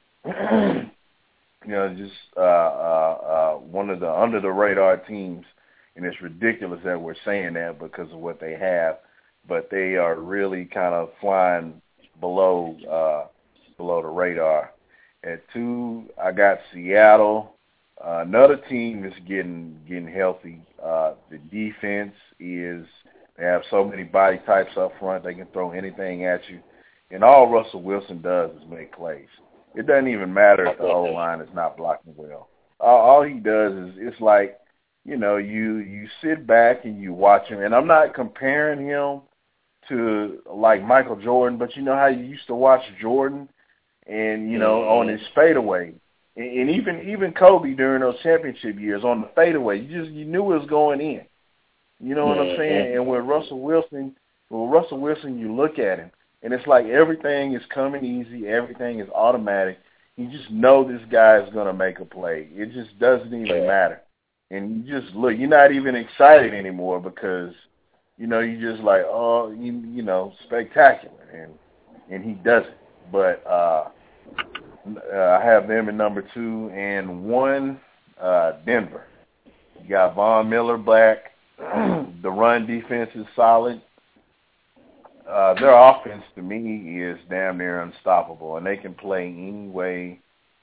Speaker 6: of the under the radar teams, and it's ridiculous that we're saying that because of what they have, but they are really kind of flying below the radar. At 2, I got Seattle. Another team is getting healthy. The defense they have so many body types up front, they can throw anything at you. And all Russell Wilson does is make plays. It doesn't even matter if the O-line is not blocking well. All he does is, it's like, you sit back and you watch him. And I'm not comparing him to like Michael Jordan, but you know how you used to watch Jordan and, on his fadeaway. And even Kobe during those championship years on the fadeaway, you knew it was going in. You know what I'm saying? And with Russell Wilson, you look at him, and it's like everything is coming easy, everything is automatic. You just know this guy is going to make a play. It just doesn't even matter. And you just look, you're not even excited anymore because, you just like, spectacular. And he doesn't. But I have them in number 2 and 1, Denver. You got Von Miller back. The run defense is solid. Their offense, to me, is damn near unstoppable, and they can play any way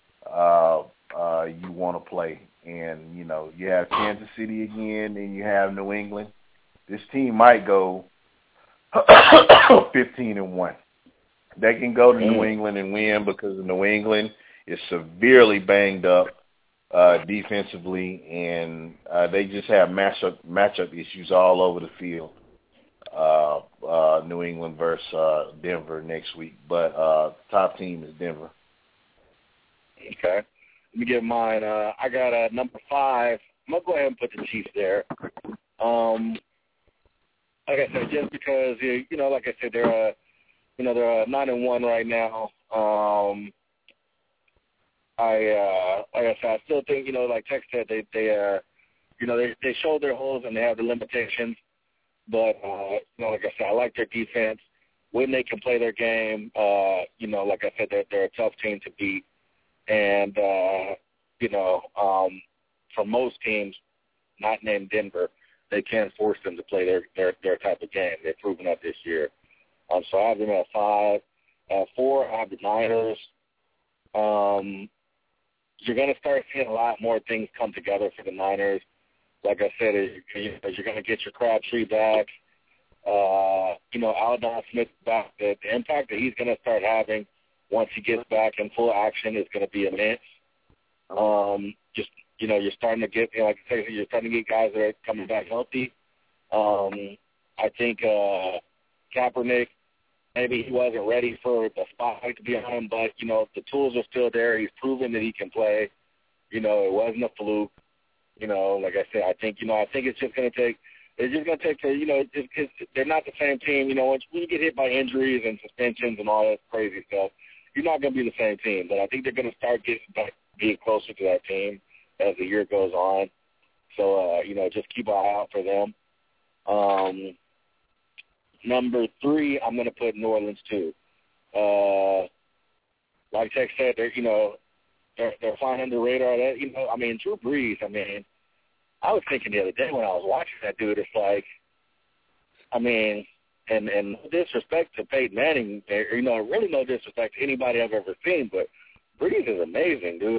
Speaker 6: you want to play. And, you have Kansas City again, and you have New England. This team might go 15-1. They can go to New England and win because New England is severely banged up defensively, and they just have matchup issues all over the field. New England versus Denver next week, but top team is Denver.
Speaker 10: Okay. Let me get mine. I got number 5. I'm gonna go ahead and put the Chiefs there. Like I said, just because like I said, they're 9-1 right now. Like I said, I still think like Tex said, they showed their holes and they have the limitations. But like I said, I like their defense when they can play their game. Like I said, they're a tough team to beat, and for most teams, not named Denver, they can't force them to play their type of game. They've proven that this year. So I have them at 5. At 4, I have the Niners. You're going to start seeing a lot more things come together for the Niners.
Speaker 5: like I said, you're going to get your Crabtree back. Aldon Smith back. The impact that he's going to start having once he gets back in full action is going to be immense. You're starting to get, like I say, you're starting to get guys that are coming back healthy. I think Kaepernick, maybe he wasn't ready for the spotlight to be on him, but, the tools are still there. He's proven that he can play. It wasn't a fluke. Like I said, I think it's just going to take – they're not the same team. When you get hit by injuries and suspensions and all that crazy stuff, you're not going to be the same team. But I think they're going to start being closer to that team as the year goes on. So, just keep an eye out for them. Number 3, I'm going to put New Orleans too. Like Tech said, they're flying under the radar. Drew Brees, I was thinking the other day when I was watching that dude, it's like, and no disrespect to Peyton Manning, really no disrespect to anybody I've ever seen, but Brees is amazing, dude.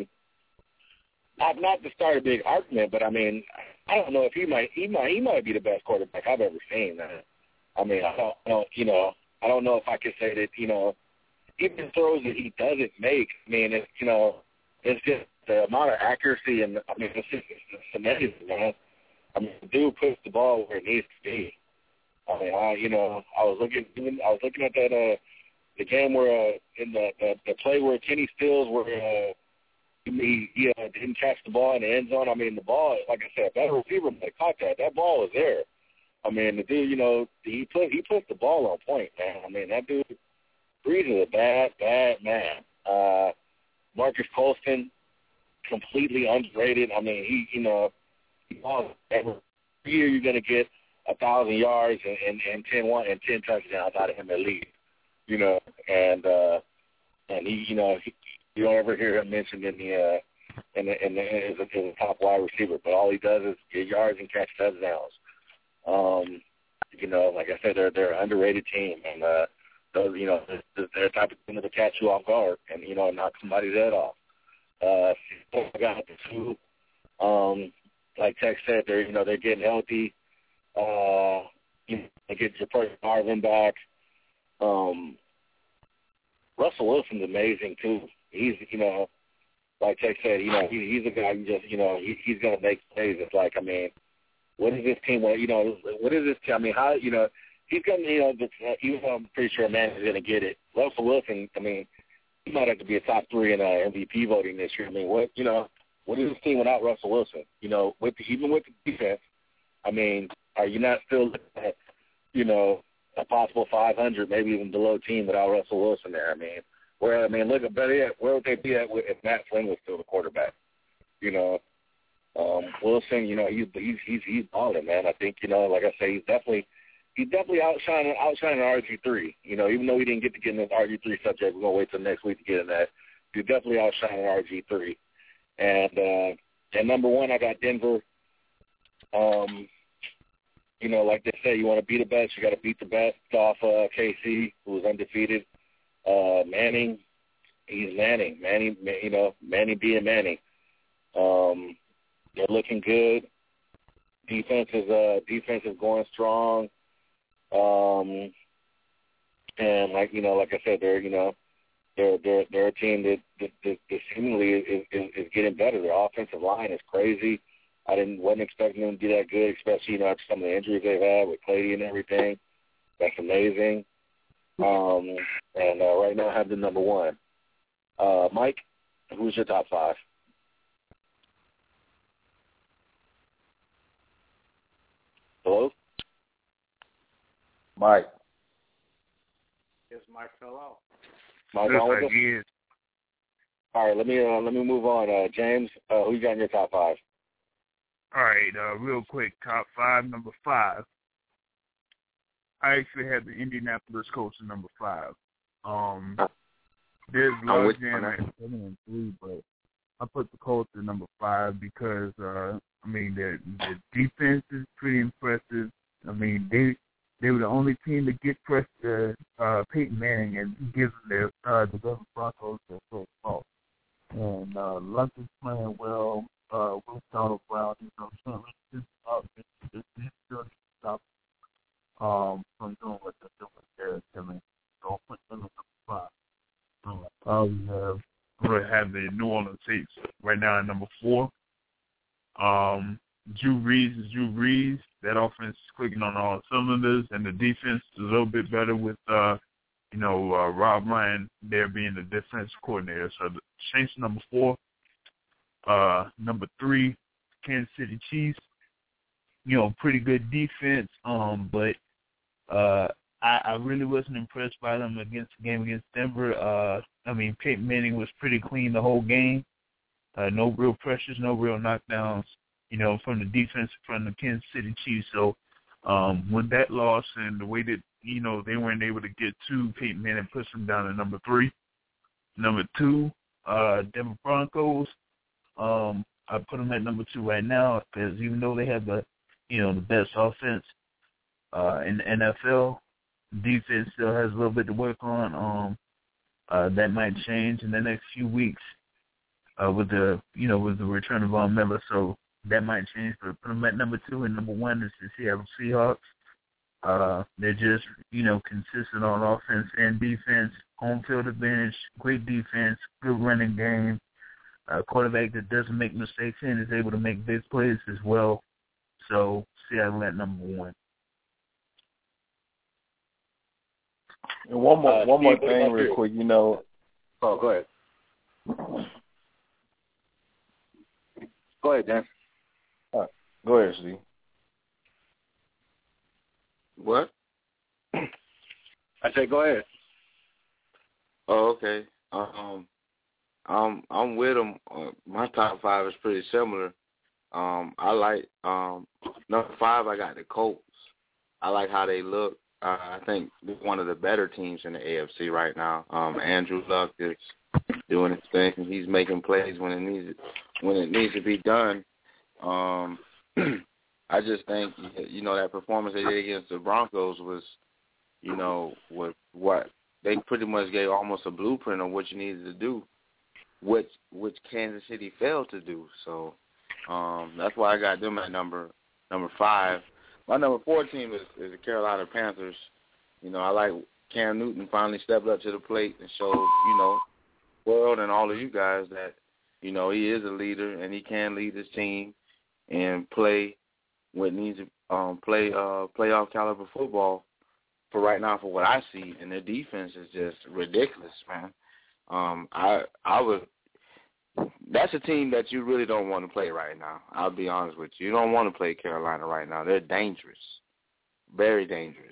Speaker 5: Not to start a big argument, but I don't know if he might be the best quarterback I've ever seen, man. I don't know if I could say that, even throws that he doesn't make, it's just the amount of accuracy and, it's amazing, man. The dude puts the ball where it needs to be. I was looking at that, the game where, in the play where Kenny Stills, where, he didn't catch the ball in the end zone. The ball, like I said, that receiver might have caught that. That ball was there. The dude, he put the ball on point, man. That dude, Brees is a bad man. Marcus Colston, completely underrated. Every year you're going to get 1,000 yards and 10 touchdowns out of him at least. And he, you don't ever hear him mentioned as a top wide receiver, but all he does is get yards and catch touchdowns. Like I said, they're an underrated team, and they're the type of team that'll catch you off guard and knock somebody's head off. I got the 2. Like Tech said, they're getting healthy. They get your first Marvin back. Russell Wilson's amazing too. He's, like Tech said, he's a guy who just, he's going to make plays. It's like, what is this team? What is this team? How, he's going to, even though I'm pretty sure Manning is going to get it. Russell Wilson, he might have to be a top 3 in MVP voting this year. What is this team without Russell Wilson? Even with the defense, are you not still looking at, a possible 500, maybe even below team without Russell Wilson there? Look at better yet, where would they be at if Matt Flynn was still the quarterback? Wilson, he's balling, man. I think, like I say, he's definitely outshining RG3. Even though we didn't get to get in this RG3 subject, we're gonna wait till next week to get in that. He's definitely outshining RG3. And number 1, I got Denver. Like they say, you want to be the best, you got to beat the best. Off KC, who was undefeated. Manning, he's Manning. Manning being Manning. They're looking good. Defense is going strong. And like I said, they're a team that seemingly is getting better. Their offensive line is crazy. Wasn't expecting them to be that good, especially after some of the injuries they've had with Clady and everything. That's amazing. And right now I have the number 1. Mike, who's your top 5? Hello?
Speaker 6: Mike.
Speaker 10: Yes, Mike fell out.
Speaker 5: Mike, all right, let me move on. James, who you got in your top 5?
Speaker 8: All right, real quick, top 5, number 5. I actually had the Indianapolis Colts at number 5. There's Logjam at 7 and 3, but I put the Colts at number 5 because their defense is pretty impressive. They were the only team to get pressed Peyton Manning and give them the Denver Broncos their first ball. And Luck is playing well. Will Donald Brown, you can't really stop from doing what they're doing there. So put them in the 5. We have the New Orleans Saints right now at number 4. Drew Brees is Drew Brees. That offense is clicking on all cylinders, and the defense is a little bit better with, Rob Ryan there being the defense coordinator. So the Saints number 4. Number 3, Kansas City Chiefs. Pretty good defense, but I really wasn't impressed by them against the game against Denver. Peyton Manning was pretty clean the whole game. No real pressures, no real knockdowns, from the defense from the Kansas City Chiefs. So with that loss and the way that, they weren't able to get to Peyton Manning, puts them down at number 3. Number 2, Denver Broncos. I put them at number 2 right now because even though they have the best offense in the NFL, defense still has a little bit to work on. That might change in the next few weeks with the return of Von Miller. So that might change. But put them at number 2, and number 1 is the Seattle Seahawks. They're just consistent on offense and defense. Home field advantage, great defense, good running game. A quarterback that doesn't make mistakes and is able to make big plays as well. So Seattle at number 1.
Speaker 6: And one more thing real quick,
Speaker 4: Oh, go ahead. Go ahead, Dan.
Speaker 6: All right. Go ahead, Steve.
Speaker 7: What?
Speaker 4: I said go ahead.
Speaker 7: Oh, okay. I'm with them. My top 5 is pretty similar. I like number 5. I got the Colts. I like how they look. I think they're one of the better teams in the AFC right now. Andrew Luck is doing his thing. He's making plays when it needs to be done. I just think that performance they did against the Broncos was what they pretty much gave almost a blueprint of what you needed to do, which Kansas City failed to do. So that's why I got them at number 5. My number 4 team is the Carolina Panthers. I like Cam Newton finally stepped up to the plate and showed, world and all of you guys that, he is a leader and he can lead his team and play what needs to play playoff caliber football for right now for what I see. And their defense is just ridiculous, man. That's a team that you really don't want to play right now. I'll be honest with you. You don't want to play Carolina right now. They're dangerous, very dangerous.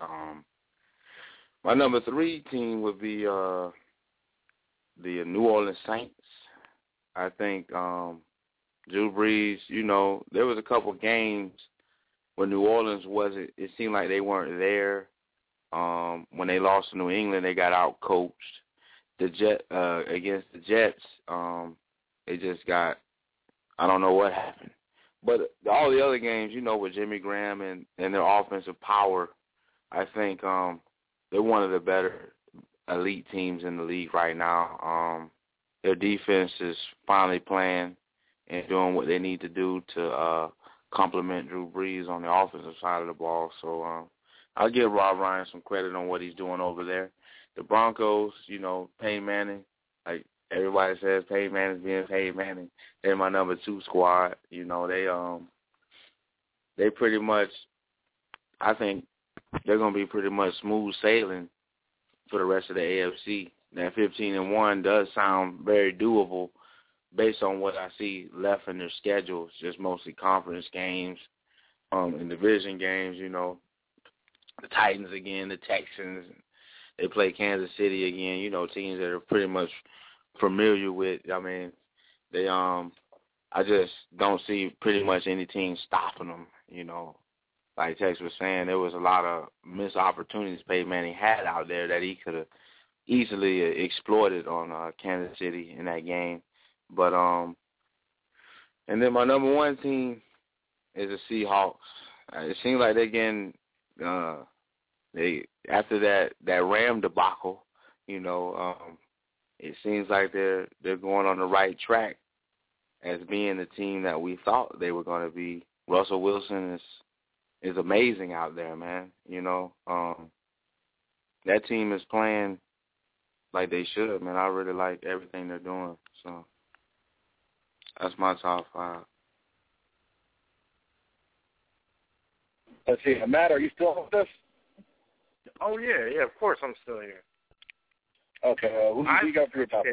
Speaker 7: My number 3 team would be the New Orleans Saints. I think Drew Brees, there was a couple games when New Orleans wasn't. It seemed like they weren't there. When they lost to New England, they got out-coached. Against the Jets, they just got, I don't know what happened. But all the other games, with Jimmy Graham and their offensive power, I think they're one of the better elite teams in the league right now. Their defense is finally playing and doing what they need to do to complement Drew Brees on the offensive side of the ball. So I'll give Rob Ryan some credit on what he's doing over there. The Broncos, Peyton Manning, like everybody says, Peyton Manning's being Peyton Manning. They're my number 2 squad. They pretty much, I think they're going to be pretty much smooth sailing for the rest of the AFC. That 15-1 does sound very doable based on what I see left in their schedules, just mostly conference games and division games, the Titans again, the Texans. They play Kansas City again, teams that are pretty much familiar with. They I just don't see pretty much any team stopping them, Like Tex was saying, there was a lot of missed opportunities Peyton Manning had out there that he could have easily exploited on Kansas City in that game. But and then my number 1 team is the Seahawks. It seems like they're getting after that Ram debacle, it seems like they're going on the right track, as being the team that we thought they were going to be. Russell Wilson is amazing out there, man. You know, that team is playing like they should, man. I really like everything they're doing. So that's my top 5.
Speaker 4: Let's see. Matt, are you still with us?
Speaker 10: Oh, yeah, of course I'm still here.
Speaker 4: Okay, who do you got for your top 5?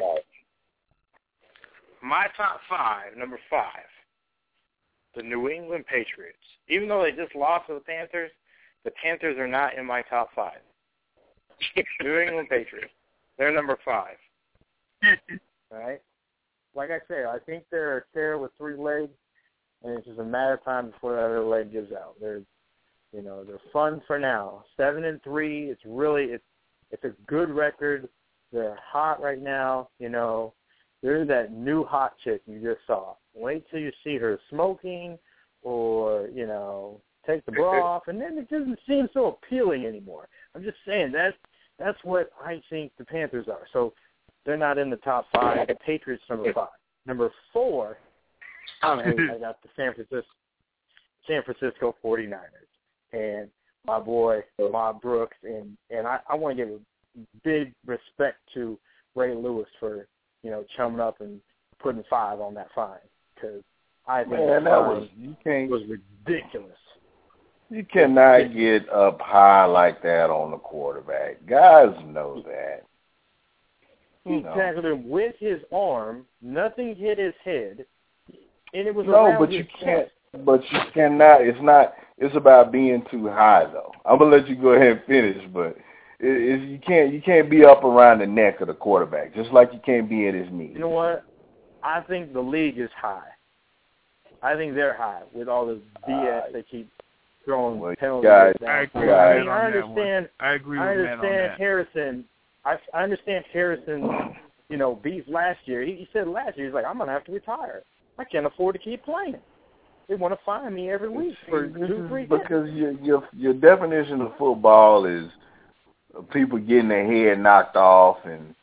Speaker 10: My top 5, number 5, the New England Patriots. Even though they just lost to the Panthers are not in my top 5. New England Patriots. They're number 5.
Speaker 9: All right? Like I say, I think they're a chair with 3 legs, and it's just a matter of time before that other leg gives out. They're fun for now. 7-3. It's a good record. They're hot right now. You know, they're that new hot chick you just saw. Wait till you see her smoking, or take the bra off, and then it doesn't seem so appealing anymore. I'm just saying that's what I think the Panthers are. So they're not in the top 5. The Patriots number 5. Number 4, I got the San Francisco 49ers. And my boy, Bob Brooks, and I want to give a big respect to Ray Lewis for, chumming up and putting 5 on that fine, because I think that was ridiculous.
Speaker 6: You cannot get up high like that on the quarterback. Guys know that.
Speaker 9: He tackled him with his arm. Nothing hit his head, and it was
Speaker 6: but you can't. But you cannot. It's about being too high, though. I'm gonna let you go ahead and finish, but you can't be up around the neck of the quarterback, just like you can't be at his knees.
Speaker 9: You know what? I think the league is high. I think they're high with all this BS they keep throwing penalties.
Speaker 8: I
Speaker 9: understand Harrison. I understand Harrison. Beef last year. He said last year he's like, I'm gonna have to retire. I can't afford to keep playing. They want to fine me every week for 2-3
Speaker 6: because your definition of football is people getting their head knocked off and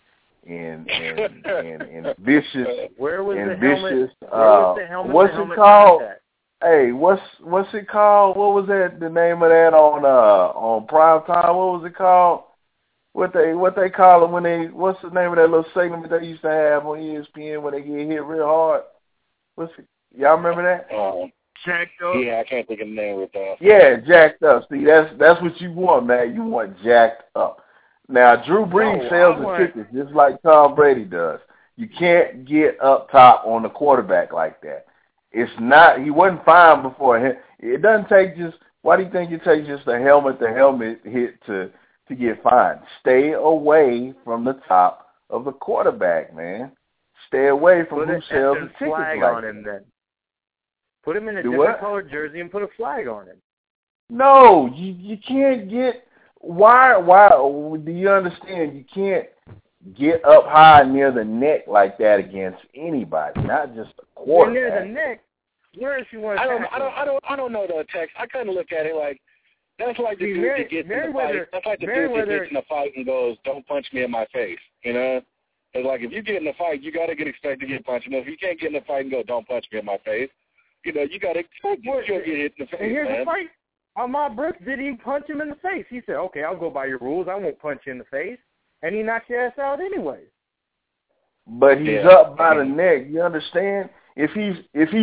Speaker 6: vicious.
Speaker 9: Where was
Speaker 6: and
Speaker 9: the
Speaker 6: vicious?
Speaker 9: helmet?
Speaker 6: What's it called? Hey, what's it called? What was that? The name of that on prime time? What was it called? What they call it when they? What's the name of that little segment they used to have on ESPN when they get hit real hard? What's it? Y'all remember that?
Speaker 8: Jacked up.
Speaker 4: Yeah, I can't think of the name of it.
Speaker 6: Yeah, jacked up. See, that's what you want, man. You want jacked up. Now, Drew Brees sells the tickets just like Tom Brady does. You can't get up top on the quarterback like that. It's not. He wasn't fine before. It doesn't take just. Why do you think it takes just a helmet hit to get fined? Stay away from the top of the quarterback, man. Stay away from who sells the tickets
Speaker 9: flag
Speaker 6: like
Speaker 9: on him
Speaker 6: that.
Speaker 9: then. Put him in a different colored jersey and put a flag on him.
Speaker 6: No, you can't get. Why do you understand? You can't get up high near the neck like that against anybody, not just a quarterback.
Speaker 9: Near the neck. Where if you want to?
Speaker 4: I don't know the text. I kind of look at it like that's like the dude that gets in the fight. That's like the dude that gets in a fight and goes, "Don't punch me in my face." It's like if you get in a fight, you got to get expected to get punched. If you can't get in a fight and go, "Don't punch me in my face," you got to expect you're going to get hit in the face.
Speaker 9: And here's
Speaker 4: the
Speaker 9: fight. Ahmad Brooks didn't even punch him in the face. He said, "Okay, I'll go by your rules. I won't punch you in the face," and he knocked your ass out anyway.
Speaker 6: But he's up by the neck. You understand? If he's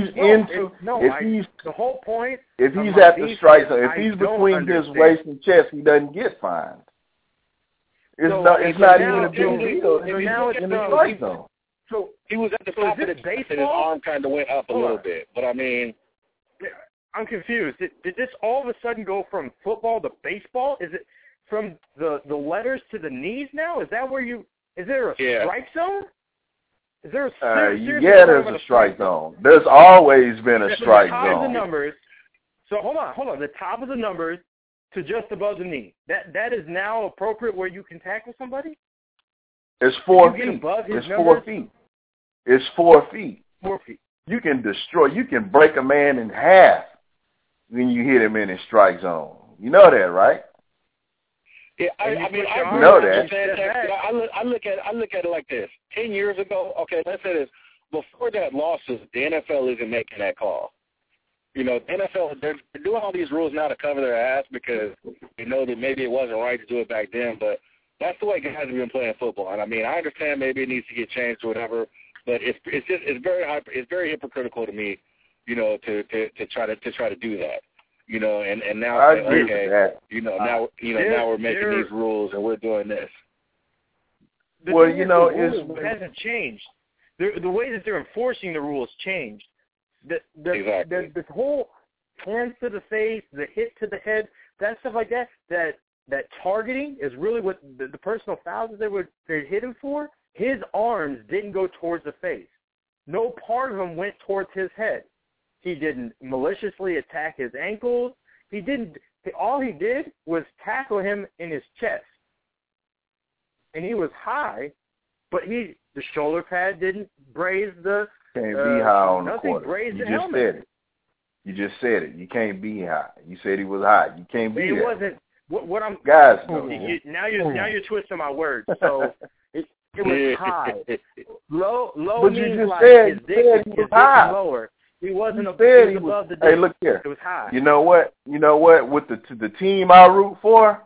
Speaker 9: the whole point.
Speaker 6: If he's at the strike zone, if he's between his waist and chest, he doesn't get fined. It's not even a big deal. He's in the strike zone.
Speaker 4: So he was at the top of the base, and his arm kind of went up a little bit. But I mean,
Speaker 10: I'm confused. Did this all of a sudden go from football to baseball? Is it from the letters to the knees now? Is that where you? Is there a strike zone? Is there a
Speaker 6: there's a strike zone. There's always been a strike zone.
Speaker 10: The top of the numbers. So hold on. The top of the numbers to just above the knee. That is now appropriate where you can tackle somebody?
Speaker 6: It's 4 feet. It's 4 feet. It's 4 feet.
Speaker 10: 4 feet.
Speaker 6: You can break a man in half when you hit him in his strike zone. You know that, right?
Speaker 4: Yeah, I
Speaker 6: know that.
Speaker 4: I look at it like this. 10 years ago, okay, let's say this.
Speaker 5: before that lawsuit, the NFL isn't making that call. You know, the NFL, they're doing all these rules now to cover their ass because they know that maybe it wasn't right to do it back then, but that's the way guys have been playing football. And I mean, I understand maybe it needs to get changed or whatever, but it's very hypocritical to me, you know, to try to do that. You know, and now
Speaker 6: I
Speaker 5: say,
Speaker 6: agree
Speaker 5: okay,
Speaker 6: with that.
Speaker 5: now we're making these rules and we're doing this.
Speaker 10: Well, you know, it hasn't changed. The way that they're enforcing the rules changed.
Speaker 5: Exactly.
Speaker 10: The whole hands to the face, the hit to the head, that stuff like that. That targeting is really what the personal fouls that they hit him for. His arms didn't go towards the face. No part of them went towards his head. He didn't maliciously attack his ankles. He didn't. All he did was tackle him in his chest. And he was high, but the shoulder pad didn't braze the.
Speaker 6: Can't be high on the
Speaker 10: nothing
Speaker 6: quarter.
Speaker 10: grazed
Speaker 6: You
Speaker 10: the
Speaker 6: just
Speaker 10: helmet.
Speaker 6: said it. You just said it. You can't be high. You said he was high. You can't be.
Speaker 10: It wasn't. What I'm
Speaker 6: guys.
Speaker 10: Now you're twisting my words. So it was high. Low
Speaker 6: but
Speaker 10: means
Speaker 6: you just
Speaker 10: like
Speaker 6: said,
Speaker 10: his dick was
Speaker 6: high.
Speaker 10: lower. He wasn't
Speaker 6: he
Speaker 10: above the dick.
Speaker 6: Hey, look here.
Speaker 10: It was high.
Speaker 6: You know what? With the team I root for,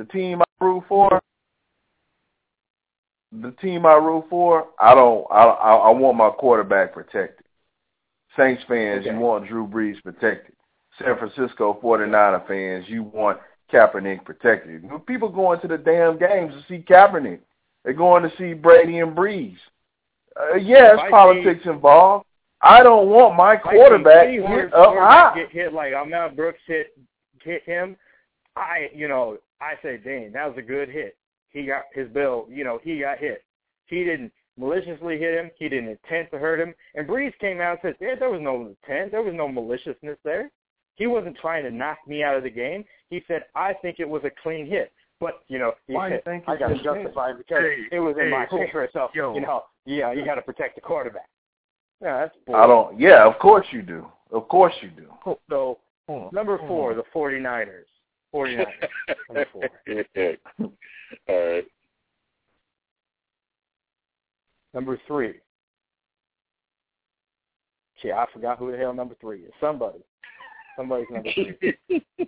Speaker 6: I want my quarterback protected. Saints fans, you want Drew Brees protected. San Francisco 49er fans, you want Kaepernick protected. People going to the damn games to see Kaepernick. They're going to see Brady and Brees. Yes, politics involved. I don't want my quarterback hit up high.
Speaker 10: Get hit like Ahmad Brooks hit him. I say, dang, that was a good hit. He got his bill. He got hit. He didn't maliciously hit him. He didn't intend to hurt him. And Brees came out and said, there was no intent. There was no maliciousness there. He wasn't trying to knock me out of the game. He said, I think it was a clean hit. But, he said, I got to justify it because it was in my favor. So, you got to protect the quarterback. Yeah, that's bullshit.
Speaker 6: Of course you do. Of course you do.
Speaker 10: So, number 4, the 49ers. 49ers, number 4.
Speaker 5: All right.
Speaker 10: Number 3. Gee, I forgot who the hell number 3 is. Somebody's number 3.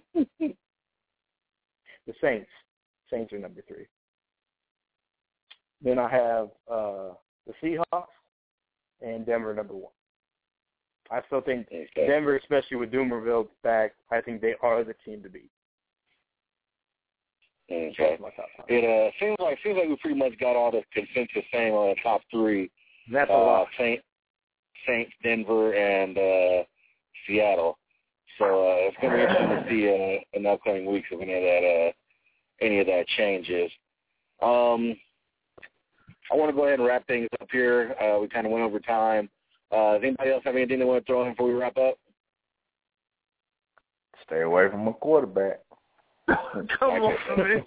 Speaker 10: The Saints. Saints are number 3. Then I have the Seahawks and Denver number 1. I still think Denver, especially with Dumerville back, I think they are the team to beat.
Speaker 5: Okay. It seems like we pretty much got all the consensus saying on the top 3.
Speaker 10: That's a lot.
Speaker 5: Saints, Denver, and Seattle. So it's going to be interesting to see in the upcoming weeks if any of that changes. I want to go ahead and wrap things up here. We kind of went over time. Does anybody else have anything they want to throw in before we wrap up?
Speaker 6: Stay away from a quarterback.
Speaker 10: Come on, man.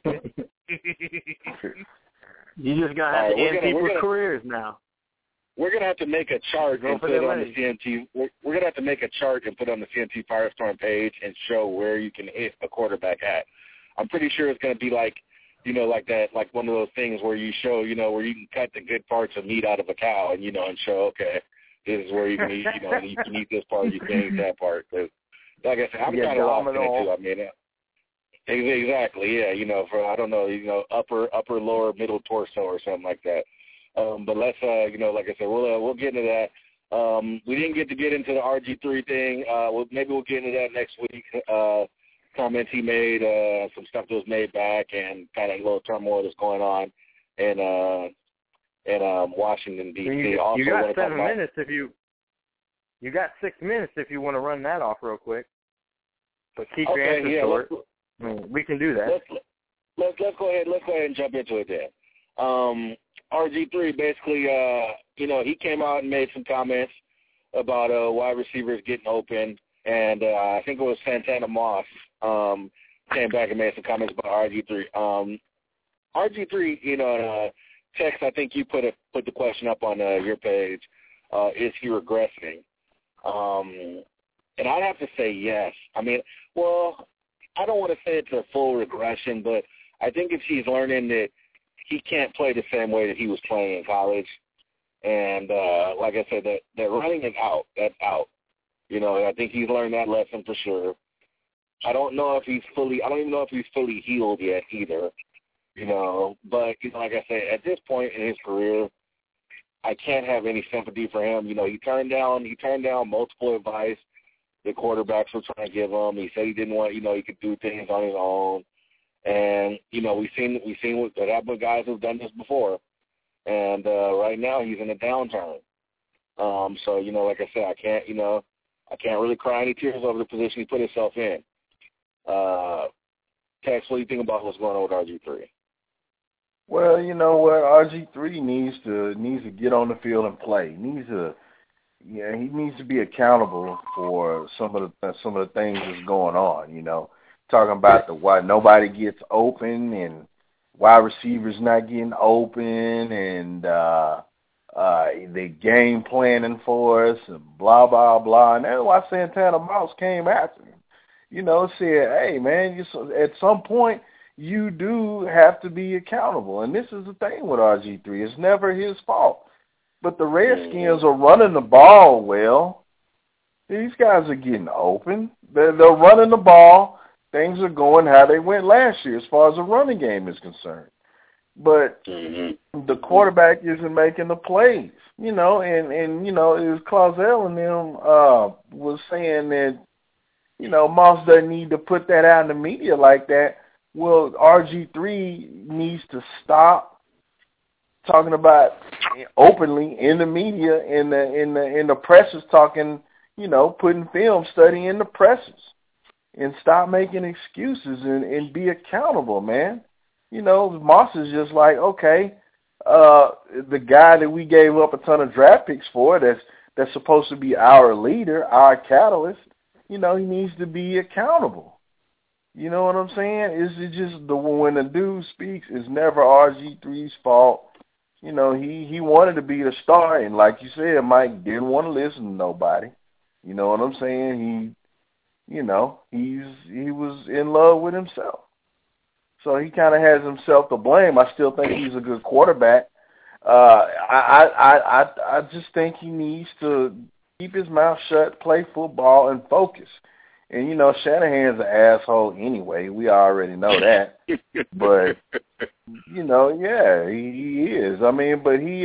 Speaker 10: You just got to have to end people's careers now.
Speaker 5: We're going to have to make a chart and put it on the CNT. We're going to have to make a chart and put it on the CNT Firestorm page and show where you can hit a quarterback at. I'm pretty sure it's going to be like, like that, like one of those things where you show, where you can cut the good parts of meat out of a cow and, and show, okay, this is where you can eat, you can eat this part, you can eat that part. Cause, like I said, I'm kind of lost in it too. I mean, exactly, yeah, for, I don't know, upper, lower, middle torso or something like that. But let's, like I said, we'll get into that. We didn't get into the RG3 thing. Maybe we'll get into that next week. Comments he made, some stuff that was made back, and kind of a little turmoil that's going on in Washington D.C.
Speaker 10: You got 7 minutes if you got 6 minutes if you want to run that off real quick. But keep your answers short. We can do that.
Speaker 5: Let's go ahead and jump into it then. RG3 basically, he came out and made some comments about wide receivers getting open, and I think it was Santana Moss came back and made some comments about RG3. RG3, text, I think you put the question up on your page, is he regressing? And I'd have to say yes. I mean, well, I don't want to say it's a full regression, but I think if he's learning that he can't play the same way that he was playing in college, And like I said, that running is out. That's out. And I think he's learned that lesson for sure. I don't even know if he's fully healed yet either. But like I said, at this point in his career, I can't have any sympathy for him. He turned down multiple advice the quarterbacks were trying to give him. He said he didn't want, he could do things on his own. And we've seen what happened with guys who've done this before. And right now he's in a downturn. So like I said, I can't really cry any tears over the position he put himself in. Tex, what do you think about what's going on with RG3?
Speaker 6: Well, you know what, RG3 needs to get on the field and play. He needs to be accountable for some of the things that's going on. Talking about why nobody gets open and wide receivers not getting open and the game planning for us and blah blah blah. And that's why Santana Moss came after him. Said, hey man, at some point you do have to be accountable. And this is the thing with RG3. It's never his fault. But the Redskins are running the ball well. These guys are getting open. They're running the ball. Things are going how they went last year as far as the running game is concerned. But the quarterback isn't making the plays, and it was Clausell and them was saying that, Moss doesn't need to put that out in the media like that. Well, RG3 needs to stop talking about openly in the media, in the presses, talking, putting film study in the presses, and stop making excuses and be accountable, man. Moss is just like, okay, the guy that we gave up a ton of draft picks for, that's supposed to be our leader, our catalyst, he needs to be accountable. You know what I'm saying? It's just when the dude speaks, it's never RG3's fault. He wanted to be the star, and like you said, Mike didn't want to listen to nobody. You know what I'm saying? He was in love with himself. So he kind of has himself to blame. I still think he's a good quarterback. I just think he needs to keep his mouth shut, play football, and focus. And, Shanahan's an asshole anyway. We already know that. But, yeah, he is. I mean, but he,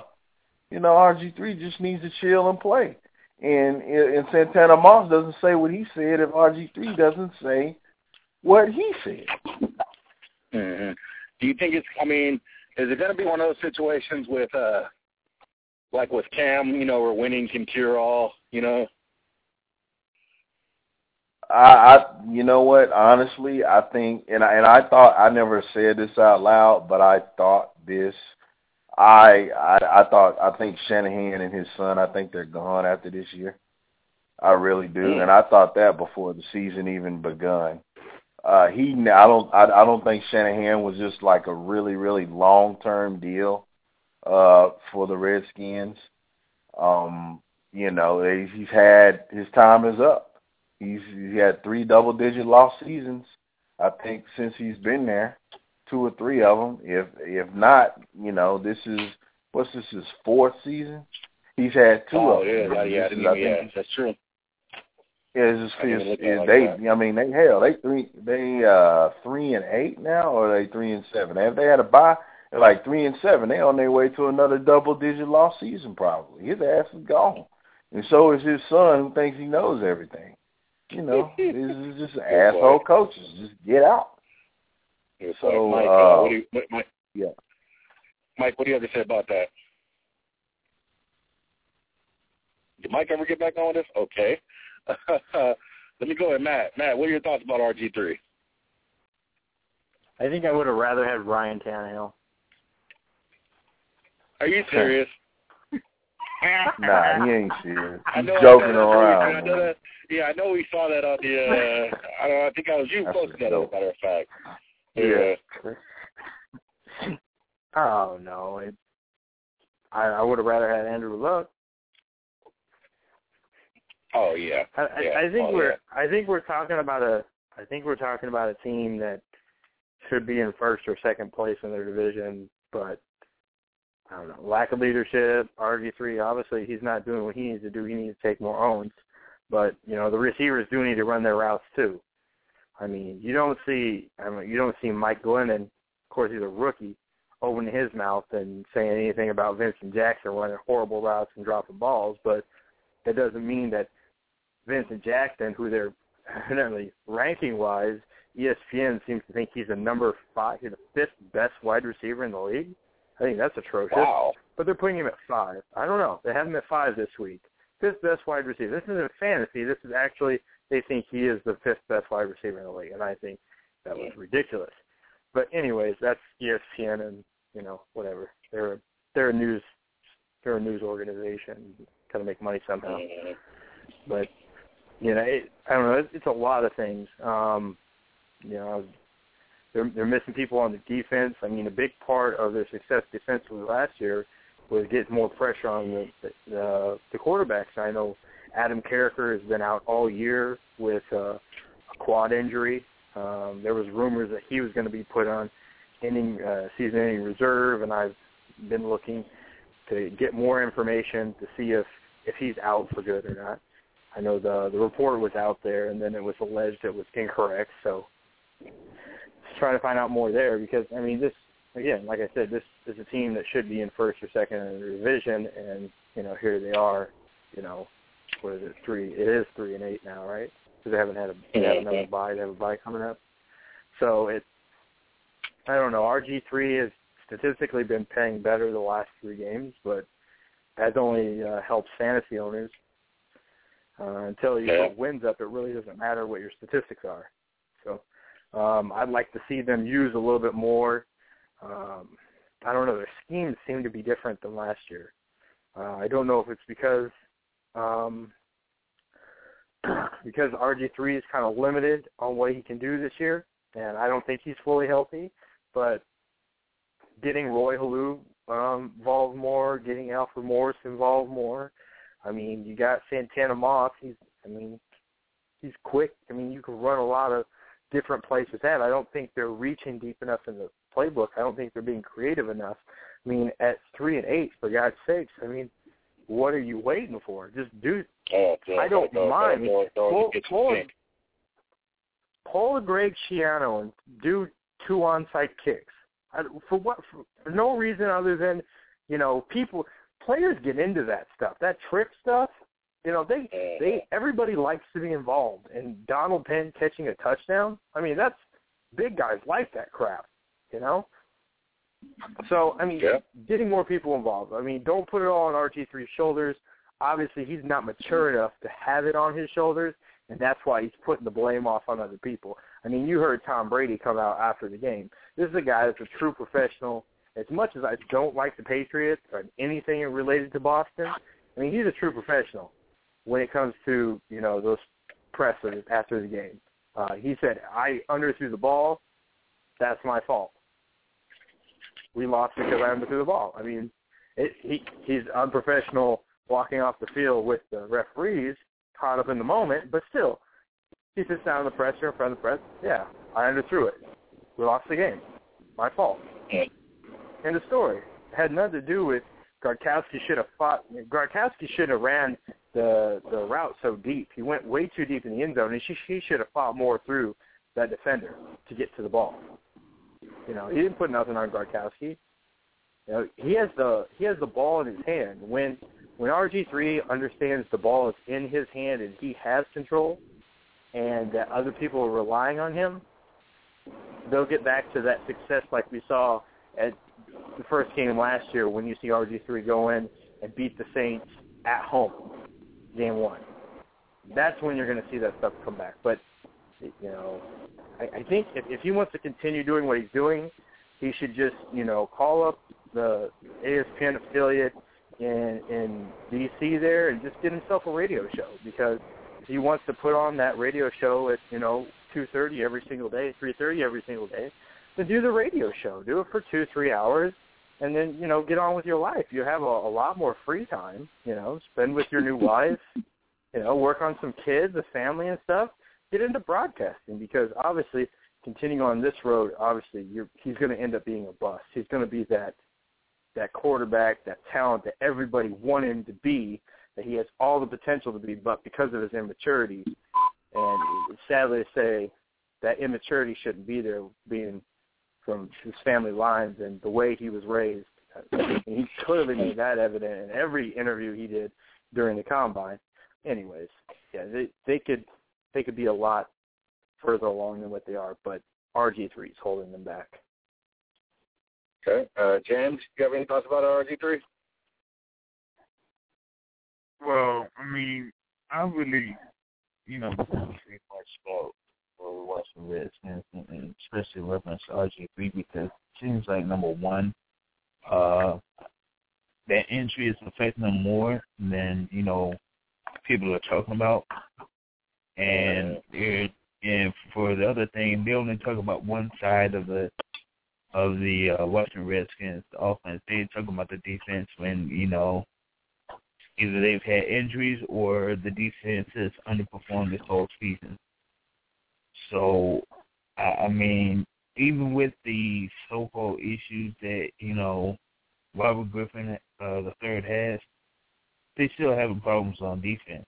Speaker 6: RG3 just needs to chill and play. And Santana Moss doesn't say what he said if RG3 doesn't say what he said.
Speaker 5: Mm-hmm. Do you think is it going to be one of those situations with, like with Cam, where winning can cure all,
Speaker 6: You know what? Honestly, I think, and I thought, I never said this out loud, but I thought this. I think Shanahan and his son, I think they're gone after this year. I really do, and I thought that before the season even begun. I don't think Shanahan was just like a really, really long-term deal for the Redskins. He's had, his time is up. He had 3 double-digit loss seasons, I think, since he's been there, 2 or 3 of them. If not, this is his 4th season. He's had 2 of them.
Speaker 5: Yeah, that's true.
Speaker 6: Yeah, they 3-8 now, or are they 3-7? If they had a bye, they're like 3-7. They're on their way to another double-digit loss season probably. His ass is gone, and so is his son, who thinks he knows everything. This is just asshole coaches. Just get out.
Speaker 5: Yeah, so, Mike, Mike, what do you have to say about that? Did Mike ever get back on this? Okay. Let me go ahead, Matt. Matt, what are your thoughts about RG3?
Speaker 10: I think I would have rather had Ryan Tannehill.
Speaker 5: Are you serious?
Speaker 6: Nah, he ain't serious. He's joking around.
Speaker 5: I know that. Yeah, I know we saw that on the. I think I was you posted that, as a matter of fact. Yeah.
Speaker 10: Oh no, I would have rather had Andrew Luck.
Speaker 5: Oh yeah.
Speaker 10: I think we're talking about a team that should be in first or second place in their division, but
Speaker 9: I don't know, lack of leadership. RG3, obviously, he's not doing what he needs to do. He needs to take more owns. But, you know, the receivers do need to run their routes too. I mean, you don't see Mike Glennon, of course he's a rookie, opening his mouth and saying anything about Vincent Jackson running horrible routes and dropping balls, but that doesn't mean that Vincent Jackson, who they're evidently ranking-wise, ESPN seems to think he's the number 5, he's the 5th best wide receiver in the league. I think that's atrocious.
Speaker 5: Wow.
Speaker 9: But they're putting him at 5. I don't know. They have him at 5 this week. 5th best wide receiver. This isn't fantasy. This is actually, they think he is the 5th best wide receiver in the league, and I think that was ridiculous. But anyways, that's ESPN, and you know, whatever. They're a news organization. Got to make money somehow. But you know, I don't know. It's a lot of things. You know, they're missing people on the defense. I mean, a big part of their success defensively last year was getting more pressure on the quarterbacks. I know Adam Carricker has been out all year with a quad injury. There was rumors that he was going to be put on season-ending reserve, and I've been looking to get more information to see if he's out for good or not. I know the report was out there, and then it was alleged it was incorrect, so just trying to find out more there because, I mean, this, again, like I said, this is a team that should be in first or second in the division, and, you know, here they are, you know, what is it, 3? It is 3-8 now, right? Because they haven't had another bye. They have a bye coming up. So I don't know. RG3 has statistically been playing better the last 3 games, but that's only helps fantasy owners. Until you put wins up, it really doesn't matter what your statistics are. So I'd like to see them use a little bit more. I don't know. Their schemes seem to be different than last year. I don't know if it's because RG3 is kind of limited on what he can do this year, and I don't think he's fully healthy, but getting Roy Halou involved more, getting Alfred Morris involved more. I mean, you got Santana Moss. He's quick. I mean, you can run a lot of different plays with that. I don't think they're reaching deep enough in the playbook. I don't think they're being creative enough. I mean, at 3-8, for God's sakes, I mean, what are you waiting for? Just do. I don't mind. Pull Greg Schiano and do 2 onside kicks. For what? For no reason other than, you know, players get into that stuff, that trick stuff. You know, everybody likes to be involved. And Donald Penn catching a touchdown, I mean, that's big guys like that crap. You know. So, I mean, getting more people involved. I mean, don't put it all on RG3's shoulders. Obviously, he's not mature enough to have it on his shoulders, and that's why he's putting the blame off on other people. I mean, you heard Tom Brady come out after the game. This is a guy that's a true professional. As much as I don't like the Patriots or anything related to Boston, I mean, he's a true professional when it comes to, you know, those pressers after the game. He said, I underthrew the ball. That's my fault. We lost because I underthrew the ball. I mean, he's unprofessional walking off the field with the referees caught up in the moment, but still, he sits down in the presser in front of the press. Yeah, I underthrew it. We lost the game. My fault. End of story. It had nothing to do with Gronkowski should have fought. Gronkowski should have ran the route so deep. He went way too deep in the end zone, and he should have fought more through that defender to get to the ball. You know, he didn't put nothing on Gronkowski. You know, he has the ball in his hand. When RG3 understands the ball is in his hand and he has control, and that other people are relying on him, they'll get back to that success like we saw at the first game last year when you see RG3 go in and beat the Saints at home, game 1. That's when you're going to see that stuff come back. But, you know, I think if he wants to continue doing what he's doing, he should just, you know, call up the ESPN affiliate in D.C. there and just get himself a radio show, because if he wants to put on that radio show at, you know, 2:30 every single day, 3:30 every single day, then do the radio show. Do it for 2-3 hours, and then, you know, get on with your life. You have a lot more free time, you know, spend with your new wife, you know, work on some kids, a family and stuff. Get into broadcasting, because obviously continuing on this road, obviously he's going to end up being a bust. He's going to be that that quarterback, that talent that everybody wanted him to be, that he has all the potential to be, but because of his immaturity, and sadly to say, that immaturity shouldn't be there, being from his family lines and the way he was raised. And he clearly made that evident in every interview he did during the combine. Anyways, yeah, they could be a lot further along than what they are, but RG3 is holding them back.
Speaker 5: Okay. James, you have any thoughts about RG3?
Speaker 8: Well, I mean, I really, don't say much about the Washington Redskins, and especially reference to RG3, because it seems like, number one, that injury is affecting them more than, people are talking about. And for the other thing, they only talk about one side of the Washington Redskins, the offense. They talk about the defense when, either they've had injuries or the defense has underperformed this whole season. So, I mean, even with the so-called issues that, Robert Griffin the third has, they still having problems on defense.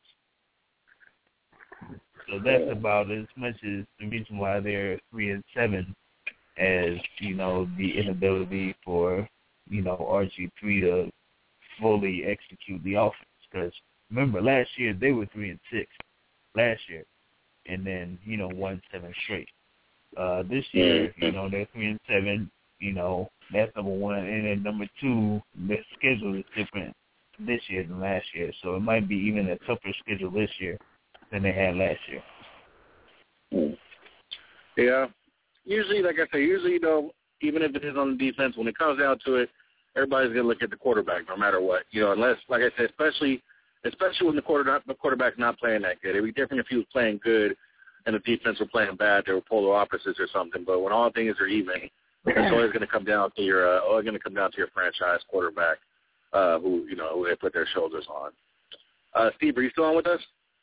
Speaker 8: So that's about as much as the reason why they're 3-7 as, the inability for, RG3 to fully execute the offense. Because remember, last year they were 3-6 last year, and then, won 7 straight. This year, they're 3-7, that's number one. And then number two, their schedule is different this year than last year. So it might be even a tougher schedule this year than they had last year.
Speaker 5: Yeah. Usually, like I say, even if it is on the defense, when it comes down to it, everybody's going to look at the quarterback no matter what. Unless, like I said, especially when the quarterback's not playing that good. It would be different if he was playing good and the defense were playing bad. They were polar opposites or something. But when all things are even, it's always going to come down to your franchise quarterback, who they put their shoulders on. Steve, are you still on with us?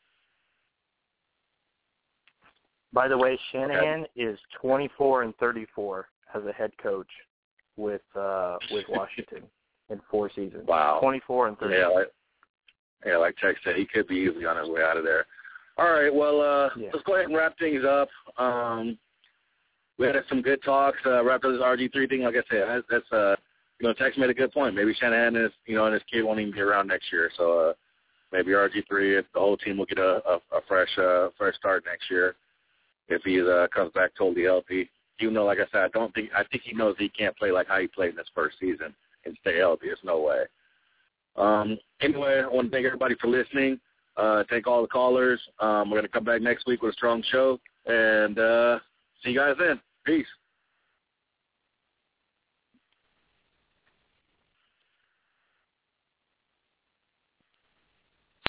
Speaker 10: By the way, Shanahan is 24-34 as a head coach with Washington in 4 seasons.
Speaker 5: Wow.
Speaker 10: 24-34.
Speaker 5: Yeah, like Tech said, he could be easily on his way out of there. All right, well, let's go ahead and wrap things up. We had some good talks. Wrapped up this RG3 thing. Like I said, that's Tex made a good point. Maybe Shanahan and his kid won't even be around next year. So maybe RG3, if the whole team will get a fresh start next year if he comes back totally healthy. Even though, like I said, I think he knows he can't play like how he played in his first season and stay healthy. There's no way. Anyway, I want to thank everybody for listening. Thank all the callers. We're going to come back next week with a strong show. And see you guys then. Peace.